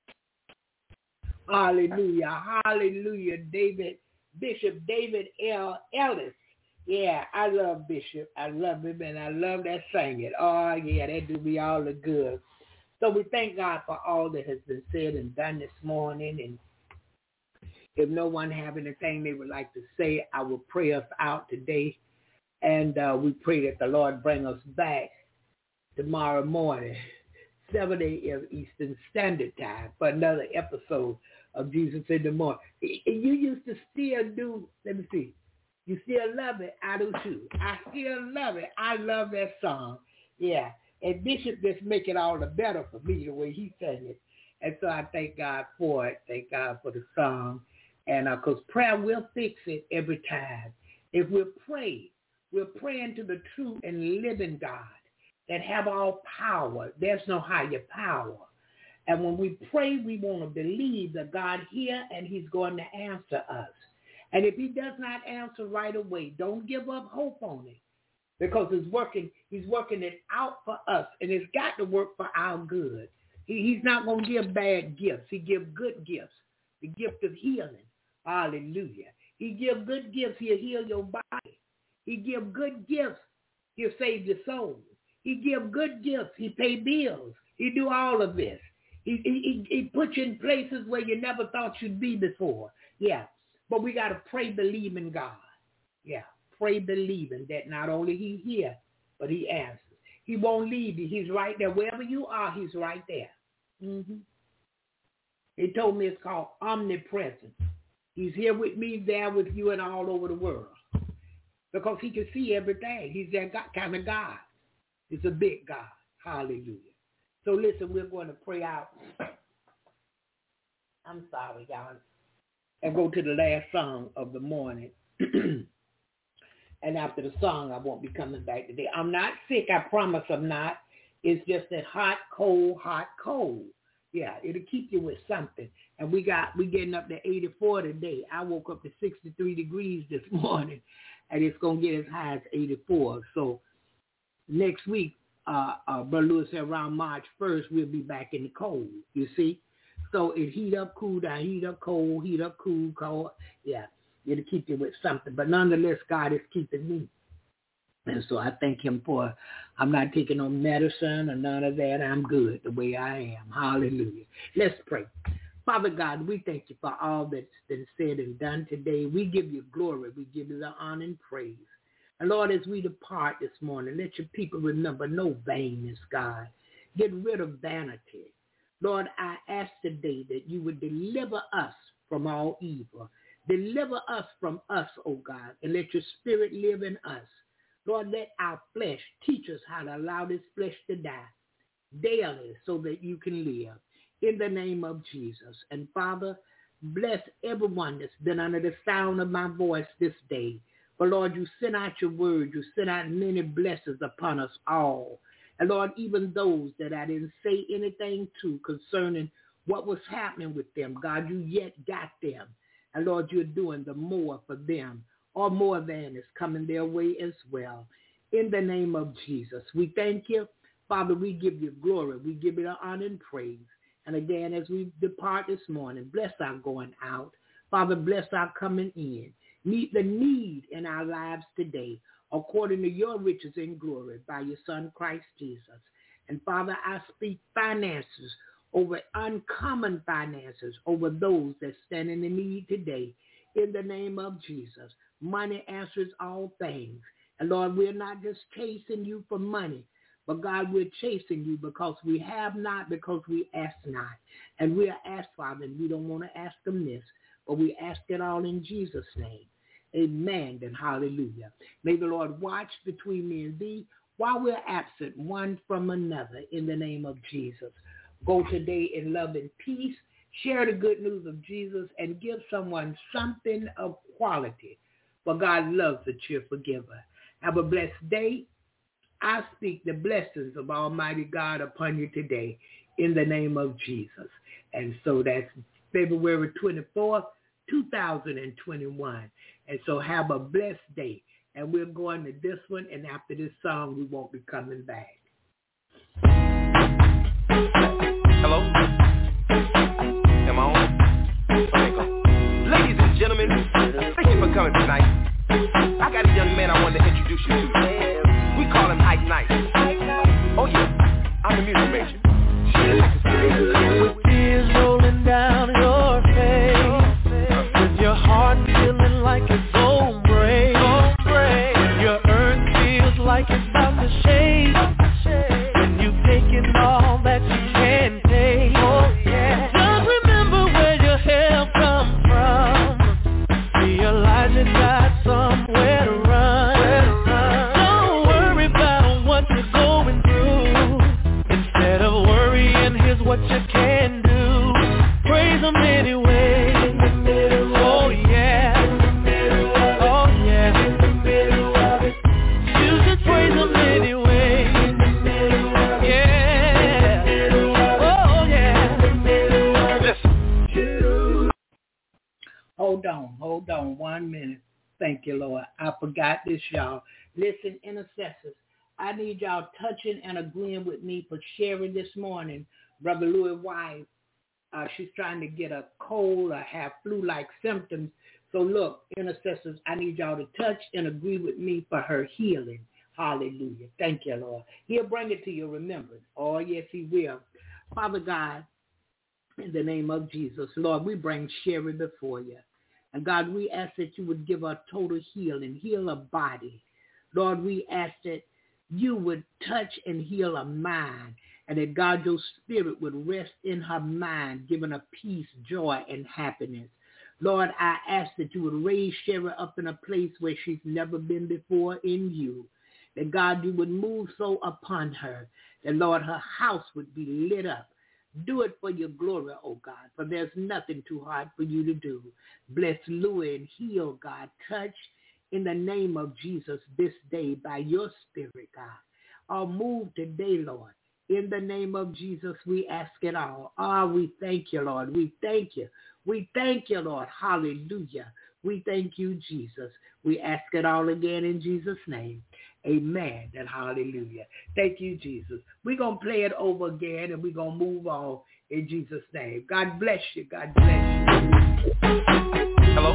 Hallelujah. Hallelujah. David, Bishop David L. Ellis. Yeah, I love Bishop. I love him, and I love that singing. Oh, yeah, that do me all the good. So we thank God for all that has been said and done this morning. And if no one have anything they would like to say, I will pray us out today. And uh, we pray that the Lord bring us back tomorrow morning, seven a.m. Eastern Standard Time, for another episode of Jesus in the Morning. You used to still do, let me see, you still love it, I do too. I still love it. I love that song. Yeah. And Bishop just make it all the better for me the way he sang it. And so I thank God for it. Thank God for the song. And because uh, prayer will fix it every time. If we pray, we're praying to the true and living God that have all power. There's no higher power. And when we pray, we want to believe that God hears and he's going to answer us. And if he does not answer right away, don't give up hope on it, because it's working. He's working it out for us, and it's got to work for our good. He, he's not going to give bad gifts. He gives good gifts, the gift of healing. Hallelujah. He gives good gifts. He'll heal your body. He gives good gifts. He'll save your soul. He gives good gifts. He pay bills. He do all of this. He, he, he puts you in places where you never thought you'd be before. Yeah. But we got to pray, believe in God. Yeah, pray, believing that not only he hears, but he answers. He won't leave you. He's right there. Wherever you are, he's right there. Mm-hmm. He told me it's called omnipresence. He's here with me, there with you, and all over the world. Because he can see everything. He's that God, kind of God. He's a big God. Hallelujah. So listen, we're going to pray out. I'm sorry, y'all. And go to the last song of the morning. And after the song, I won't be coming back today. I'm not sick. I promise I'm not. It's just that hot, cold, hot, cold. Yeah, it'll keep you with something. And we got, we getting up to eighty-four today. I woke up to sixty-three degrees this morning, and it's going to get as high as eighty-four. So next week, uh, uh, Brother Lewis said around March first, we'll be back in the cold, you see? So it heat up, cool down, heat up, cold, heat up, cool, cold. Yeah, it'll keep you with something. But nonetheless, God is keeping me. And so I thank him for, I'm not taking no medicine or none of that. I'm good the way I am. Hallelujah. Let's pray. Father God, we thank you for all that's been said and done today. We give you glory. We give you the honor and praise. And Lord, as we depart this morning, let your people remember no vainness, God. Get rid of vanity. Lord, I ask today that you would deliver us from all evil. Deliver us from us, oh God, and let your spirit live in us. Lord, let our flesh teach us how to allow this flesh to die daily so that you can live. In the name of Jesus. And Father, bless everyone that's been under the sound of my voice this day. For Lord, you sent out your word. You sent out many blessings upon us all. And Lord, even those that I didn't say anything to concerning what was happening with them, God, you yet got them. And Lord, you're doing the more for them, or more than is coming their way as well. In the name of Jesus, we thank you. Father, we give you glory. We give you the honor and praise. And again, as we depart this morning, bless our going out. Father, bless our coming in. Meet the need in our lives today, according to your riches and glory by your Son, Christ Jesus. And Father, I speak finances over uncommon finances over those that stand in the need today. In the name of Jesus, money answers all things. And Lord, we're not just chasing you for money, But God, we're chasing you because we have not, because we ask not. And we are asked, Father, and we don't want to ask amiss, but we ask it all in Jesus' name. Amen and hallelujah. May the Lord watch between me and thee while we're absent one from another in the name of Jesus. Go today in love and peace. Share the good news of Jesus and give someone something of quality. For God loves a cheerful giver. Have a blessed day. I speak the blessings of Almighty God upon you today in the name of Jesus. And so that's February twenty-fourth, two thousand twenty-one. And so have a blessed day. And we're going to this one, and after this song, we won't be coming back. Hello? Am I on? Okay, go. Ladies and gentlemen, thank you for coming tonight. I got a young man I wanted to introduce you to. We call him Ike Nice. Oh yeah, I'm a music major. With tears rolling down your face, with your heart feeling like it's gonna break, when your earth feels like it's about to shake, when you've taken all that you can take, just remember where your help comes from. Realize you got somewhere to run. Don't worry about what you're going through. Instead of worrying, here's what you can do. Praise him anyway. In the middle of it. Oh yeah. In the middle of it. Oh yeah. In the middle of it. You should praise him anyway. In the middle of it. Yeah. In the middle of it. Oh yeah. In the middle of it. Listen. Hold on, hold on one minute. Thank you, Lord. I forgot this, y'all. Listen, intercessors, I need y'all touching and agreeing with me for sharing this morning. Brother Louis' wife, uh, she's trying to get a cold or have flu-like symptoms. So look, intercessors, I need y'all to touch and agree with me for her healing. Hallelujah. Thank you, Lord. He'll bring it to your remembrance. Oh, yes, he will. Father God, in the name of Jesus, Lord, we bring Sherry before you. And God, we ask that you would give her total healing, heal her body. Lord, we ask that you would touch and heal her mind, and that God, your spirit would rest in her mind, giving her peace, joy, and happiness. Lord, I ask that you would raise Sherry up in a place where she's never been before in you. That God, you would move so upon her that, Lord, her house would be lit up. Do it for your glory, oh God, for there's nothing too hard for you to do. Bless Louis and heal, God. Touch in the name of Jesus this day by your spirit, God. I'll move today, Lord. In the name of Jesus, we ask it all. Ah, oh, we thank you, Lord. We thank you. We thank you, Lord. Hallelujah. We thank you, Jesus. We ask it all again in Jesus' name. Amen and hallelujah. Thank you, Jesus. We're going to play it over again, and we're going to move on in Jesus' name. God bless you. God bless you. Hello?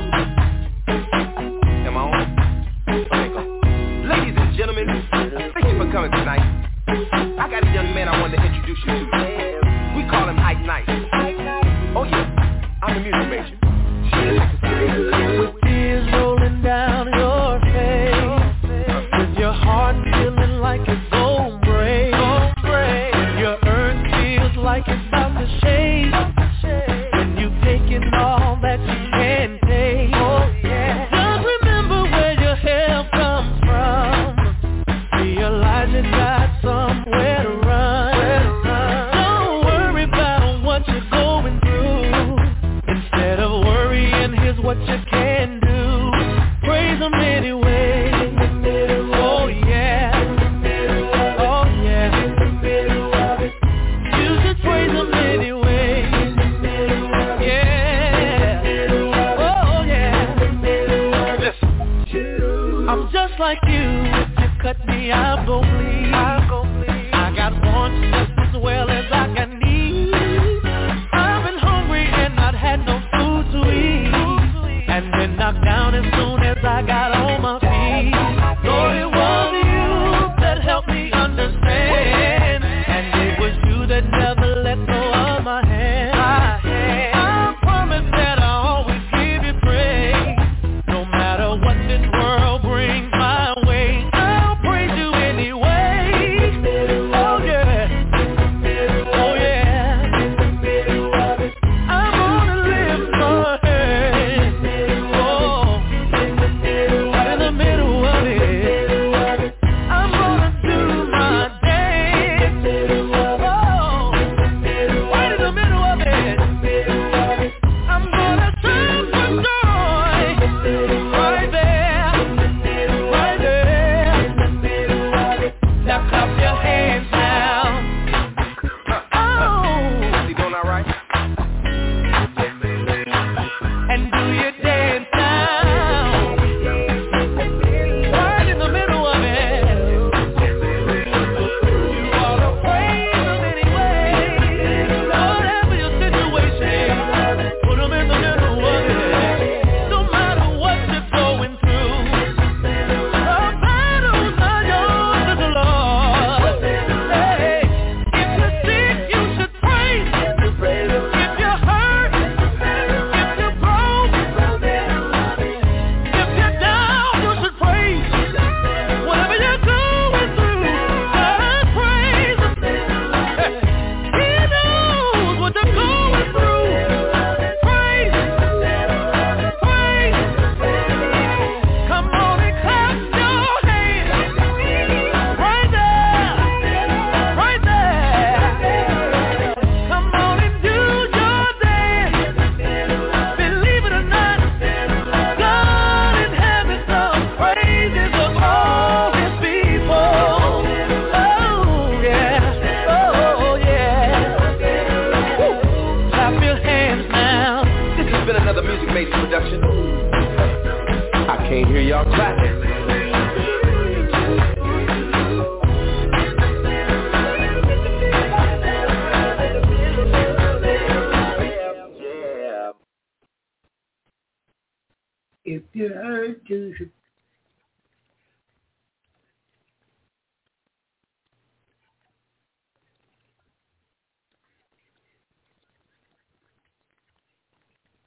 Am I on? Okay, go. Ladies and gentlemen, thank you for coming tonight. I got a young man I wanted to introduce you to. We call him Ike Nice. Oh yeah, I'm a music major. With tears rolling down your face, with your heart feeling like it's gonna break, when your earth feels like it's about to shake, when you've taken all that you can take, just remember where your help comes from. Realize you got you heard to